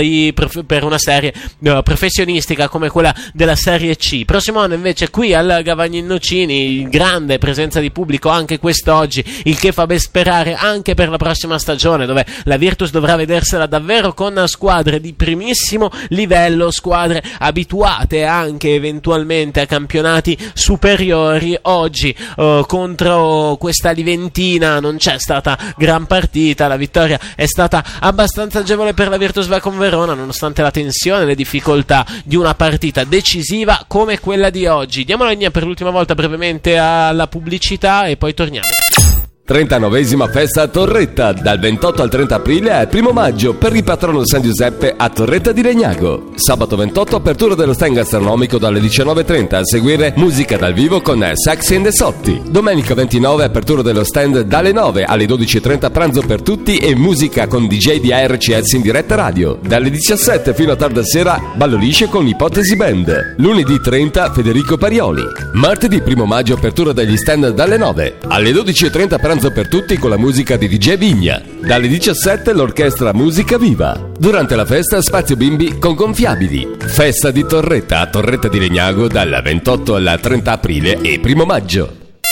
professionistica come quella della Serie C. Prossimo anno invece qui al Gavagnino Nocini, grande presenza di pubblico anche quest'oggi, il che fa ben sperare anche per la prossima stagione, dove la Virtus dovrà vedersela davvero con squadre di primissimo livello, squadre abituate anche eventualmente a campionati superiori. Oggi contro questa Liventina non c'è stata gran partita, la vittoria è stata abbastanza agevole per la Virtus Vecom Verona, nonostante la tensione e le difficoltà di una partita decisiva come quella di oggi. Diamo la linea per l'ultima volta brevemente alla pubblicità e poi torniamo. 39esima festa a Torretta, dal 28 al 30 aprile al 1 maggio per il patrono San Giuseppe a Torretta di Legnago. Sabato 28 apertura dello stand gastronomico dalle 19:30, a seguire musica dal vivo con Saxi and the Sotti. Domenica 29 apertura dello stand dalle 9 alle 12:30, pranzo per tutti e musica con DJ di ARCS in diretta radio. Dalle 17 fino a tarda sera ballo lisce con Ipotesi Band. Lunedì 30 Federico Parioli. Martedì 1 maggio apertura degli stand dalle 9 alle 12:30, pranzo per tutti con la musica di DJ Vigna. Dalle 17 l'orchestra Musica Viva. Durante la festa spazio bimbi con gonfiabili. Festa di Torretta a Torretta di Legnago dal 28 al 30 aprile e 1 maggio.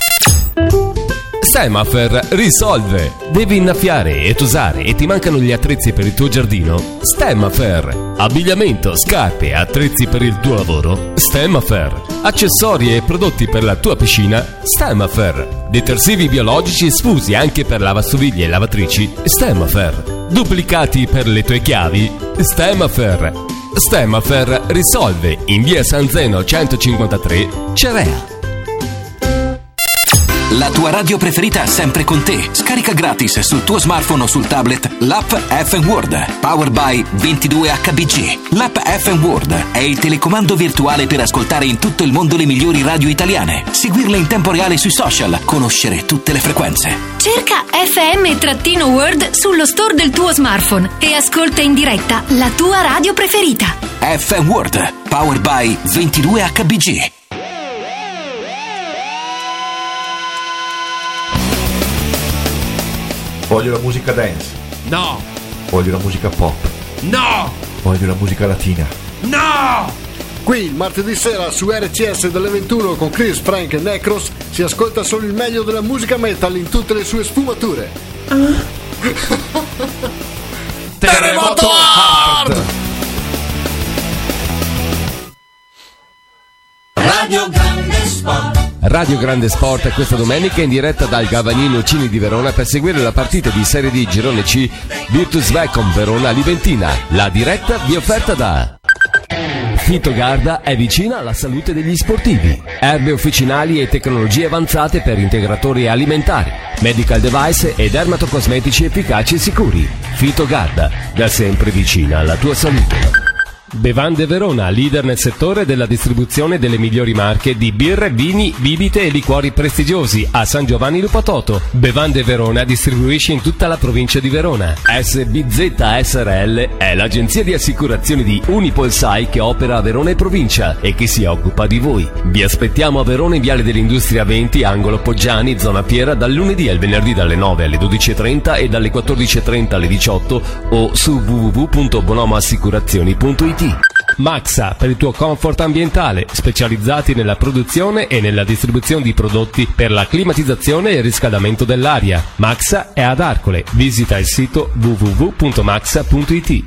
Stemafer risolve. Devi innaffiare e tosare e ti mancano gli attrezzi per il tuo giardino? Stemafer. Abbigliamento, scarpe, attrezzi per il tuo lavoro? Stemafer. Accessori e prodotti per la tua piscina? Stemafer. Detersivi biologici sfusi anche per lavastoviglie e lavatrici? Stemafer. Duplicati per le tue chiavi? Stemafer. Stemafer risolve in via San Zeno 153, Cerea. La tua radio preferita è sempre con te. Scarica gratis sul tuo smartphone o sul tablet l'app FM World, powered by 22HBG. L'app FM World è il telecomando virtuale per ascoltare in tutto il mondo le migliori radio italiane, seguirle in tempo reale sui social, conoscere tutte le frequenze. Cerca FM-World sullo store del tuo smartphone e ascolta in diretta la tua radio preferita. FM World, powered by 22HBG. Voglio la musica dance. No. Voglio la musica pop. No. Voglio la musica latina. No. Qui il martedì sera su RCS dalle 21 con Chris, Frank e Necros si ascolta solo il meglio della musica metal in tutte le sue sfumature. Terremoto Hard. Radio Grande Sport. Radio Grande Sport questa domenica in diretta dal Gavanino Cini di Verona per seguire la partita di Serie D Girone C Virtus Vecom Verona Liventina. La diretta vi è offerta da Fitogarda, è vicina alla salute degli sportivi. Erbe officinali e tecnologie avanzate per integratori alimentari, medical device e dermatocosmetici efficaci e sicuri. Fitogarda, da sempre vicina alla tua salute. Bevande Verona, leader nel settore della distribuzione delle migliori marche di birre, vini, bibite e liquori prestigiosi a San Giovanni Lupatoto. Bevande Verona distribuisce in tutta la provincia di Verona. SBZ SRL è l'agenzia di assicurazioni di Unipolsai che opera a Verona e provincia e che si occupa di voi. Vi aspettiamo a Verona in Viale dell'Industria 20, angolo Poggiani, zona Piera, dal lunedì al venerdì dalle 9 alle 12.30 e dalle 14.30 alle 18 o su www.bonomoassicurazioni.it. Maxa, per il tuo comfort ambientale, specializzati nella produzione e nella distribuzione di prodotti per la climatizzazione e il riscaldamento dell'aria. Maxa è ad Arcole. Visita il sito www.maxa.it.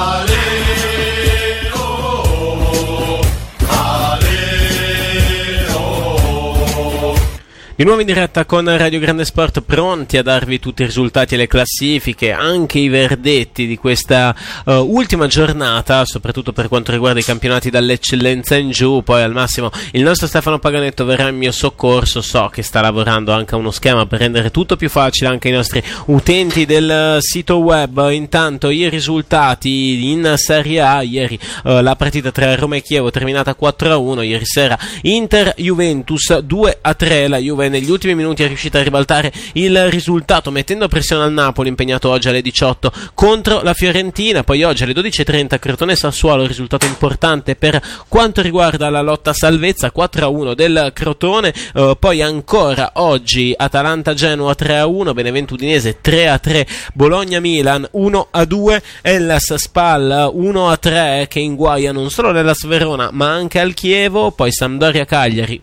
Di nuovo in diretta con Radio Grande Sport, pronti a darvi tutti i risultati e le classifiche, anche i verdetti di questa ultima giornata, soprattutto per quanto riguarda i campionati dall'eccellenza in giù. Poi al massimo il nostro Stefano Paganetto verrà in mio soccorso, so che sta lavorando anche a uno schema per rendere tutto più facile anche ai nostri utenti del sito web. Intanto i risultati in Serie A: ieri la partita tra Roma e Chievo terminata 4-1, ieri sera Inter-Juventus 2-3, la Juve negli ultimi minuti è riuscita a ribaltare il risultato mettendo pressione al Napoli, impegnato oggi alle 18 contro la Fiorentina. Poi oggi alle 12.30 Crotone-Sassuolo, risultato importante per quanto riguarda la lotta a salvezza, 4-1 del Crotone. Poi ancora oggi Atalanta-Genoa 3-1, Benevento-Udinese 3-3, Bologna-Milan 1-2, Hellas Spal 1-3 che inguaia non solo l'Hellas Verona ma anche al Chievo. Poi Sampdoria-Cagliari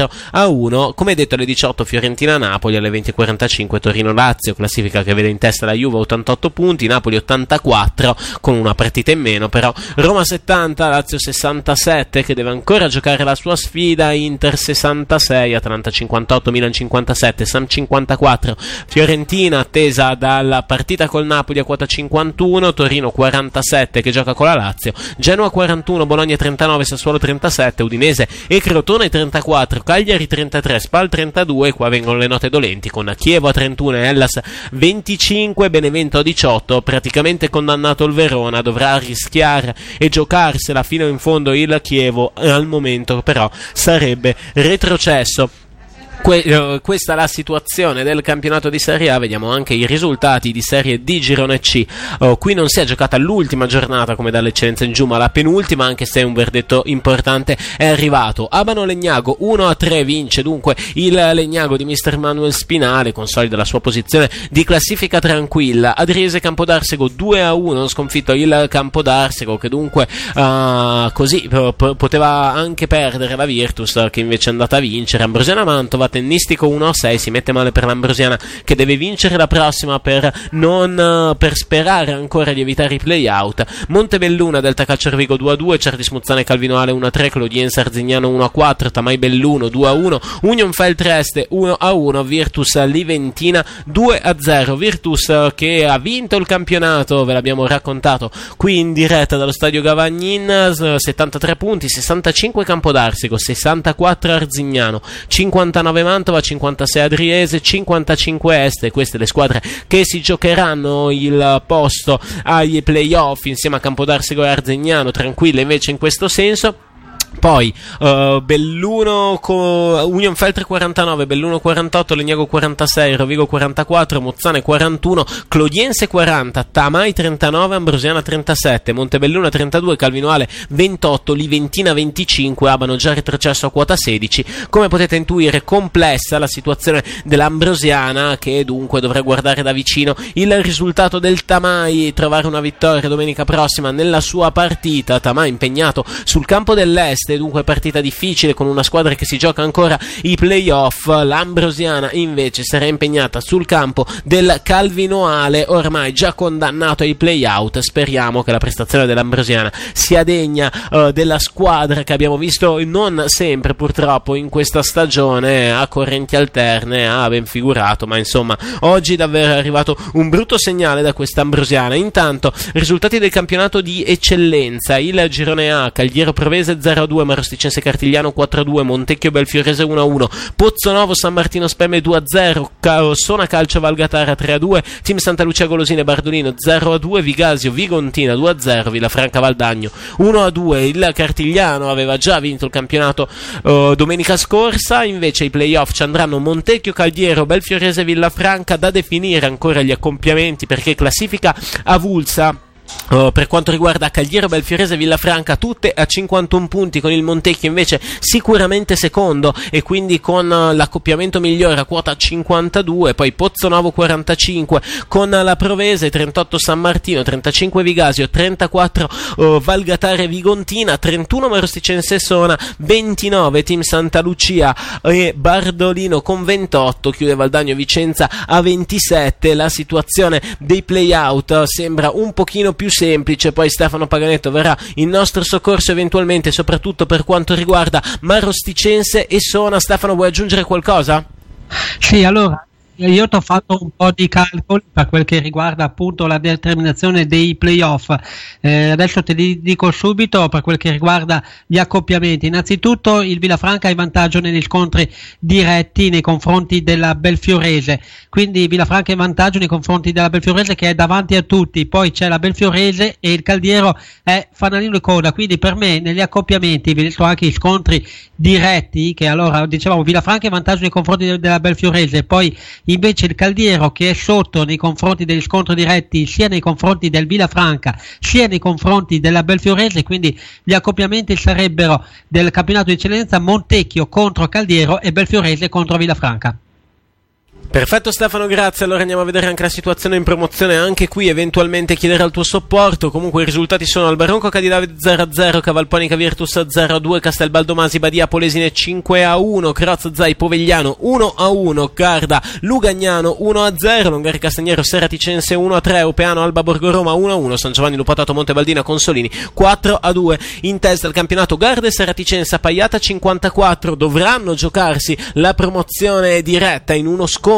4-1, come detto alle 18 Fiorentina-Napoli, alle 20.45 Torino-Lazio, classifica che vede in testa la Juve 88 punti, Napoli 84 con una partita in meno, però Roma 70, Lazio 67 che deve ancora giocare la sua sfida, Inter 66, Atalanta 58, Milan 57, Sam 54, Fiorentina attesa dalla partita col Napoli a quota 51, Torino 47 che gioca con la Lazio, Genoa 41, Bologna 39, Sassuolo 37, Udinese e Crotone 34, Cagliari 33, Spal 32, qua vengono le note dolenti con Chievo a 31 e Hellas 25, Benevento a 18, praticamente condannato il Verona, dovrà rischiare e giocarsela fino in fondo il Chievo, al momento però sarebbe retrocesso. Questa è la situazione del campionato di Serie A. Vediamo anche i risultati di Serie D Girone C. Qui non si è giocata l'ultima giornata come dall'eccellenza in giù, ma la penultima, anche se un verdetto importante è arrivato. Abano Legnago 1-3 vince dunque il Legnago di mister Manuel Spinale, consolida la sua posizione di classifica tranquilla. Adriese Campodarsego 2-1 sconfitto il Campodarsego, che dunque così poteva anche perdere la Virtus, che invece è andata a vincere. Ambrosiana Mantova tennistico 1-6, si mette male per l'Ambrosiana, che deve vincere la prossima per sperare ancora di evitare i play-out. Montebelluna Delta Calcio Rovigo 2-2, Cerdi Smuzzane Calvinoale 1-3, Clodiense Arzignano 1-4, Tamai Belluno 2-1, Union Feltreste 1-1, Virtus Liventina 2-0. Virtus che ha vinto il campionato, ve l'abbiamo raccontato qui in diretta dallo stadio Gavagnin, 73 punti, 65 Campodarsego, 64 Arzignano, 59 Mantova, 56 Adriese, 55 Este. Queste le squadre che si giocheranno il posto ai playoff insieme a Campodarsego e Arzignano, tranquille invece in questo senso. Poi Belluno Union Feltre 49, Belluno 48, Legnago 46, Rovigo 44, Mozzane 41, Clodiense 40, Tamai 39, Ambrosiana 37, Montebelluna 32, Calvinoale 28, Liventina 25, Abano già retrocesso a quota 16. Come potete intuire, complessa la situazione dell'Ambrosiana, che dunque dovrà guardare da vicino il risultato del Tamai, trovare una vittoria domenica prossima nella sua partita. Tamai impegnato sul campo dell'Est, dunque partita difficile con una squadra che si gioca ancora i playoff. L'Ambrosiana invece sarà impegnata sul campo del Calvinoale, ormai già condannato ai playout. Speriamo che la prestazione dell'Ambrosiana sia degna della squadra che abbiamo visto non sempre purtroppo in questa stagione, a correnti alterne, ha ben figurato, ma insomma oggi davvero è arrivato un brutto segnale da questa Ambrosiana. Intanto risultati del campionato di eccellenza: il girone A, Cagliero Provese 0-2, Marosticense Cartigliano 4-2, Montecchio Belfiorese 1-1, Pozzonovo San Martino Spemme 2-0, Sona Calcio Valgatara 3-2, Team Santa Lucia Golosine Bardolino 0-2, Vigasio Vigontina 2-0, Villafranca Valdagno 1-2. Il Cartigliano aveva già vinto il campionato domenica scorsa, invece i playoff ci andranno Montecchio, Cagliero, Belfiorese, Villafranca. Da definire ancora gli accoppiamenti, perché classifica avulsa. Per quanto riguarda Cagliero, Belfiorese e Villafranca, tutte a 51 punti, con il Montecchio invece sicuramente secondo e quindi con l'accoppiamento migliore a quota 52. Poi Pozzonovo 45 con la Provese, 38 San Martino, 35 Vigasio, 34 Valgatare Vigontina, 31 Marosticense Sona, 29 Team Santa Lucia e Bardolino con 28. Chiude Valdagno Vicenza a 27. La situazione dei playout sembra un pochino più semplice. Poi Stefano Paganetto verrà in nostro soccorso eventualmente, soprattutto per quanto riguarda Marosticense e Sona. Stefano, vuoi aggiungere qualcosa? Sì, allora io ti ho fatto un po' di calcoli per quel che riguarda appunto la determinazione dei playoff. Adesso te li dico subito per quel che riguarda gli accoppiamenti. Innanzitutto il Villafranca ha il vantaggio negli scontri diretti nei confronti della Belfiorese, quindi Villafranca ha il vantaggio nei confronti della Belfiorese, che è davanti a tutti. Poi c'è la Belfiorese e il Caldiero è fanalino di coda, quindi per me negli accoppiamenti, visto anche i scontri diretti, che allora dicevamo Villafranca ha il vantaggio nei confronti della Belfiorese, poi invece il Caldiero che è sotto nei confronti degli scontri diretti sia nei confronti del Villafranca sia nei confronti della Belfiorese. Quindi gli accoppiamenti sarebbero del campionato di eccellenza Montecchio contro Caldiero e Belfiorese contro Villafranca. Perfetto Stefano, grazie. Allora andiamo a vedere anche la situazione in promozione, anche qui eventualmente chiedere il tuo supporto. Comunque i risultati sono Albaronco Cadidavid 0-0, Cavalponica Virtus 0-2, Castelbaldomasi Badia Polesine 5-1, Croz Zai Povegliano 1-1, Garda Lugagnano 1-0, Longari Castagnero Seraticense 1-3, Opeano Alba Borgoroma 1-1, San Giovanni Lupatato Montebaldina Consolini 4-2. In testa al campionato Garda e Seraticense Paiata 54. Dovranno giocarsi la promozione diretta in uno scontro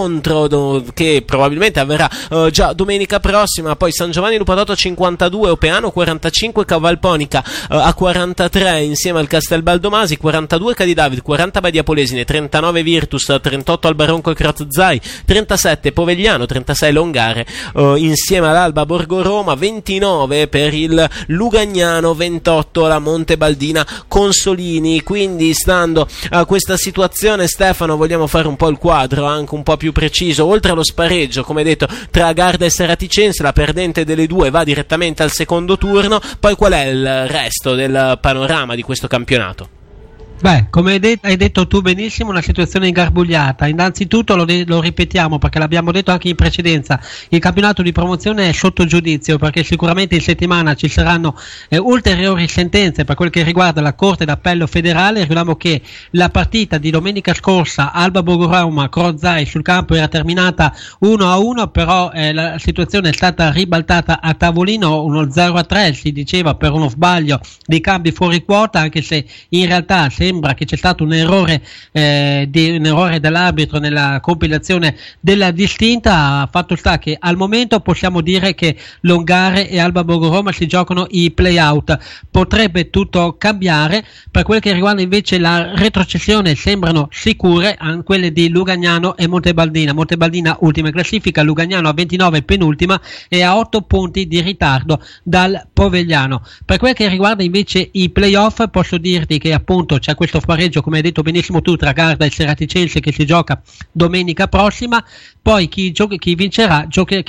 che probabilmente avverrà già domenica prossima. Poi San Giovanni Lupatato 52, Opeano 45, Cavalponica a 43 insieme al Castelbaldomasi, 42 Cadidavid, 40 Badia Polesine, 39 Virtus, 38 Albaronco e Crozzai, 37 Povegliano, 36 Longare insieme all'Alba Borgoroma, 29 per il Lugagnano, 28 la Montebaldina Consolini. Quindi stando a questa situazione, Stefano, vogliamo fare un po' il quadro anche un po' più preciso. Oltre allo spareggio, come detto, tra Garda e Seraticense, la perdente delle due va direttamente al secondo turno. Poi qual è il resto del panorama di questo campionato? Beh, come hai detto tu benissimo, una situazione ingarbugliata. Innanzitutto lo ripetiamo perché l'abbiamo detto anche in precedenza, il campionato di promozione è sotto giudizio, perché sicuramente in settimana ci saranno ulteriori sentenze per quel che riguarda la Corte d'Appello federale. Ricordiamo che la partita di domenica scorsa Alba Borgoroma Crozzai sul campo era terminata 1-1, però la situazione è stata ribaltata a tavolino, uno 0-3 si diceva per uno sbaglio dei cambi fuori quota, anche se in realtà sembra sembra che c'è stato un errore dell'arbitro nella compilazione della distinta. Fatto sta che al momento possiamo dire che Longare e Alba Borgoroma si giocano i play-out. Potrebbe tutto cambiare. Per quel che riguarda invece la retrocessione, sembrano sicure quelle di Lugagnano e Montebaldina ultima in classifica, Lugagnano a 29 penultima e a 8 punti di ritardo dal Povegliano. Per quel che riguarda invece i playoff, posso dirti che appunto c'è questo spareggio, come hai detto benissimo tu, tra Garda e Seraticense, che si gioca domenica prossima. Poi chi vincerà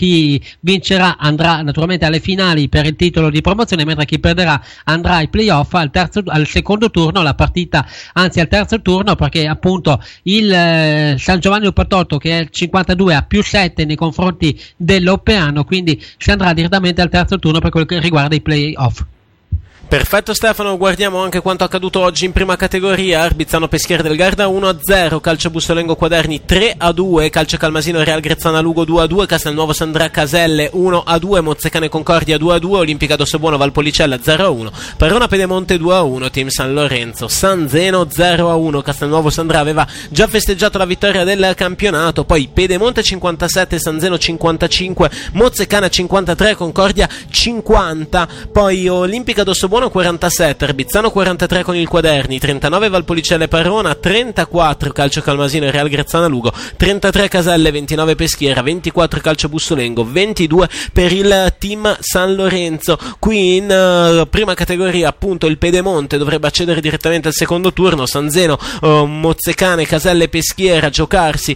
andrà naturalmente alle finali per il titolo di promozione, mentre chi perderà andrà ai playoff al secondo turno, al terzo turno, perché appunto il San Giovanni Lupatotto, che è 52, ha più 7 nei confronti dell'Oppeano, quindi si andrà direttamente al terzo turno per quel che riguarda i playoff. Perfetto Stefano, guardiamo anche quanto accaduto oggi in prima categoria. Arbizzano Peschiera del Garda 1-0, Calcio Bussolengo Quaderni 3-2, Calcio Calmasino Real Grezzana Lugo 2-2, Castelnuovo Sandra Caselle 1-2, Mozzecane Concordia 2-2, Olimpica Dossobuono Valpolicella 0-1, Parona Pedemonte 2-1, Team San Lorenzo San Zeno 0-1. Castelnuovo Sandra aveva già festeggiato la vittoria del campionato, poi Pedemonte 57, San Zeno 55, Mozzecane 53, Concordia 50, poi Olimpica Dossobuono 47, Arbizzano 43 con il Quaderni, 39 Valpolicella e Parona, 34 Calcio Calmasino e Real Grezzana Lugo, 33 Caselle, 29 Peschiera, 24 Calcio Bussolengo, 22 per il Team San Lorenzo. Qui in prima categoria appunto il Pedemonte dovrebbe accedere direttamente al secondo turno, San Zeno, Mozzecane, Caselle e Peschiera giocarsi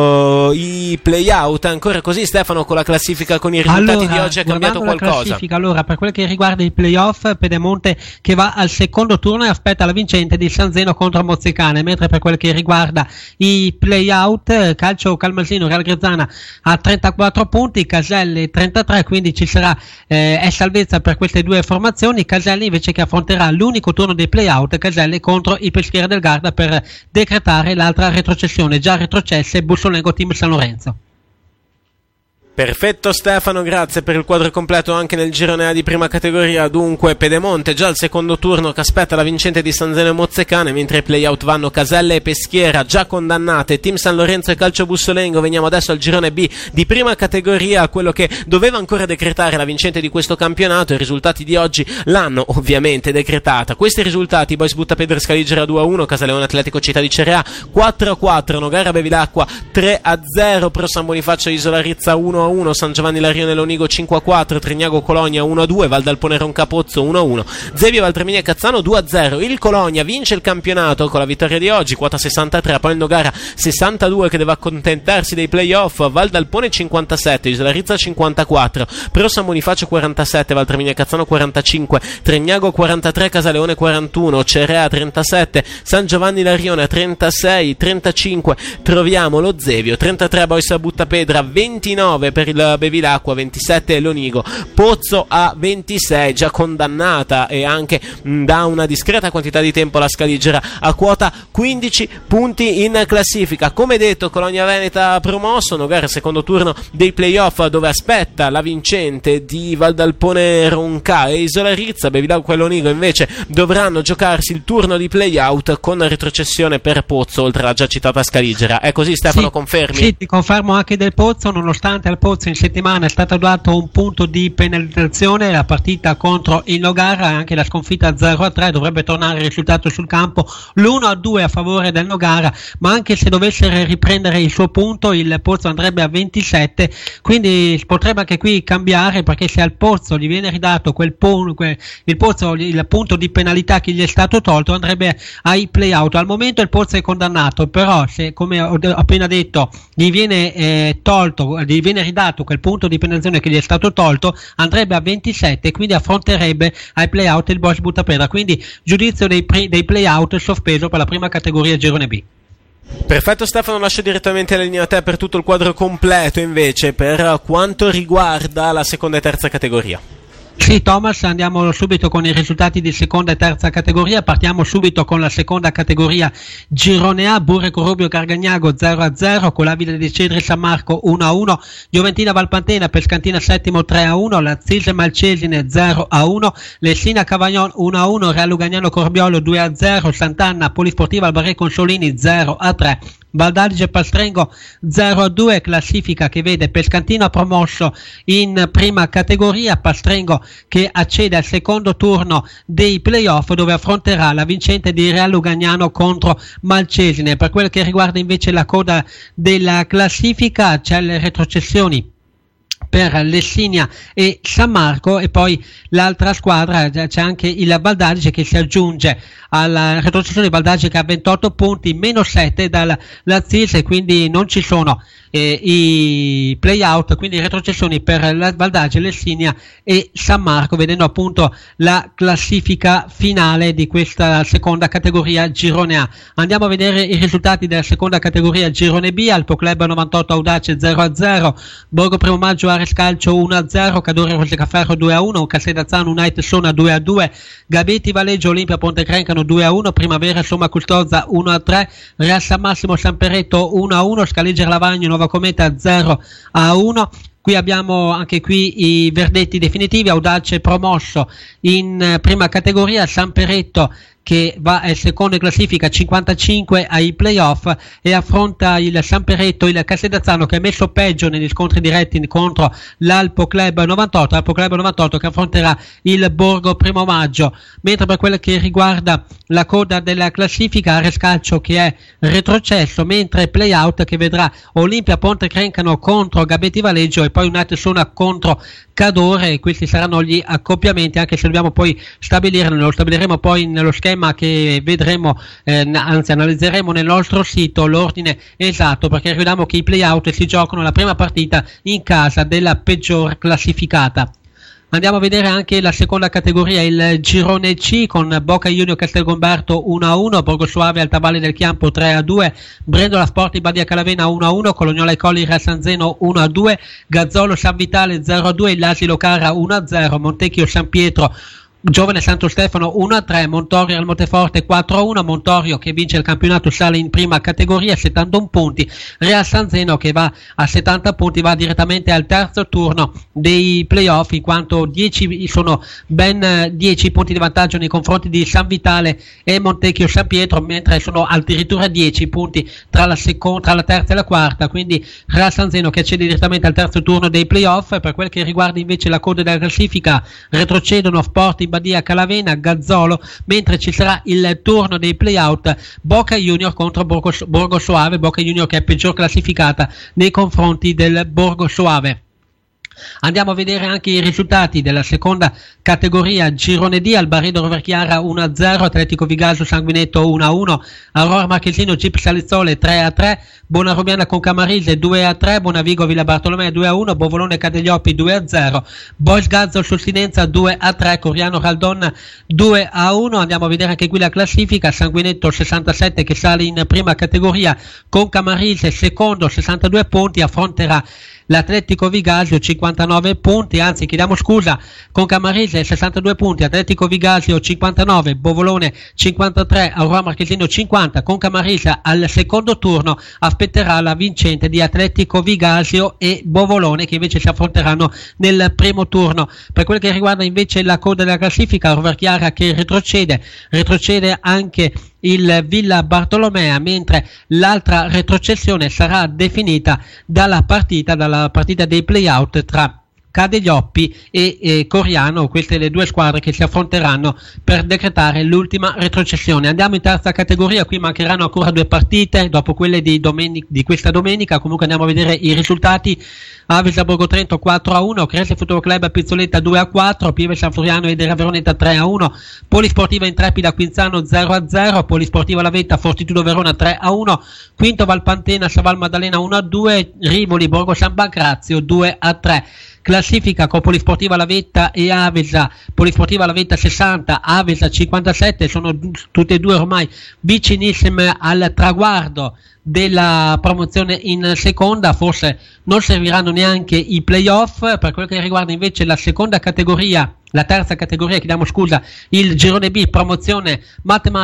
i play-out. Ancora così Stefano, con la classifica, con i risultati di oggi è cambiato qualcosa? Allora, per quel che riguarda i play-off, Pedemonte che va al secondo turno e aspetta la vincente di San Zeno contro Mozzecane, mentre per quel che riguarda i play-out, Calcio Calmasino Real Grezzana a 34 punti, Caselle 33, quindi ci sarà è salvezza per queste due formazioni. Caselle invece che affronterà l'unico turno dei play-out, Caselle contro i Peschiera del Garda, per decretare l'altra retrocessione, già retrocesse Bussolengo Team San Lorenzo. Perfetto Stefano, grazie per il quadro completo anche nel girone A di prima categoria. Dunque Pedemonte già al secondo turno che aspetta la vincente di San Zeno e Mozzecane, mentre i play-out vanno Caselle e Peschiera già condannate, Team San Lorenzo e Calcio Bussolengo. Veniamo adesso al girone B di prima categoria, quello che doveva ancora decretare la vincente di questo campionato. I risultati di oggi l'hanno ovviamente decretata. Questi risultati: Boys Buttapedra Scaligera 2-1, Casaleone Atletico Città di Cerea 4-4, Nogara Bevilacqua 3-0, Pro San Bonifacio Isola Rizza 1-1, San Giovanni Larione Lonigo 5-4, Trignago Colonia 1-2, Valdalpone Roncapozzo 1-1, Zevio Valtreminia Cazzano 2-0. Il Colonia vince il campionato con la vittoria di oggi, quota 63, poi il Nogara 62 che deve accontentarsi dei playoff, Valdalpone 57, Isola Rizza 54, Pro San Bonifacio 47, Valtreminia Cazzano 45, Trignago 43, Casaleone 41, Cerea 37, San Giovanni Larione 36, 35 troviamo lo Zevio, 33 Boys Buttapedra, 29 per il Bevilacqua, 27 Lonigo, Pozzo a 26, già condannata e anche da una discreta quantità di tempo la Scaligera, a quota 15 punti in classifica. Come detto, Colonia Veneta promosso, Nogara secondo turno dei playoff dove aspetta la vincente di Valdalpone Ronca e Isola Rizza. Bevilacqua e Lonigo invece dovranno giocarsi il turno di playout con retrocessione per Pozzo oltre alla già citata Scaligera. È così Stefano, sì, confermi? Sì, ti confermo anche del Pozzo, nonostante al Pozzo in settimana è stato dato un punto di penalizzazione, la partita contro il Nogara, anche la sconfitta 0-3, dovrebbe tornare il risultato sul campo l'1-2 a favore del Nogara, ma anche se dovesse riprendere il suo punto il Pozzo andrebbe a 27, quindi potrebbe anche qui cambiare, perché se al Pozzo gli viene ridato il punto di penalità che gli è stato tolto, andrebbe ai play-out. Al momento il Pozzo è condannato, però se, come ho appena detto, gli viene ridato quel punto di penalizzazione che gli è stato tolto, andrebbe a 27 e quindi affronterebbe ai play-out il Boys Buttapedra, quindi giudizio dei play-out sospeso per la prima categoria girone B. Perfetto Stefano, lascio direttamente la linea a te per tutto il quadro completo invece per quanto riguarda la seconda e terza categoria. Sì, Thomas, andiamo subito con i risultati di seconda e terza categoria. Partiamo subito con la seconda categoria Girone A, Burre Corrubio Gargagnago 0-0, Colavide di Cedri San Marco 1-1, Gioventina Valpantena Pescantina Settimo 3-1, Lazzise Malcesine 0-1, Lessina Cavagnon 1-1, Real Lugagnano Corbiolo 2-0, Sant'Anna Polisportiva Albarè Consolini 0-3. Valdalige Pastrengo 0-2, classifica che vede Pescantino promosso in prima categoria, Pastrengo che accede al secondo turno dei playoff dove affronterà la vincente di Real Lugagnano contro Malcesine. Per quel che riguarda invece la coda della classifica c'è le retrocessioni per Lessinia e San Marco e poi l'altra squadra c'è anche il Valdalige che si aggiunge alla retrocessione. Valdalige che ha 28 punti, meno 7 dal Lazzise, quindi non ci sono i play-out, quindi retrocessioni per la Valdalige, Lessinia e San Marco, vedendo appunto la classifica finale di questa seconda categoria Girone A. Andiamo a vedere i risultati della seconda categoria Girone B. Alpo Club 98 Audace 0-0, Borgo Primo Maggio Ares Calcio 1-0, Cadore Rosecaferro 2-1, Castedazzano United Sona 2-2, Gabeti Valeggio Olimpia Pontecrencano 2-1, Primavera Somma Custoza 1-3, Real San Massimo San Perretto 1-1, Scaliger Lavagno Nuova Cometa 0-1. Qui abbiamo anche qui i verdetti definitivi. Audace promosso in prima categoria, San Perretto che va al secondo in classifica 55 ai playoff e affronta il San Perretto, il Castedazzano che è messo peggio negli scontri diretti contro l'Alpo Club 98, Alpo Club 98 che affronterà il Borgo Primo Maggio. Mentre per quello che riguarda la coda della classifica, Ares Calcio che è retrocesso, mentre playout che vedrà Olimpia Pontecrencano contro Gabeti Valeggio e poi United Sona contro Cadore. Questi saranno gli accoppiamenti, anche se dobbiamo poi stabilirlo, lo stabiliremo poi nello schema che vedremo, anzi analizzeremo nel nostro sito l'ordine esatto, perché ricordiamo che i playout si giocano la prima partita in casa della peggior classificata. Andiamo a vedere anche la seconda categoria, il Girone C, con Boca Junior Castelgomberto 1-1, Borgosoave Altavalle del Chiampo 3-2, Brendola Sport Badia Calavena 1-1, Colognola e Colli San Zeno 1-2, Gazzolo San Vitale 0-2, l'Asilo Cara 1-0, Montecchio San Pietro Giovane Santo Stefano 1-3, Montorio al Monteforte 4-1, Montorio che vince il campionato sale in prima categoria 71 punti, Real San Zeno che va a 70 punti va direttamente al terzo turno dei playoff, in quanto sono ben 10 punti di vantaggio nei confronti di San Vitale e Montecchio San Pietro, mentre sono addirittura 10 punti tra la terza e la quarta, quindi Real San Zeno che accede direttamente al terzo turno dei playoff. Per quel che riguarda invece la coda della classifica retrocedono Sport Badia Calavena, Gazzolo, mentre ci sarà il turno dei playout Boca Junior contro Borgosoave, Boca Junior che è peggior classificata nei confronti del Borgosoave. Andiamo a vedere anche i risultati della seconda categoria Girone D. Albaredo Roverchiara 1-0, Atletico Vigaso Sanguinetto 1-1, Aurora Marchesino Gip Salizzole 3-3, Bonarobiana con Camarise 2-3, Bonavigo Villa Bartolomea 2-1, Bovolone Cadeglioppi 2-0, Bois Gazzo Sulsinenza 2-3, Coriano Raldon 2-1. Andiamo a vedere anche qui la classifica, Sanguinetto 67 che sale in prima categoria con Camarise secondo 62 punti, affronterà l'Atletico Vigasio 59 punti, anzi chiediamo scusa, con Camarese 62 punti, Atletico Vigasio 59, Bovolone 53, Aurora Marchesino 50, con Camarese al secondo turno aspetterà la vincente di Atletico Vigasio e Bovolone che invece si affronteranno nel primo turno. Per quel che riguarda invece la coda della classifica, Roverchiara che retrocede anche il Villa Bartolomea, mentre l'altra retrocessione sarà definita dalla partita dei playout tra Cadeglioppi e Coriano. Queste le due squadre che si affronteranno per decretare l'ultima retrocessione. Andiamo in terza categoria, qui mancheranno ancora due partite dopo quelle di questa domenica. Comunque andiamo a vedere i risultati. Avesa Borgo Trento 4-1, Crese Futuro Club Pizzoletta 2-4, Pieve San Floriano e Dera Veroneta 3-1, Polisportiva Intrepida Quinzano 0-0, Polisportiva Lavetta Fortitudo Verona 3-1, Quinto Valpantena Saval Maddalena 1-2, Rivoli Borgo San Pancrazio 2-3. classifica con Polisportiva Lavetta e Avesa. Polisportiva Lavetta 60, Avesa 57, sono tutte e due ormai vicinissime al traguardo della promozione in seconda. Forse non serviranno neanche i playoff. Per quello che riguarda invece la seconda categoria, la terza categoria, chiediamo scusa, il girone B, promozione matematica